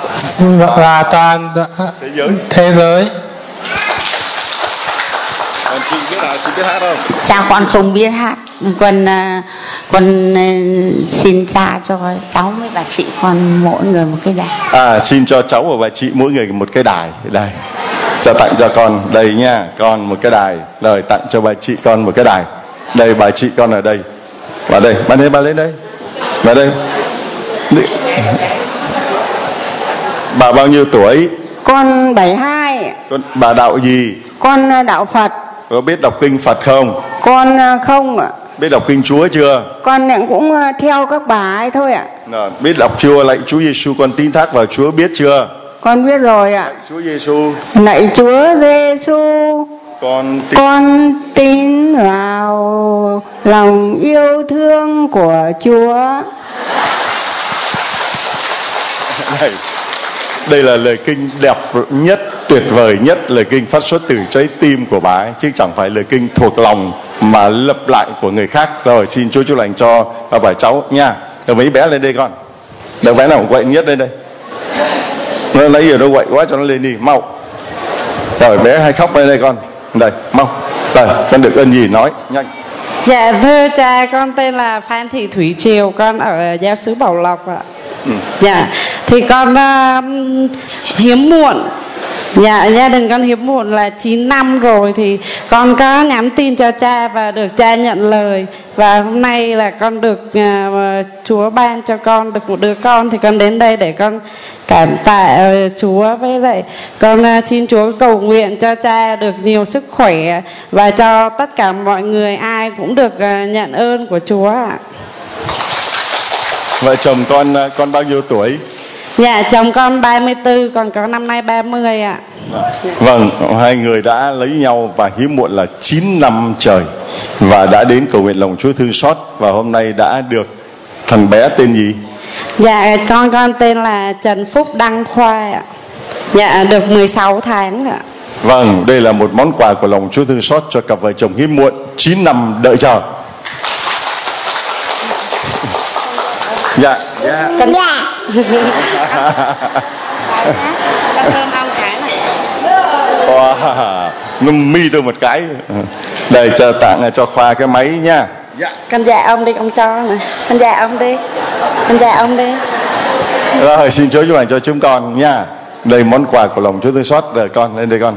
và toàn thế giới. Chị biết hát không? Cha con không biết hát. Con xin cha cho cháu với bà chị con mỗi người một cái đài. Xin cho cháu và bà chị mỗi người một cái đài. Đây, cho tặng cho con đây nha, con một cái đài. Rồi tặng cho bà chị con một cái đài. Đây, bà chị con ở đây. Bà đây, bà lên đây. Bà đây. Bà bao nhiêu tuổi? Con 72. Bà đạo gì? Con đạo Phật. Có biết đọc kinh Phật không? Con không ạ. Biết đọc kinh Chúa chưa? Con cũng theo các bà ấy thôi ạ. Biết đọc Chúa lạy Chúa Giêsu, con tín thác vào Chúa biết chưa? Con biết rồi ạ. Lạy Chúa Giêsu. Lạy Chúa Giêsu. Con tin vào lòng yêu thương của Chúa. Đây là lời kinh đẹp nhất, tuyệt vời nhất, lời kinh phát xuất từ trái tim của bà ấy, chứ chẳng phải lời kinh thuộc lòng mà lặp lại của người khác. Rồi xin Chúa chúc lành cho bà cháu nha. Rồi mấy bé lên đây con. Đứa bé nào quậy nhất lên đây. Nó lấy giờ nó quậy quá, cho nó lên đi mau. Rồi bé hay khóc lên đây con. Đây mau. Rồi con được ơn gì nói nhanh. Dạ thưa cha, con tên là Phan Thị Thủy Triều, con ở giáo xứ Bảo Lộc ạ. Dạ thì con hiếm muộn. Dạ gia đình con hiếm muộn là 9 năm rồi, thì con có nhắn tin cho cha và được cha nhận lời. Và hôm nay là con được Chúa ban cho con được một đứa con, thì con đến đây để con cảm tạ Chúa, với lại con xin Chúa cầu nguyện cho cha được nhiều sức khỏe và cho tất cả mọi người ai cũng được nhận ơn của Chúa ạ. Vợ chồng con bao nhiêu tuổi? Dạ chồng con 34, còn có năm nay 30 ạ. Vâng, hai người đã lấy nhau và hiếm muộn là 9 năm trời, và đã đến cầu nguyện lòng Chúa thương xót, và hôm nay đã được thằng bé tên gì? Dạ con tên là Trần Phúc Đăng Khoa ạ. Dạ được 16 tháng ạ. Vâng, đây là một món quà của lòng Chúa thương xót cho cặp vợ chồng hiếm muộn 9 năm đợi chờ. Dạ. Con ơn ông cái này. Wow, nó mi tôi một cái. Đây cho tặng cho Khoa cái máy nha. Dạ. Con dạ ông đi, ông cho này. Con dạ ông đi. Con dạ ông đi. Rồi xin Chúa chúc lành cho chúng con nha. Đây món quà của lòng Chúa thương xót. Rồi con lên đây con.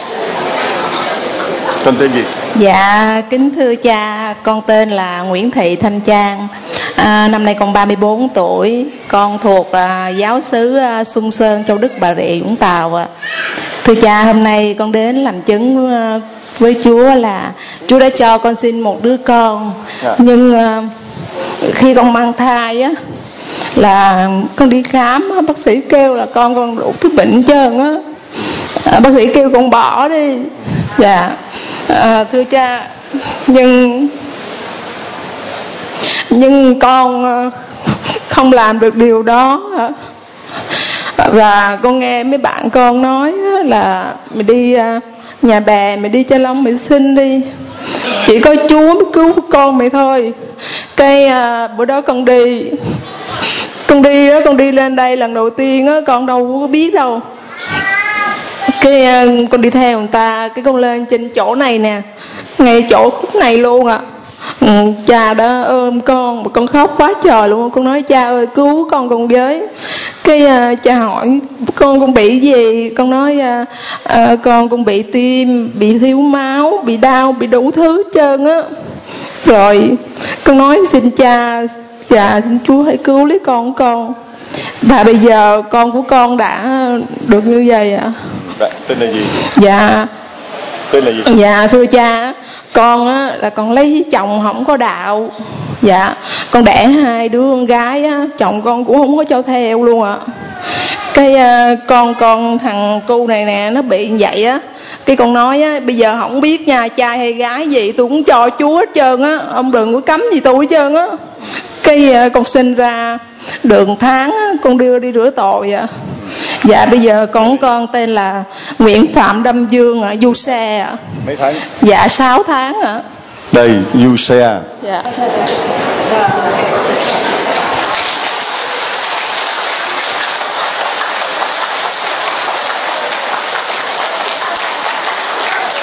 Con tên gì? Dạ kính thưa cha, con tên là Nguyễn Thị Thanh Trang. Năm nay con 34 tuổi, con thuộc giáo xứ Xuân Sơn, Châu Đức, Bà Rịa, Vũng Tàu ạ. Thưa cha, hôm nay con đến làm chứng với Chúa là Chúa đã cho con sinh một đứa con. Nhưng khi con mang thai á, là con đi khám, bác sĩ kêu là con đủ thứ bệnh hết trơn á. Bác sĩ kêu con bỏ đi. Dạ thưa cha, nhưng con không làm được điều đó. Và con nghe mấy bạn con nói là mày đi nhà bè, mày đi Cha Long mày xin đi, chỉ có Chúa mới cứu con mày thôi. Cái bữa đó con đi lên đây lần đầu tiên á, con đâu có biết đâu. Cái con đi theo người ta, cái con lên trên chỗ này nè, ngay chỗ khúc này luôn ạ. Cha đã ôm con, mà con khóc quá trời luôn. Con nói cha ơi cứu con với. Cái cha hỏi con bị gì, con nói con bị tim, bị thiếu máu, bị đau, bị đủ thứ hết trơn á. Rồi con nói xin cha, xin Chúa hãy cứu lấy con của con. Và bây giờ con của con đã được như vậy ạ. Tên là gì? Dạ. Tên là gì? Dạ thưa cha, con á là con lấy chồng không có đạo. Dạ con đẻ 2 đứa con gái á, chồng con cũng không có cho theo luôn ạ. Cái con thằng cu này nè, nó bị như vậy á. Cái con nói á, bây giờ không biết nha, trai hay gái gì tôi cũng cho Chúa hết trơn á, ông đừng có cấm gì tôi hết trơn á. Cái con sinh ra được tháng á, con đưa đi rửa tội ạ. Dạ bây giờ con tên là Nguyễn Phạm Đâm Dương ạ, du xe ạ. Mấy tháng? Dạ 6 tháng ạ. Đây du xe. Dạ.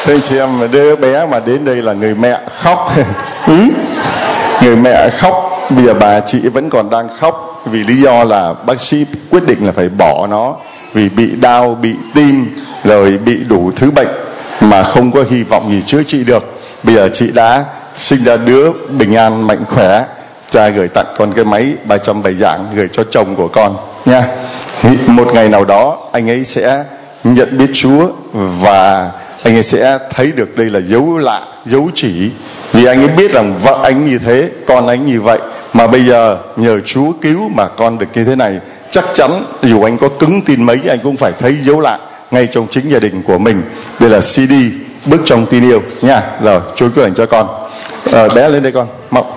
Thưa anh chị em, đứa bé mà đến đây là người mẹ khóc. Người mẹ khóc, bây giờ bà chị vẫn còn đang khóc vì lý do là bác sĩ quyết định là phải bỏ nó vì bị đau, bị tim, rồi bị đủ thứ bệnh mà không có hy vọng gì chữa trị được. Bây giờ chị đã sinh ra đứa bình an, mạnh khỏe. Cha gửi tặng con cái máy 300 bài giảng gửi cho chồng của con nha. Một ngày nào đó anh ấy sẽ nhận biết Chúa và anh ấy sẽ thấy được đây là dấu lạ, dấu chỉ. Vì anh ấy biết rằng vợ anh như thế, con anh như vậy, mà bây giờ nhờ Chúa cứu mà con được như thế này. Chắc chắn dù anh có cứng tin mấy, anh cũng phải thấy dấu lạ ngay trong chính gia đình của mình. Đây là CD Bước Trong Tin Yêu nha. Rồi Chúa cứu lành cho con. Bé lên đây con, Mộng.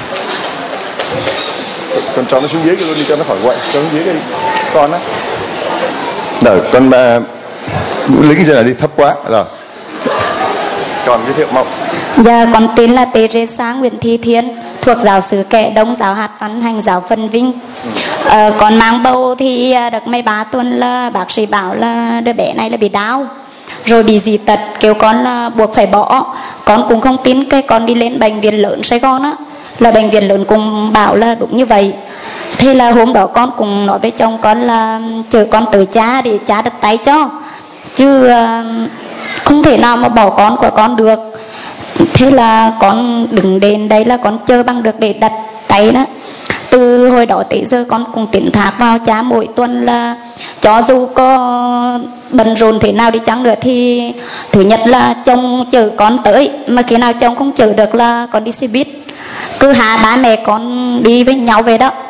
Con cho nó xuống dưới luôn đi cho nó khỏi quậy. Cho nó dưới đi con á. Rồi con lính ra là đi thấp quá. Rồi còn giới thiệu Mộng. Dạ, con tên là Teresa Nguyễn Thị Thiên, thuộc giáo xứ Kẻ Đông, giáo hạt Văn Hành, giáo Phân Vinh. Con mang bầu thì được 13 tuần là bác sĩ bảo là đứa bé này là bị đau, rồi bị dị tật, kêu con là buộc phải bỏ. Con cũng không tin, cái con đi lên bệnh viện lớn Sài Gòn á, là bệnh viện lớn cũng bảo là đúng như vậy. Thế là hôm đó con cũng nói với chồng con là chờ con tới cha để cha đặt tay cho, chứ không thể nào mà bỏ con của con được. Thế là con đứng đến đây là con chờ bằng được để đặt tay đó. Từ hồi đó tới giờ con cũng tín thác vào cha mỗi tuần là cho dù có bận rộn thế nào đi chăng nữa thì thứ nhất là chồng chở con tới, mà khi nào chồng không chở được là con đi xe buýt, cứ hai ba mẹ con đi với nhau về đó.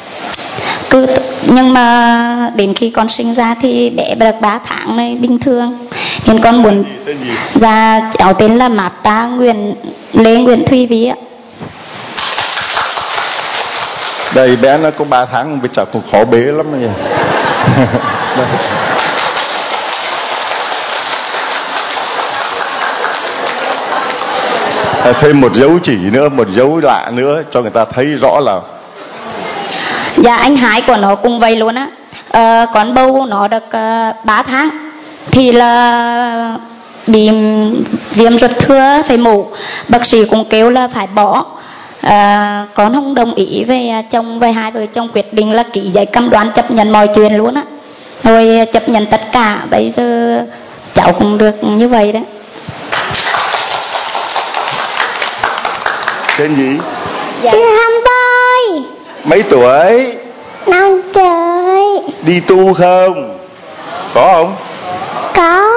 Nhưng mà đến khi con sinh ra thì bé được 3 tháng này bình thường. Nên con muốn ra cháu tên là Marta Lê Nguyễn Thùy Vy ạ. Đây bé nó có 3 tháng bây giờ cũng khó bế lắm rồi. Thêm một dấu chỉ nữa, một dấu lạ nữa cho người ta thấy rõ là. Dạ, anh Hải của nó cũng vậy luôn á. Con bầu nó được 3 tháng thì là bị viêm ruột thừa phải mổ, bác sĩ cũng kêu là phải bỏ. Con không đồng ý với chồng, với hai vợ chồng quyết định là ký giấy cam đoan chấp nhận mọi chuyện luôn á, rồi chấp nhận tất cả. Bây giờ cháu cũng được như vậy đấy. Tên gì? Dạ. Hâm Bơi. Mấy tuổi? 5 tuổi. Đi tu không? Có không? Có.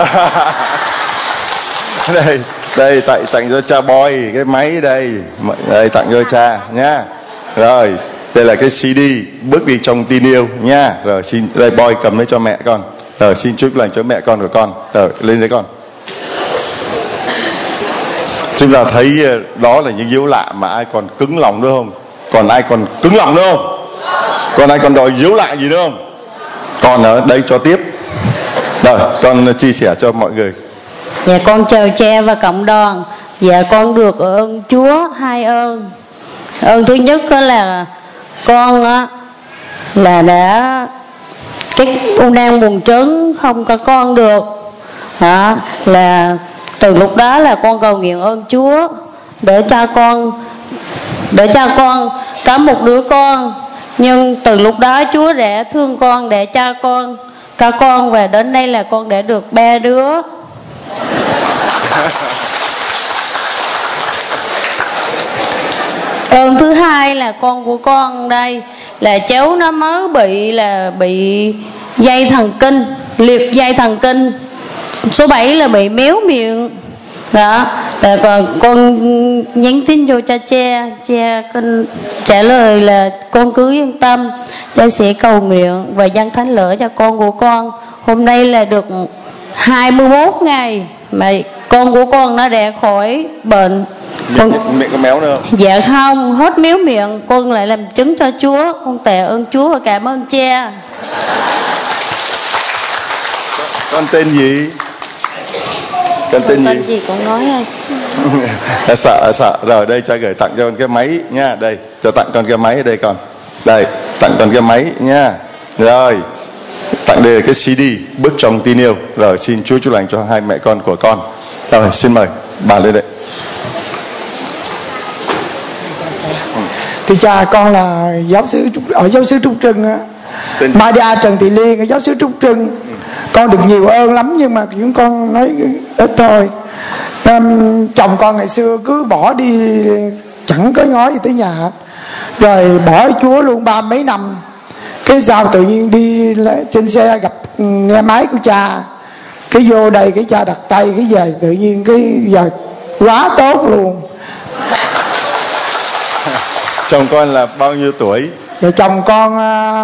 Đây tặng cho cha Boy cái máy đây tặng cho cha nha. Rồi đây là cái CD Bước Đi Trong Tin Yêu nha. Rồi xin đây Boy cầm lấy cho mẹ con. Rồi xin chúc lành cho mẹ con của con. Rồi lên đấy con. Chúng ta thấy đó là những dấu lạ mà ai còn cứng lòng nữa không? Còn ai còn cứng lòng nữa không? Còn ai còn đòi dấu lạ gì nữa không? Còn ở đây cho tiếp. Rồi con chia sẻ cho mọi người. Dạ, con chào cha và cộng đoàn. Dạ, con được ơn Chúa 2 ơn. Ơn thứ nhất đó là con là đã cái u nang buồng trứng không có con được. Là từ lúc đó là con cầu nguyện ơn Chúa để cho con có một đứa con. Nhưng từ lúc đó Chúa đã thương con để cho con có con, và đến đây là con đã được 3 đứa. Ơn thứ hai là con của con đây là cháu nó mới bị dây thần kinh, liệt dây thần kinh. Số 7 là bị méo miệng. Đó, là con nhắn tin vô cho cha con trả lời là con cứ yên tâm, cha sẽ cầu nguyện và dâng thánh lễ cho con của con. Hôm nay là được 21 ngày mà con của con nó đã khỏi bệnh. Mẹ có méo nữa không? Dạ không, hết méo miệng. Con lại làm chứng cho Chúa. Con tạ ơn Chúa và cảm ơn cha. Con tên gì? Con tên gì con nói ơi. Sợ. Rồi đây cha gửi tặng cho con cái máy nha. Đây, cho tặng con cái máy đây con. Đây, tặng con cái máy nha. Rồi, tặng đây là cái CD Bước Trong Tin Yêu. Rồi xin Chúa chúc lành cho hai mẹ con của con. Rồi, xin mời bà lên đây. Thì cha con là giáo xứ ở giáo xứ Trúc Trưng á, Maria Trần Thị Liên ở giáo xứ Trúc Trưng. Con được nhiều ơn lắm nhưng mà chúng con nói ít thôi. Chồng con ngày xưa cứ bỏ đi chẳng có ngó gì tới nhà hết, rồi bỏ Chúa luôn 30 mấy năm. Cái sao tự nhiên đi trên xe gặp nghe máy của cha, cái vô đây cái cha đặt tay cái về, tự nhiên cái giờ quá tốt luôn. Chồng con là bao nhiêu tuổi? Dạ chồng con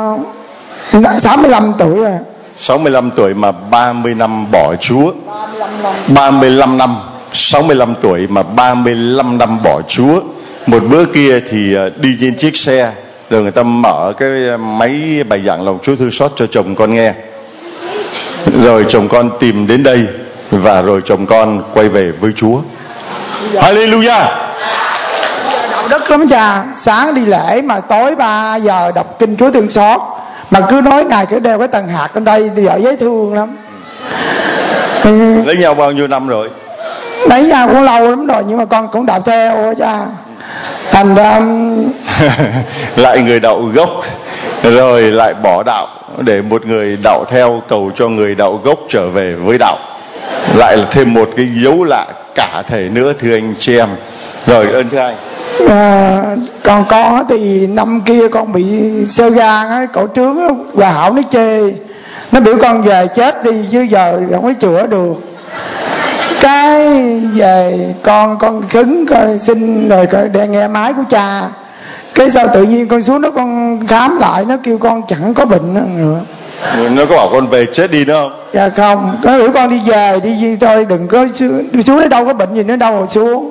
65 tuổi rồi. 65 tuổi mà 30 năm bỏ Chúa. 35 năm. 65 tuổi mà 35 năm bỏ Chúa. Một bữa kia thì đi trên chiếc xe, rồi người ta mở cái máy bài giảng lòng Chúa thương xót cho chồng con nghe. Rồi chồng con tìm đến đây, và rồi chồng con quay về với Chúa. Hallelujah. Đạo đức lắm cha. Sáng đi lễ mà tối 3 giờ đọc kinh Chúa thương xót, mà cứ nói Ngài cứ đeo cái tầng hạt lên đây thì ở dễ thương lắm. Lấy nhau bao nhiêu năm rồi? Lấy nhau cũng lâu lắm rồi, nhưng mà con cũng đạp theo cha. Thành ra lại người đạo gốc, rồi lại bỏ đạo để một người đạo theo cầu cho người đạo gốc trở về với đạo. Lại là thêm một cái dấu lạ cả thể nữa, thưa anh chị em. Rồi ơn thứ hai. Còn con thì năm kia con bị xơ gan á, cổ trướng á, Hòa Hảo nó chê, nó biểu con về chết đi chứ giờ không có chữa được. Cái về con khấn coi xin rồi để nghe máy của cha. Cái sao tự nhiên con xuống đó con khám lại, nó kêu con chẳng có bệnh nữa. Nó có bảo con về chết đi nữa không? Dạ không, nó biểu con đi về đi thôi, đừng có xuống đấy, đâu có bệnh gì nữa đâu mà xuống.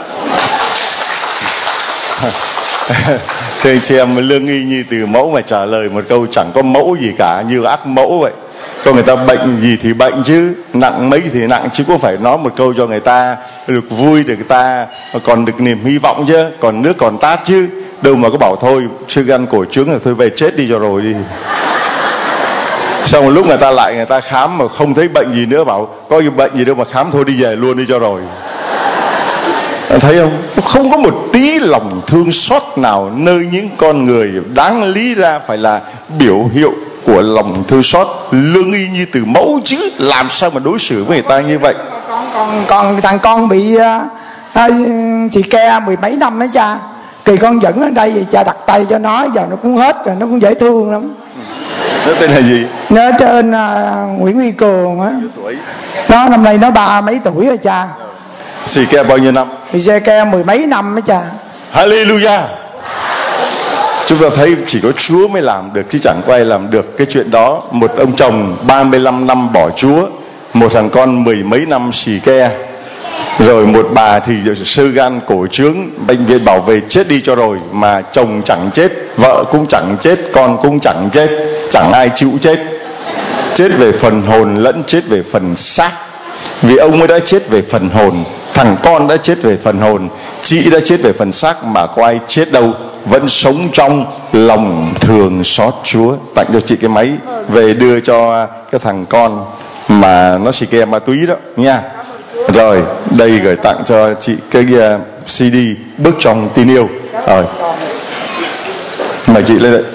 Thưa anh chị em, lương y như từ mẫu mà trả lời một câu chẳng có mẫu gì cả, như ác mẫu vậy. Còn người ta bệnh gì thì bệnh chứ, nặng mấy thì nặng chứ, có phải nói một câu cho người ta được vui, để người ta còn được niềm hy vọng chứ, còn nước còn tát chứ. Đâu mà có bảo thôi xơ gan cổ trướng là thôi về chết đi cho rồi đi. Xong một lúc người ta khám mà không thấy bệnh gì nữa, bảo có gì bệnh gì đâu mà khám, thôi đi về luôn đi cho rồi. Thấy không? Không có một tí lòng thương xót nào nơi những con người đáng lý ra phải là biểu hiệu của lòng thương xót, lương y như từ mẫu chứ, làm sao mà đối xử với người ta như vậy. Còn thằng con bị thì ke 10 mấy năm đó cha, kỳ con dẫn ở đây thì cha đặt tay cho nó, giờ nó cũng hết rồi, nó cũng dễ thương lắm. Nó tên là gì? Nó tên Nguyễn Huy Cường á. Nó năm nay nó 30 mấy tuổi rồi cha. Xì ke bao nhiêu năm? Xì ke 10 mấy năm đó cha. Hallelujah. Chúng ta thấy chỉ có Chúa mới làm được, chứ chẳng có ai làm được cái chuyện đó. Một ông chồng 35 năm bỏ Chúa, một thằng con 10 mấy năm xì ke, rồi một bà thì xơ gan cổ trướng, bệnh viện bảo về chết đi cho rồi, mà chồng chẳng chết, vợ cũng chẳng chết, con cũng chẳng chết, chẳng ai chịu chết. Chết về phần hồn lẫn chết về phần xác. Vì ông ấy đã chết về phần hồn, thằng con đã chết về phần hồn, chị đã chết về phần xác, mà có ai chết đâu, vẫn sống trong lòng thương xót Chúa. Tặng cho chị cái máy về đưa cho cái thằng con mà nó xì ke ma túy đó nha. Rồi đây gửi tặng cho chị cái CD Bước Trong Tin Yêu. Rồi mời chị lên đây.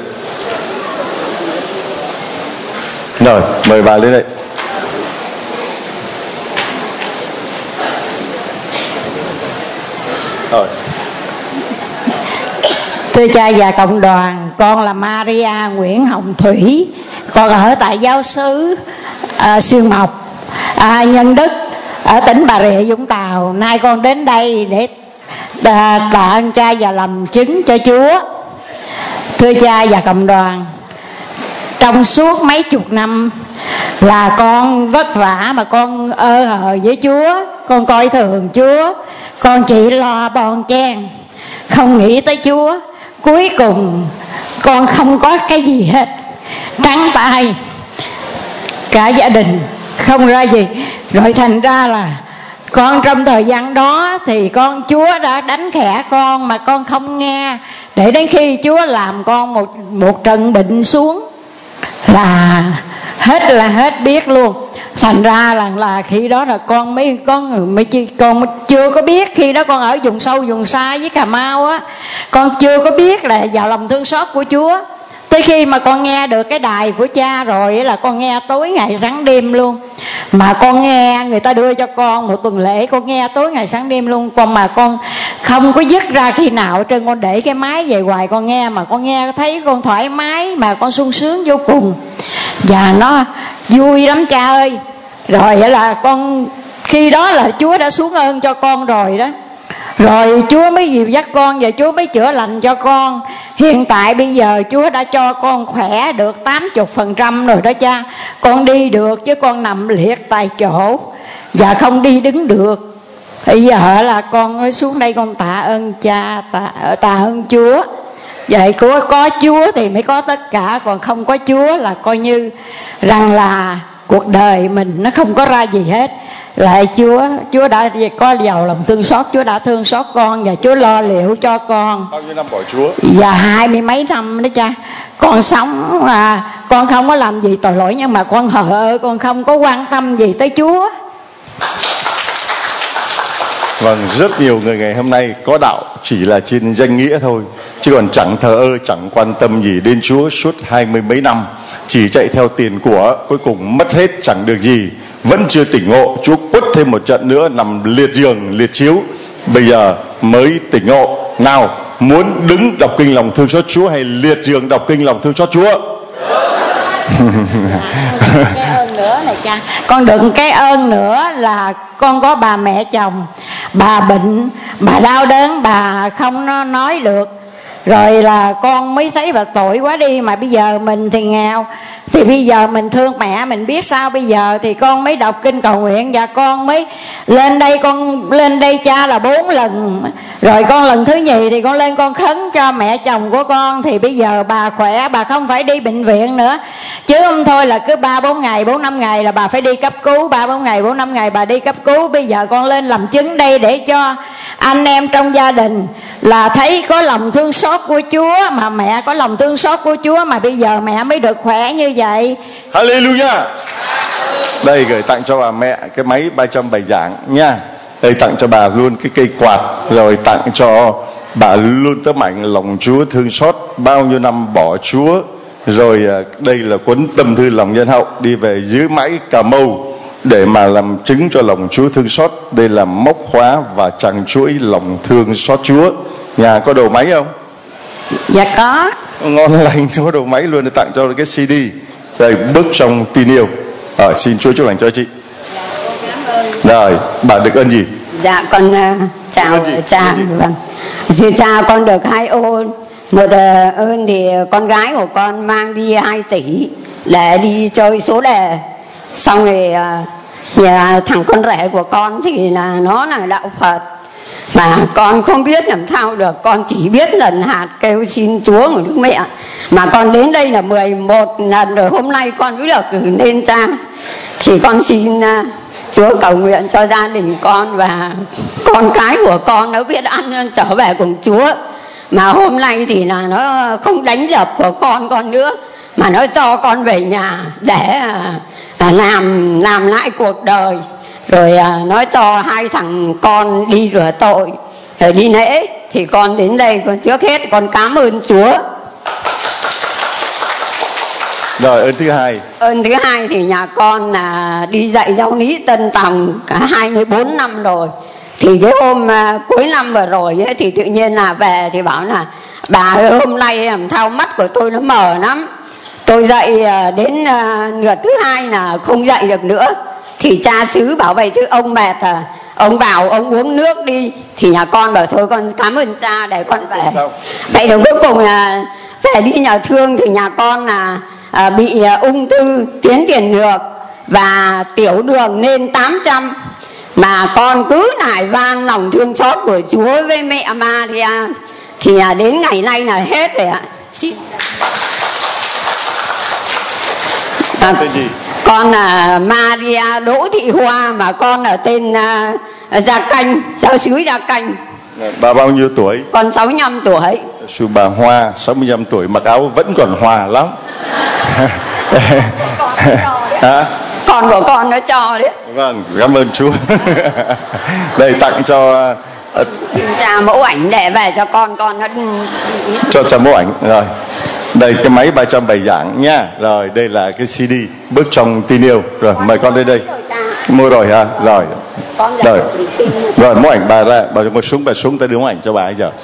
Rồi mời bà lên đây. Rồi. Thưa cha và cộng đoàn, con là Maria Nguyễn Hồng Thủy, con ở tại giáo xứ Xuyên Mộc, Nhân Đức ở tỉnh Bà Rịa Vũng Tàu. Nay con đến đây để tạ ơn cha và làm chứng cho Chúa. Thưa cha và cộng đoàn, trong suốt mấy chục năm là con vất vả mà con ơ hờ với Chúa, con coi thường Chúa, con chỉ lo bon chen, không nghĩ tới Chúa. Cuối cùng con không có cái gì hết, trắng tay, cả gia đình không ra gì. Rồi thành ra là con trong thời gian đó thì Chúa đã đánh khẽ con mà con không nghe, để đến khi Chúa làm con một trận bệnh xuống là hết biết luôn. Thành ra là khi đó là con chưa có biết. Khi đó con ở vùng sâu vùng xa với Cà Mau á, con chưa có biết là vào lòng thương xót của Chúa. Tới khi mà con nghe được cái đài của cha rồi là con nghe tối ngày sáng đêm luôn. Mà con nghe người ta đưa cho con một tuần lễ, con nghe tối ngày sáng đêm luôn. Con không có dứt ra khi nào trên. Con để cái máy về hoài con nghe, mà con nghe thấy con thoải mái, mà con sung sướng vô cùng. Và nó vui lắm cha ơi. Rồi là con, khi đó là Chúa đã xuống ơn cho con rồi đó. Rồi Chúa mới dìu dắt con, và Chúa mới chữa lành cho con. Hiện tại bây giờ Chúa đã cho con khỏe được 80% rồi đó cha. Con đi được chứ con nằm liệt tại chỗ và không đi đứng được. Bây giờ là con nói xuống đây con tạ ơn cha, tạ ơn Chúa. Vậy có Chúa thì mới có tất cả, còn không có Chúa là coi như rằng là cuộc đời mình nó không có ra gì hết. Lại Chúa đã có giàu lòng thương xót, Chúa đã thương xót con và Chúa lo liệu cho con. Bao nhiêu năm bỏ Chúa? Và 20 mấy năm đó cha. Con sống con không có làm gì tội lỗi, nhưng mà con hờ ơ, con không có quan tâm gì tới Chúa. Vâng, rất nhiều người ngày hôm nay có đạo chỉ là trên danh nghĩa thôi, chứ còn chẳng thờ ơ, chẳng quan tâm gì đến Chúa suốt 20 mấy năm. Chỉ chạy theo tiền của, cuối cùng mất hết chẳng được gì. Vẫn chưa tỉnh ngộ, Chúa quất thêm một trận nữa, nằm liệt giường, liệt chiếu. Bây giờ mới tỉnh ngộ. Nào, muốn đứng đọc kinh lòng thương xót Chúa hay liệt giường đọc kinh lòng thương xót Chúa? Cái ơn nữa này cha, con được cái ơn nữa là con có bà mẹ chồng, bà bệnh, bà đau đớn, bà không nói được. Rồi là con mới thấy bà tội quá đi, mà bây giờ mình thì nghèo, thì bây giờ mình thương mẹ, mình biết sao bây giờ, thì con mới đọc kinh cầu nguyện và con mới lên đây. Con lên đây cha là 4 lần. Rồi con lần thứ nhì thì con lên con khấn cho mẹ chồng của con, thì bây giờ bà khỏe, bà không phải đi bệnh viện nữa. Chứ không thôi là cứ 3-4 ngày, 4-5 ngày là bà phải đi cấp cứu, 3-4 ngày, 4-5 ngày bà đi cấp cứu. Bây giờ con lên làm chứng đây để cho anh em trong gia đình là thấy có lòng thương xót của Chúa, mà mẹ có lòng thương xót của Chúa, mà bây giờ mẹ mới được khỏe như vậy. Hallelujah. Đây gửi tặng cho bà mẹ cái máy 300 bài giảng nha. Đây tặng cho bà luôn cái cây quạt, rồi tặng cho bà luôn tấm ảnh lòng Chúa thương xót bao nhiêu năm bỏ Chúa. Rồi đây là cuốn tâm thư lòng nhân hậu, đi về dưới mãi Cà Mau để mà làm chứng cho lòng Chúa thương xót. Đây là móc khóa và chằng chuỗi lòng thương xót Chúa. Nhà có đầu máy không? Dạ có. Ngon lành, có đầu máy luôn để tặng cho cái CD. Đây, bước trong tin yêu. Xin Chúa chúc lành cho chị. Rồi, bà được ơn gì? Dạ con chào cha. Vâng. Xin cha, con được 2 ơn. Một ơn thì con gái của con mang đi 2 tỷ để đi chơi số đề. Xong rồi nhà thằng con rể của con thì là nó là đạo Phật, mà con không biết làm sao được. Con chỉ biết lần hạt kêu xin Chúa của Đức Mẹ, mà con đến đây là 11 lần rồi. Hôm nay con mới được cử lên cha, thì con xin Chúa cầu nguyện cho gia đình con và con cái của con nó biết ăn trở về cùng Chúa. Mà hôm nay thì là nó không đánh đập của con nữa, mà nó cho con về nhà để làm lại cuộc đời. Rồi nó cho 2 thằng con đi rửa tội rồi đi lễ. Thì con đến đây, con trước hết con cảm ơn Chúa. Rồi ơn thứ hai. Ơn thứ hai thì nhà con là đi dạy giáo lý Tân Tòng cả 24 năm rồi. Thì cái hôm cuối năm vừa rồi ấy, thì tự nhiên là về thì bảo là bà ơi, hôm nay làm sao mắt của tôi nó mờ lắm. Tôi dạy đến nửa thứ hai là không dạy được nữa. Thì cha xứ bảo vậy chứ ông mệt à, ông bảo ông uống nước đi. Thì nhà con bảo thôi con cảm ơn cha để con về. Vậy rồi cuối cùng là về đi nhà thương thì nhà con là bị ung thư tiến triển ngược và tiểu đường lên 800. Mà con cứ nài van lòng thương xót của Chúa với mẹ Maria. Thì đến ngày nay là hết rồi ạ. Xin. Con là Maria Đỗ Thị Hoa, mà con ở tên Gia Canh, giáo xứ Gia Canh. Bà bao nhiêu tuổi? Con 65 tuổi. Sư bà Hoa 65 tuổi mặc áo vẫn còn hòa lắm. con của con nó cho đấy. Vâng, cảm ơn Chúa. Đây tặng cho xin cha mẫu ảnh để về cho con nó cho mẫu ảnh rồi. Đây cái máy 300 bài giảng nha. Rồi đây là cái CD Bước Trong Tin Yêu. Rồi mời con đến đây. Mua rồi hả? Rồi. Rồi. Rồi mẫu ảnh bà ra, bà xuống tới đưa mẫu ảnh cho bà ấy giờ.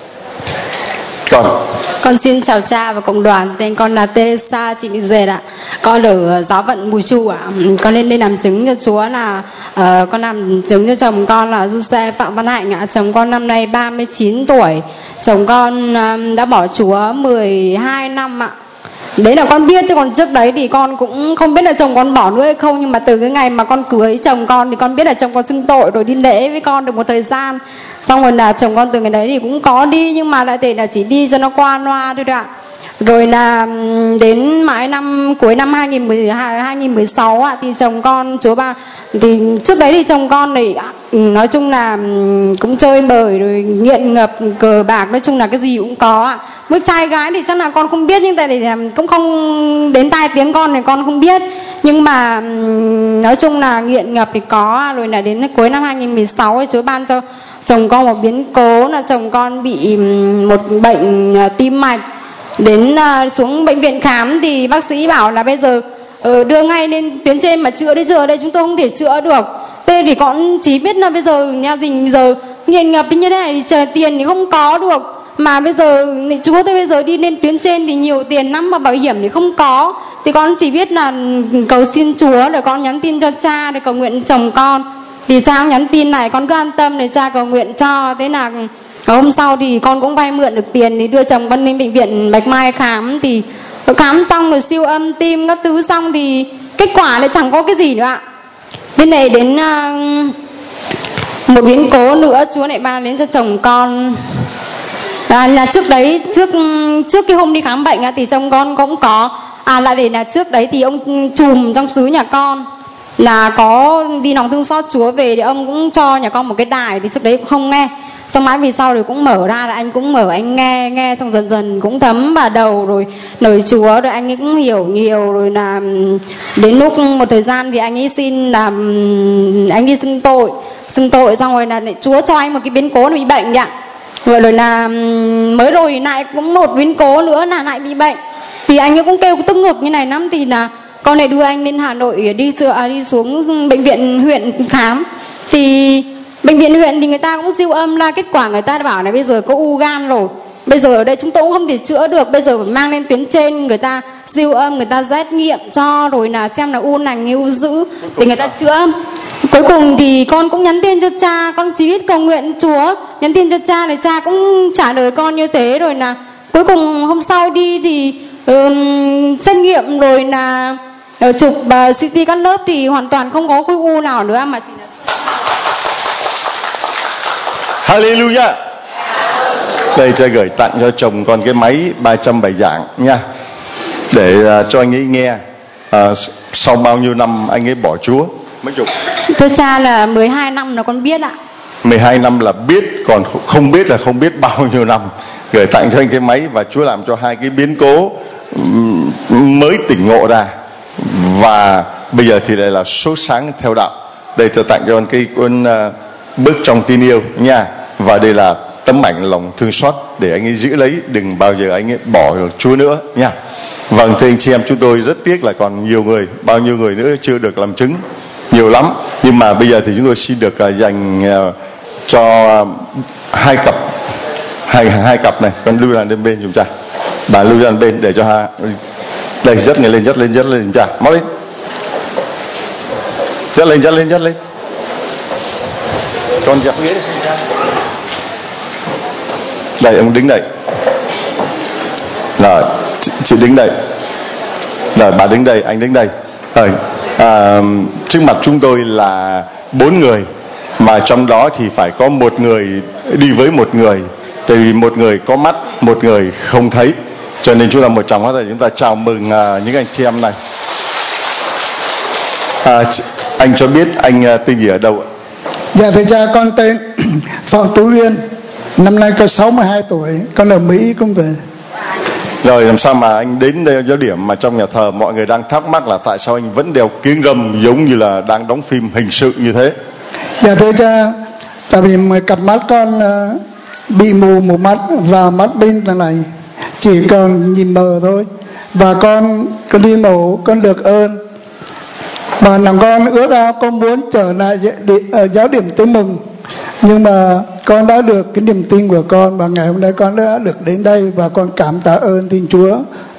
Con xin chào cha và cộng đoàn. Tên con là Teresa Chị Dệt ạ. Con ở giáo phận Bùi Chu ạ. Con lên đây làm chứng cho Chúa là con làm chứng cho chồng con là Giuse Phạm Văn Hạnh ạ. Chồng con năm nay 39 tuổi. Chồng con đã bỏ Chúa 12 năm ạ. Đấy là con biết, chứ còn trước đấy thì con cũng không biết là chồng con bỏ nữa hay không. Nhưng mà từ cái ngày mà con cưới chồng con thì con biết là chồng con xưng tội rồi đi lễ với con được một thời gian. Xong rồi là chồng con từ ngày đấy thì cũng có đi, nhưng mà lại thể là chỉ đi cho nó qua loa thôi ạ. Rồi là đến mãi cuối năm 2016 ạ, thì chồng con thì trước đấy thì chồng con này nói chung là cũng chơi bời rồi nghiện ngập cờ bạc, nói chung là cái gì cũng có ạ. Với trai gái thì chắc là con không biết, nhưng tại vì cũng không đến tai tiếng con thì con không biết. Nhưng mà nói chung là nghiện ngập thì có. Rồi là đến cuối năm 2016 thì Chúa ban cho chồng con một biến cố là chồng con bị một bệnh tim mạch. Đến xuống bệnh viện khám thì bác sĩ bảo là bây giờ đưa ngay lên tuyến trên mà chữa, bây giờ ở đây chúng tôi không thể chữa được. Thế thì con chỉ biết là bây giờ nhà mình giờ nghiện ngập như thế này thì chờ tiền thì không có được. Mà bây giờ Chúa tôi bây giờ đi lên tuyến trên thì nhiều tiền lắm, mà bảo hiểm thì không có. Thì con chỉ biết là cầu xin Chúa để con nhắn tin cho cha để cầu nguyện chồng con. Thì cha cũng nhắn tin này, con cứ an tâm để cha cầu nguyện cho. Thế là hôm sau thì con cũng vay mượn được tiền thì đưa chồng con lên bệnh viện Bạch Mai khám. Thì khám xong rồi siêu âm tim các thứ xong thì kết quả lại chẳng có cái gì nữa ạ. Bên này đến một biến cố nữa Chúa lại ban đến cho chồng con. Là trước đấy, trước cái hôm đi khám bệnh thì chồng con cũng có là để là trước đấy thì ông trùm trong xứ nhà con là có đi lòng thương xót Chúa về, thì ông cũng cho nhà con một cái đài, thì trước đấy cũng không nghe. Xong mãi vì sau rồi cũng mở ra là anh cũng mở, anh nghe xong dần dần cũng thấm vào đầu rồi lời Chúa, rồi anh ấy cũng hiểu nhiều. Rồi là đến lúc một thời gian thì anh ấy xin là anh đi xưng tội xong rồi là Chúa cho anh một cái biến cố là bị bệnh ạ. Rồi là mới rồi lại cũng một biến cố nữa là lại bị bệnh, thì anh ấy cũng kêu tức ngực như này lắm. Thì là con này đưa anh lên Hà Nội đi xuống bệnh viện huyện khám. Thì bệnh viện huyện thì người ta cũng siêu âm ra kết quả người ta bảo là bây giờ có u gan rồi. Bây giờ ở đây chúng tôi cũng không thể chữa được, bây giờ phải mang lên tuyến trên người ta siêu âm, người ta xét nghiệm cho rồi là xem là u lành hay u dữ thì người ta chữa. Cuối cùng thì con cũng nhắn tin cho cha, con chỉ biết cầu nguyện Chúa, nhắn tin cho cha thì cha cũng trả lời con như thế. Rồi là cuối cùng hôm sau đi thì xét nghiệm rồi là chụp CT các lớp thì hoàn toàn không có khối u nào nữa, mà chỉ là Hallelujah. Đây cho gửi tặng cho chồng con cái máy 300 bài giảng nha, để cho anh ấy nghe. Sau bao nhiêu năm anh ấy bỏ Chúa? Mấy chục? Thưa cha là 12 năm là con biết ạ. 12 năm là biết, còn không biết là không biết bao nhiêu năm. Gửi tặng cho anh cái máy, và Chúa làm cho hai cái biến cố mới tỉnh ngộ ra, và bây giờ thì lại là số sáng theo đạo. Đây cho tặng cho anh cái cuốn Bước Trong Tin Yêu nha. Và đây là tấm ảnh lòng thương xót để anh ấy giữ lấy, đừng bao giờ anh ấy bỏ được Chúa nữa nha. Vâng, thưa anh chị em, chúng tôi rất tiếc là còn nhiều người, bao nhiêu người nữa chưa được làm chứng, nhiều lắm. Nhưng mà bây giờ thì chúng tôi xin được dành cho hai cặp này. Con lưu ra bên chúng ta, bà lưu ra bên để cho hai. Đây, dắt người lên, dắt lên cha, mau lên, dắt lên. Con dắt ghế xin cha. Đây, ông đứng đây. Rồi, chị đứng đây. Rồi, bà đứng đây, anh đứng đây. Rồi, trước mặt chúng tôi là 4 người, mà trong đó thì phải có một người đi với một người, tại vì một người có mắt, một người không thấy, cho nên chúng ta một trong đó chúng ta chào mừng những anh chị em này. Anh cho biết anh tên gì ở đâu ạ? Dạ thưa cha, con tên Phạm Tú Uyên, năm nay có 62 tuổi, con ở Mỹ cũng về. Rồi làm sao mà anh đến giáo điểm mà trong nhà thờ mọi người đang thắc mắc là tại sao anh vẫn đeo kiếng râm giống như là đang đóng phim hình sự như thế? Dạ thưa cha, tại vì cặp mắt con bị mù một mắt và mắt bên này chỉ còn nhìn mờ thôi, và con đi mổ con được ơn, và lòng con ước ao con muốn trở lại giáo điểm Tin Mừng, nhưng mà con đã được cái niềm tin của con, và ngày hôm nay con đã được đến đây và con cảm tạ ơn Thiên Chúa.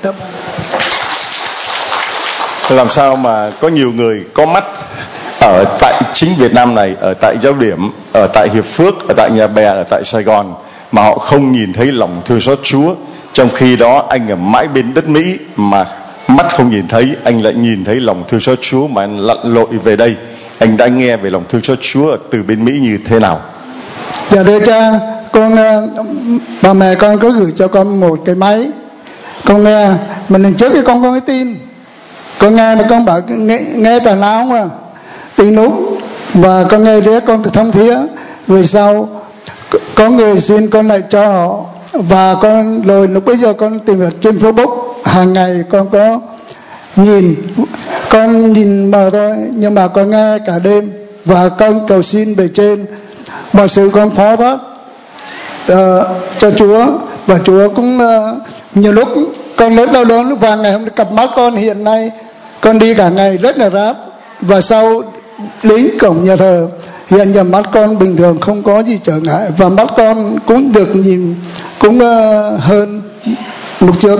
Làm sao mà có nhiều người có mắt ở tại chính Việt Nam này, ở tại giáo điểm, ở tại Hiệp Phước, ở tại Nhà Bè, ở tại Sài Gòn, mà họ không nhìn thấy lòng thương xót Chúa, trong khi đó anh ở mãi bên đất Mỹ mà mắt không nhìn thấy, anh lại nhìn thấy lòng thương xót Chúa mà anh lặn lội về đây. Anh đã nghe về lòng thương xót Chúa từ bên Mỹ như thế nào? Dạ thưa cha, con bà mẹ con có gửi cho con một cái máy, con nghe mà lần trước thì con có cái tin, con nghe mà con bảo nghe tào lao mà tin đúng, và con nghe thế con thông thía. Về sau có người xin con lại cho họ, và con rồi lúc bây giờ con tìm hiểu trên Facebook, hàng ngày con có nhìn mờ thôi, nhưng mà con nghe cả đêm, và con cầu xin bề trên mọi sự con phó thác cho Chúa, và Chúa cũng nhiều lúc con rất đau đớn, và ngày hôm nay cặp mắt con hiện nay con đi cả ngày rất là rát, và sau đến cổng nhà thờ hiện giờ mắt con bình thường, không có gì trở ngại, và mắt con cũng được nhìn cũng hơn lúc trước.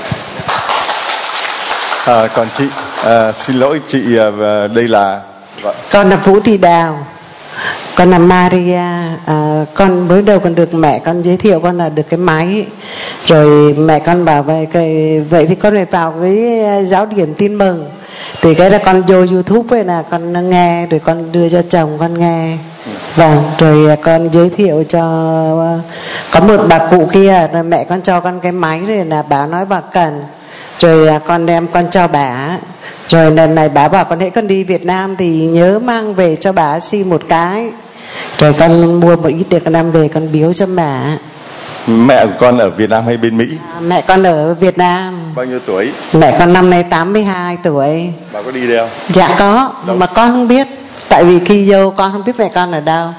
Còn chị, xin lỗi chị, đây là con là Vũ Thị Đào, con là Maria. Con mới đầu con được mẹ con giới thiệu con là được cái máy, rồi mẹ con bảo vậy thì con phải vào cái giáo điểm Tin Mừng, thì cái là con vô YouTube ấy là con nghe, rồi con đưa cho chồng con nghe, vâng, rồi con giới thiệu cho có một bà cụ kia, rồi mẹ con cho con cái máy, rồi là bà nói bà cần, rồi con đem con cho bà. Rồi lần này bà bảo con hãy con đi Việt Nam thì nhớ mang về cho bà xin một cái, rồi con mua một ít để con đem về con biếu cho mẹ. Mẹ của con ở Việt Nam hay bên Mỹ? Mẹ con ở Việt Nam. Bao nhiêu tuổi? Mẹ con năm nay 82 tuổi. Bà có đi đây không? Dạ có, mà con không biết, tại vì khi vô con không biết mẹ con ở đâu.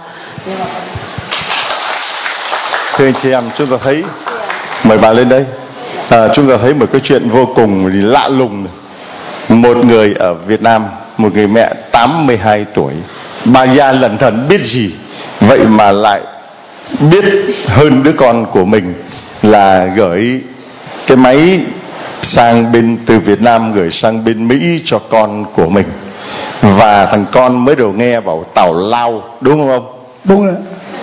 Thưa anh chị em, chúng ta thấy, mời bà lên đây. Chúng ta thấy một cái chuyện vô cùng lạ lùng. Một người ở Việt Nam, một người mẹ 82 tuổi, bà già lẩn thẩn biết gì, vậy mà lại biết hơn đứa con của mình là gửi cái máy từ Việt Nam gửi sang bên Mỹ cho con của mình, và thằng con mới đầu nghe bảo tào lao, đúng không? Đúng rồi.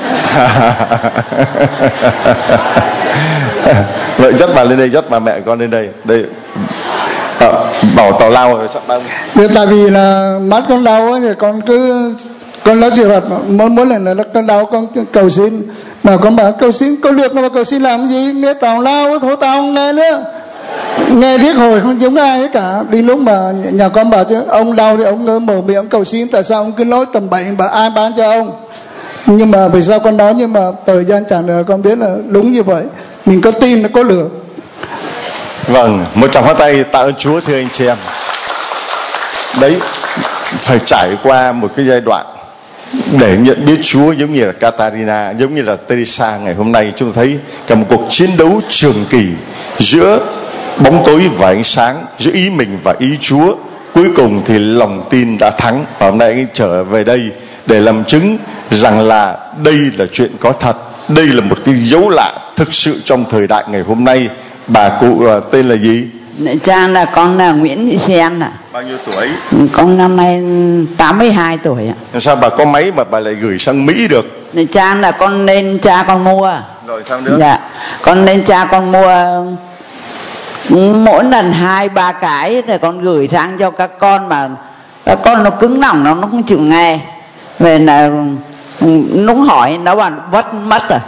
Vậy dắt bà lên đây, dắt bà mẹ con lên đây. Đây, bảo tào lao rồi sắp bao. Tại vì là mắt con đau ấy, thì con nói sự thật, mỗi lần là con đau con cầu xin, mà con bảo cầu xin có được, mà cầu xin làm gì, nghe tào lao thôi, tao không nghe nữa, nghe riết hồi không giống ai hết cả. Đi lúc mà nhà con bảo chứ ông đau thì ông mở miệng cầu xin, tại sao ông cứ nói tầm bậy, bảo ai bán cho ông. Nhưng mà vì sao con nói, nhưng mà thời gian trả lời con biết là đúng như vậy, mình có tin nó có được. Vâng, một tràng pháo tay tạ ơn Chúa. Thưa anh chị em, đấy, phải trải qua một cái giai đoạn để nhận biết Chúa, giống như là Catarina, giống như là Teresa ngày hôm nay. Chúng ta thấy cả một cuộc chiến đấu trường kỳ giữa bóng tối và ánh sáng, giữa ý mình và ý Chúa. Cuối cùng thì lòng tin đã thắng, và hôm nay anh trở về đây để làm chứng rằng là đây là chuyện có thật, đây là một cái dấu lạ thực sự trong thời đại ngày hôm nay. Bà cụ tên là gì? Cha là con là Nguyễn Thị Sen ạ. Bao nhiêu tuổi? Con năm nay 82 tuổi ạ. Làm sao bà có máy mà bà lại gửi sang Mỹ được? Cha là con lên cha con mua. Rồi sao nữa? Dạ, con lên cha con mua mỗi lần 2-3 cái rồi con gửi sang cho các con, mà các con nó cứng lòng, nó không chịu nghe. Về là lúc hỏi nó bảo vất mất rồi.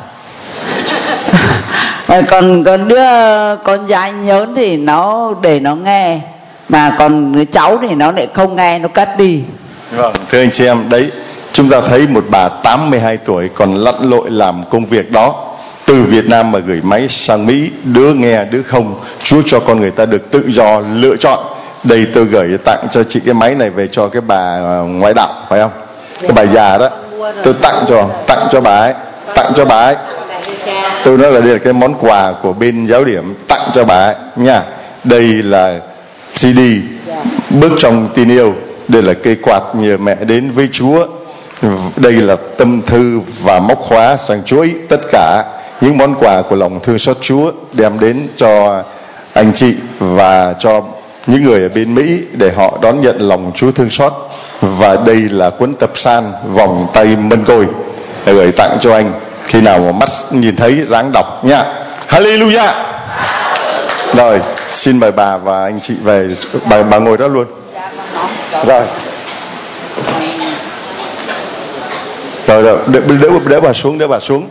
Còn đứa con gái nhớn thì nó để nó nghe, mà còn đứa cháu thì nó lại không nghe, nó cắt đi. Vâng, thưa anh chị em, đấy, chúng ta thấy một bà 82 tuổi còn lặn lội làm công việc đó. từ Việt Nam mà gửi máy sang Mỹ, đứa nghe đứa không. Chúa cho con người ta được tự do lựa chọn. Đây tôi gửi tặng cho chị cái máy này về cho cái bà ngoại đạo, phải không? Cái bà già đó, tôi tặng cho bà ấy. Tôi nói là đây là cái món quà của bên giáo điểm tặng cho bà ấy nha. Đây là CD Bước trong tin yêu. Đây là cây quạt nhờ mẹ đến với Chúa. Đây là tâm thư và móc khóa sang chuỗi. Tất cả những món quà của lòng thương xót Chúa đem đến cho anh chị và cho những người ở bên Mỹ để họ đón nhận lòng Chúa thương xót. Và đây là cuốn tập san Vòng tay mân côi gửi tặng cho anh. Khi nào mà mắt nhìn thấy ráng đọc nha. Hallelujah. Rồi, xin mời bà và anh chị về. Bà ngồi đó luôn. Rồi. Rồi, đỡ bà xuống. Đỡ bà xuống.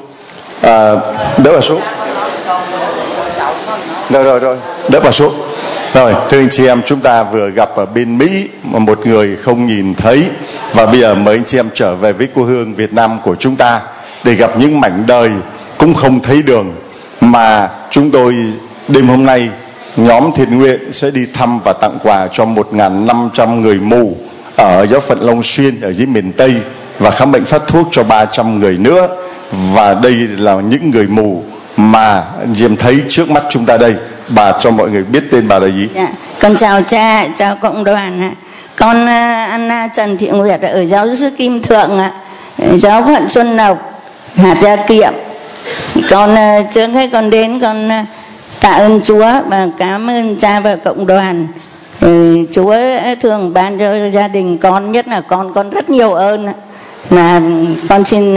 Rồi, đỡ bà xuống. Rồi, thưa anh chị em, chúng ta vừa gặp ở bên Mỹ mà một người không nhìn thấy, và bây giờ mời anh chị em trở về với quê hương Việt Nam của chúng ta để gặp những mảnh đời cũng không thấy đường. Mà chúng tôi đêm hôm nay nhóm thiện nguyện sẽ đi thăm và tặng quà cho 1.500 người mù ở giáo phận Long Xuyên ở dưới miền Tây, và khám bệnh phát thuốc cho 300 người nữa. Và đây là những người mù mà Diệm thấy trước mắt chúng ta đây. Bà cho mọi người biết tên bà là gì? Dạ, con chào cha, chào cộng đoàn. Con Anna Trần Thị Nguyệt ở giáo xứ Kim Thượng, giáo phận Xuân Lộc, hạt Gia Kiệm. Con trước hết con đến con tạ ơn Chúa và cảm ơn cha và cộng đoàn. Chúa thường ban cho gia đình con, nhất là con rất nhiều ơn. Mà con xin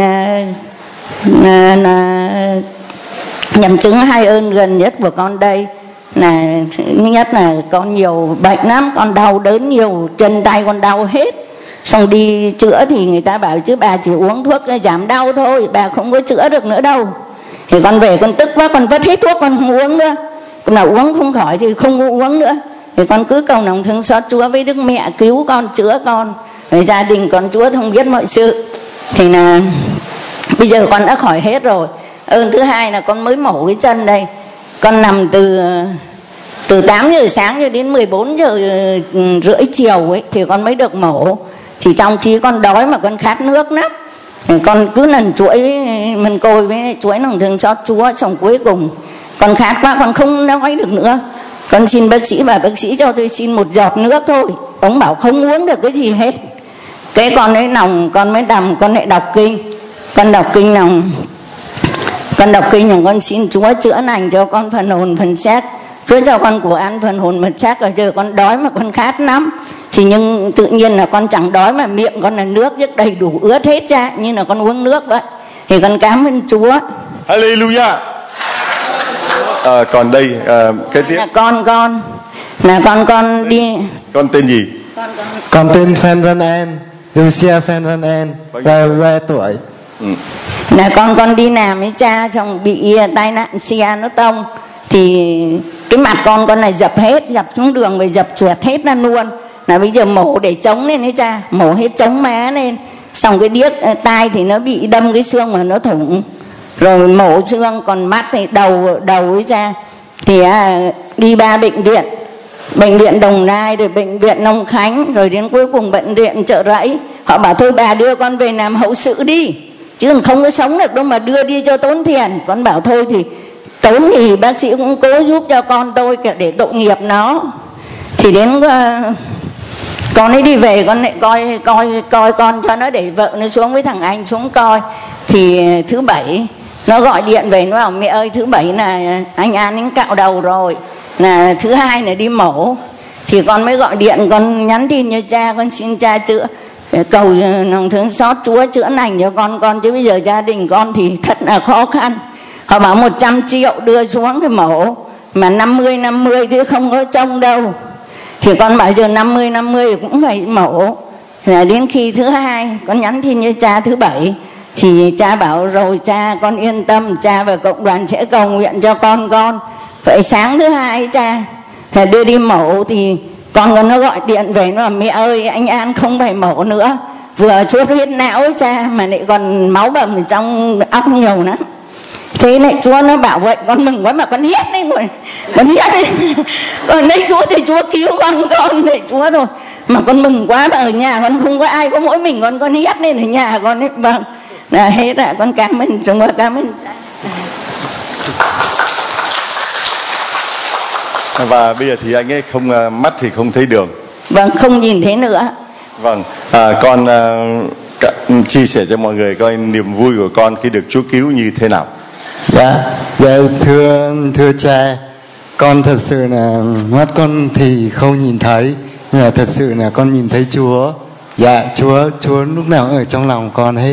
nhầm chứng hai ơn gần nhất của con đây là nhất là con nhiều bệnh lắm, con đau đớn nhiều, chân tay con đau hết. Xong đi chữa thì người ta bảo chứ bà chỉ uống thuốc giảm đau thôi, bà không có chữa được nữa đâu. Thì con về con tức quá, con vứt hết thuốc, con không uống nữa. Con nào uống không khỏi thì không uống nữa. Thì con cứ cầu lòng thương xót Chúa với Đức Mẹ cứu con, chữa con. Rồi gia đình con Chúa thông biết mọi sự. Thì là bây giờ con đã khỏi hết rồi. Ơn thứ hai là con mới mổ cái chân đây. Con nằm từ 8 giờ sáng cho đến 14 giờ rưỡi chiều ấy thì con mới được mổ. Thì trong khi con đói mà con khát nước lắm. Con cứ lần chuỗi mân côi với chuỗi lòng thương xót Chúa. Xong cuối cùng con khát quá, con không nói được nữa. Con xin bác sĩ, và bác sĩ cho tôi xin một giọt nước thôi. Ông bảo không uống được cái gì hết. Cái con ấy lòng con mới đầm, con lại đọc kinh. Con đọc kinh lòng con xin Chúa chữa lành cho con phần hồn phần xác. Chúa cho con của ăn phần hồn phần xác. Ở giờ con đói mà con khát lắm. Thì nhưng tự nhiên là con chẳng đói mà miệng con là nước rất đầy đủ ướt hết ra, như là con uống nước vậy. Thì con cảm ơn Chúa. Hallelujah. Còn đây cái tiếp là con đi. Con tên gì? Con tên Phan Văn An, Lucia Phan Văn An, vài tuổi. Là con đi làm với cha, chồng bị tai nạn xe nó tông. Thì cái mặt con này dập hết, dập xuống đường và dập chuột hết ra luôn. Là bây giờ mổ để chống lên đấy cha, mổ hết chống má lên. Xong cái điếc tai thì nó bị đâm cái xương mà nó thủng. Rồi mổ xương, còn mắt thì đầu ấy cha. Thì đi 3 bệnh viện. Bệnh viện Đồng Nai, rồi bệnh viện Long Khánh, rồi đến cuối cùng bệnh viện Chợ Rẫy. Họ bảo thôi bà đưa con về làm hậu sự đi, chứ không có sống được đâu mà đưa đi cho tốn tiền. Con bảo thôi thì tốn thì bác sĩ cũng cố giúp cho con tôi để tội nghiệp nó. Thì đến con ấy đi về, con lại coi con cho nó, để vợ nó xuống với thằng anh xuống coi. Thì thứ Bảy nó gọi điện về, nó bảo mẹ ơi thứ Bảy là anh An anh cạo đầu rồi, là thứ Hai là đi mổ. Thì con mới gọi điện, con nhắn tin cho cha, con xin cha chữa, cầu lòng thương xót Chúa chữa lành cho con. Chứ bây giờ gia đình con thì thật là khó khăn. Họ bảo 100 triệu đưa xuống cái mổ, mà 50 chứ không có trông đâu. Thì con bảo giờ 50 cũng phải mổ. Là đến khi thứ Hai con nhắn tin cho cha thứ Bảy, thì cha bảo rồi cha con yên tâm, cha và cộng đoàn sẽ cầu nguyện cho con. Vậy sáng thứ Hai cha là đưa đi mổ, thì con nó gọi điện về, nó bảo mẹ ơi anh An không phải mổ nữa, vừa xuất huyết não cha, mà lại còn máu bầm ở trong óc nhiều lắm. Thế này Chúa nó bảo vậy, con mừng quá mà con hét lên rồi, con hét lên. Còn đây Chúa thì Chúa cứu con này Chúa rồi, mà con mừng quá mà ở nhà con không có ai, có mỗi mình con hét lên ở nhà con ấy. Vâng, là hết ạ, con cảm ơn Chúa, cảm ơn. Và bây giờ thì anh ấy không, mắt thì không thấy đường. Vâng, không nhìn thấy nữa. Vâng, con chia sẻ cho mọi người coi niềm vui của con khi được Chúa cứu như thế nào. Dạ, thưa cha, con thật sự là mắt con thì không nhìn thấy, nhưng mà thật sự là con nhìn thấy Chúa. Dạ, Chúa lúc nào ở trong lòng con hết.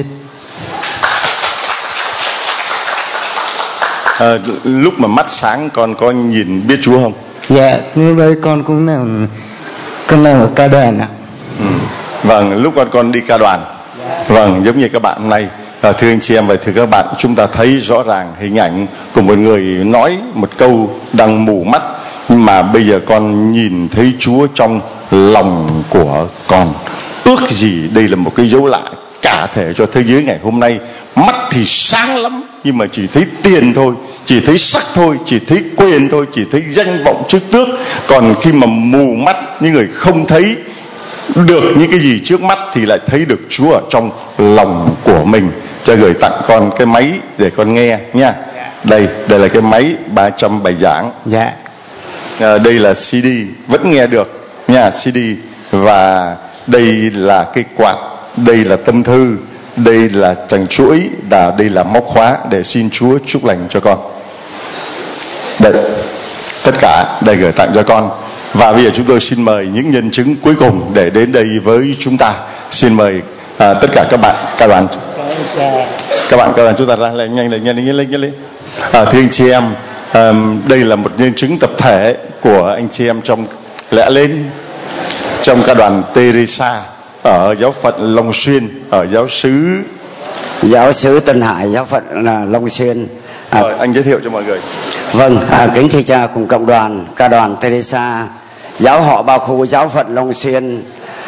Lúc mà mắt sáng con có nhìn biết Chúa không? Dạ, lúc đấy con cũng làm ở ca đoàn ạ. Vâng, lúc con đi ca đoàn. Vâng, giống như các bạn hôm nay. Thưa anh chị em và thưa các bạn, chúng ta thấy rõ ràng hình ảnh của một người nói một câu đang mù mắt, nhưng mà bây giờ con nhìn thấy Chúa trong lòng của con. Ước gì đây là một cái dấu lạ cả thể cho thế giới ngày hôm nay. Mắt thì sáng lắm, nhưng mà chỉ thấy tiền thôi, chỉ thấy sắc thôi, chỉ thấy quyền thôi, chỉ thấy danh vọng chức tước. Còn khi mà mù mắt, những người không thấy được những cái gì trước mắt thì lại thấy được Chúa ở trong lòng của mình. Cho gửi tặng con cái máy để con nghe nha. Đây là cái máy 300 bài giảng. Dạ. Đây là CD, vẫn nghe được nha, CD. Và đây là cái quạt, đây là tâm thư, đây là tràng chuỗi, và đây là móc khóa để xin Chúa chúc lành cho con. Đây, tất cả đây gửi tặng cho con. Và bây giờ chúng tôi xin mời những nhân chứng cuối cùng để đến đây với chúng ta. Xin mời tất cả các bạn ca đoàn. Các bạn ca đoàn chúng ta ra lên, nhanh lên. Thưa anh chị em, đây là một nhân chứng tập thể của anh chị em trong lẽ lên trong ca đoàn Teresa ở giáo phận Long Xuyên, ở giáo xứ Tân Hải, giáo phận là Long Xuyên. Rồi, anh giới thiệu cho mọi người. Vâng, kính thưa cha cùng cộng đoàn ca đoàn Teresa, giáo họ Ba Khu, giáo phận Long Xuyên,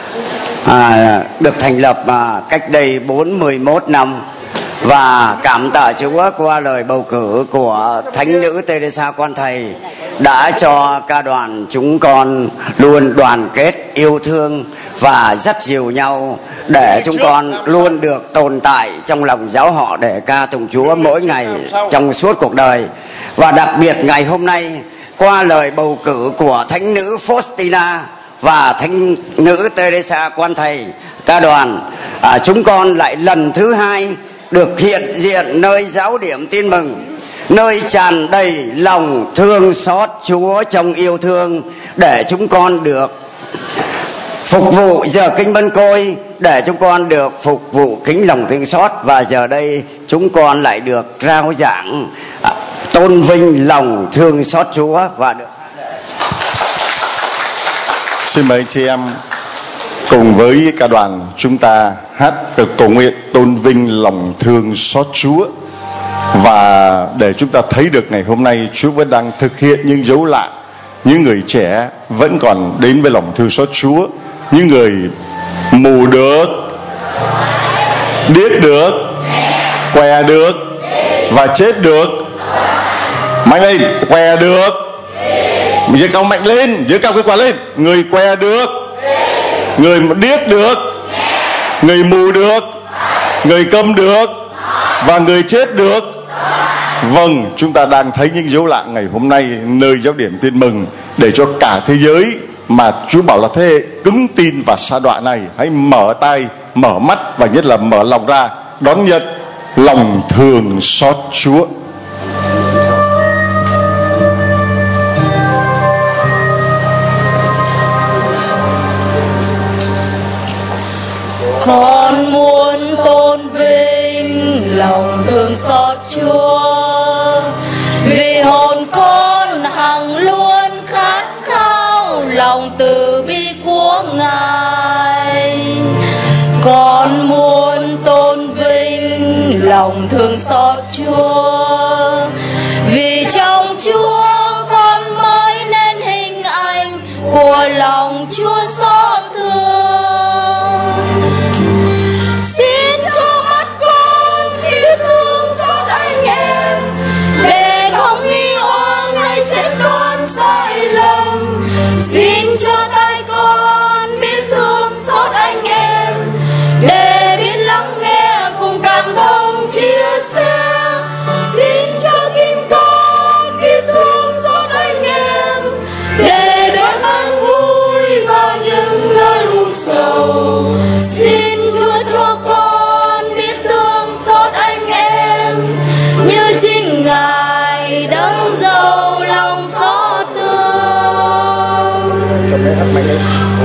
được thành lập cách đây 41 năm. Và cảm tạ Chúa qua lời bầu cử của Thánh nữ Teresa Quan Thầy đã cho ca đoàn chúng con luôn đoàn kết, yêu thương và dắt dìu nhau để chúng con luôn được tồn tại trong lòng giáo họ để ca tụng Chúa mỗi ngày trong suốt cuộc đời. Và đặc biệt ngày hôm nay, qua lời bầu cử của Thánh nữ Faustina và Thánh nữ Teresa Quan Thầy, ca đoàn chúng con lại lần thứ hai được hiện diện nơi giáo điểm Tin Mừng, nơi tràn đầy lòng thương xót Chúa trong yêu thương, để chúng con được phục vụ giờ kinh Mân Côi, để chúng con được phục vụ kính lòng thương xót. Và giờ đây chúng con lại được rao giảng tôn vinh lòng thương xót Chúa và được. Xin mời anh chị em cùng với ca đoàn chúng ta hát cầu nguyện tôn vinh lòng thương xót Chúa. Và để chúng ta thấy được ngày hôm nay Chúa vẫn đang thực hiện những dấu lạ. Những người trẻ vẫn còn đến với lòng thương xót Chúa. Những người mù được, điếc được, què được và chết được. Mạnh lên, què được. Mình giơ cao mạnh lên, giơ cao cái quả lên. Người què được, người điếc được, người mù được, người câm được và người chết được. Vâng, chúng ta đang thấy những dấu lạ ngày hôm nay nơi giáo điểm Tin Mừng, để cho cả thế giới mà Chúa bảo là thế hệ cứng tin và sa đọa này hãy mở tai, mở mắt và nhất là mở lòng ra đón nhận lòng thương xót Chúa. Con muốn tôn vinh lòng thương xót Chúa, vì hồn con hằng luôn khát khao lòng từ bi của Ngài. Con muốn tôn vinh lòng thương xót Chúa, vì trong Chúa con mới nên hình ảnh của lòng Chúa xót thương. Xin cho mắt con yêu thương xót anh em,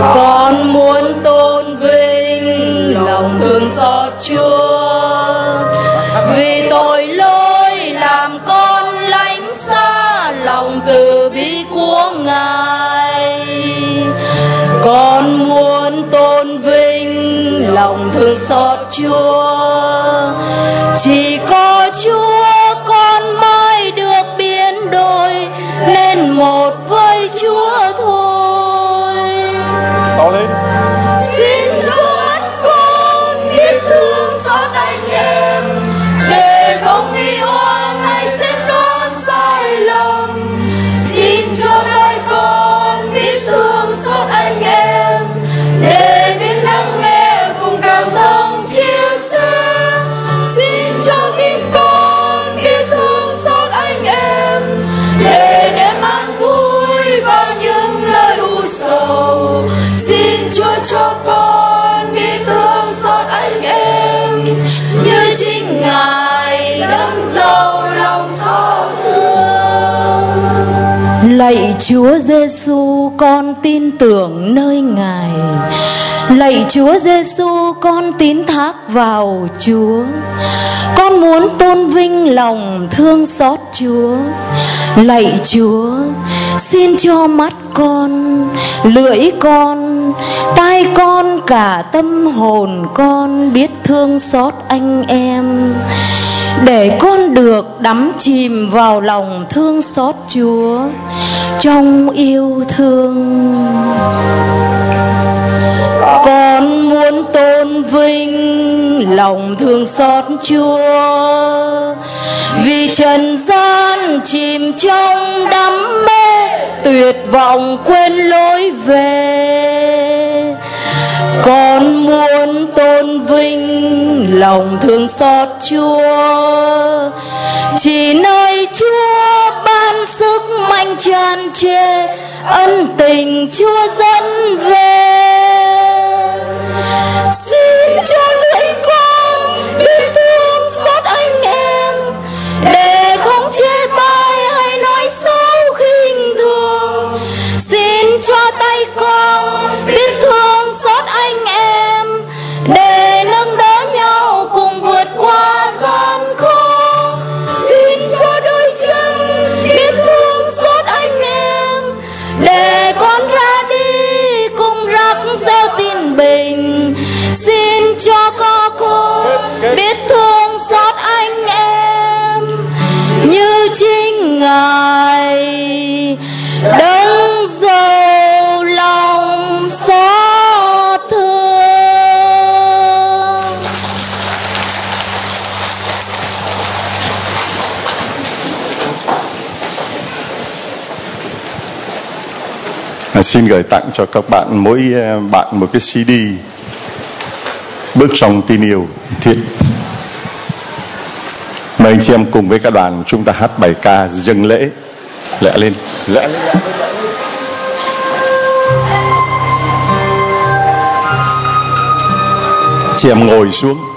Con muốn tôn vinh lòng thương xót Chúa, vì tội lỗi làm con lánh xa lòng từ bi của Ngài. Con muốn tôn vinh lòng thương xót Chúa, chỉ có Chúa con mới được biến đổi nên một với Chúa thôi. To lên. Xin cho mắt con biết thương xót anh em, để không nghi oan hay xét đoán sai lầm. Xin cho tay con biết thương xót anh em, để biết lắng nghe cùng cảm thông chia sẻ. Xin cho tim con biết thương xót anh em, để đem an vui vào những lời u sầu. Xin Chúa cho con biết thương xót anh em, như chính Ngài đấng giàu lòng xót thương. Lạy Chúa Giêsu, con tin tưởng nơi Ngài. Lạy Chúa Giêsu, con tín thác vào Chúa. Con muốn tôn vinh lòng thương xót Chúa. Lạy Chúa, xin cho mắt con, lưỡi con, tai con, cả tâm hồn con biết thương xót anh em, để con được đắm chìm vào lòng thương xót Chúa trong yêu thương. Con muốn tôn vinh lòng thương xót Chúa, vì trần gian chìm trong đắm mê, tuyệt vọng quên lối về. Con muốn tôn vinh lòng thương xót Chúa, chỉ nơi Chúa ban sức mạnh tràn trề, ân tình Chúa dẫn về. Xin cho lưỡi con biết thương xót anh em, để không chê bai hay nói xấu khinh thường. Xin cho tay con biết thương xót anh em, để nâng đỡ nhau cùng vượt qua gian khó. Xin cho đôi chân biết thương xót anh em, để con ra đi cùng rắc gieo tin bình. Xin cho con biết thương xót anh em, như chính Ngài đấng giàu lòng xót thương. Xin gửi tặng cho các bạn, mỗi bạn một cái CD Bước trong tin yêu thiện. Mời anh chị em cùng với các đoàn chúng ta hát bài ca dâng lễ. Lẹ lên, lẹ lên, lẹ lên. Chị em ngồi xuống.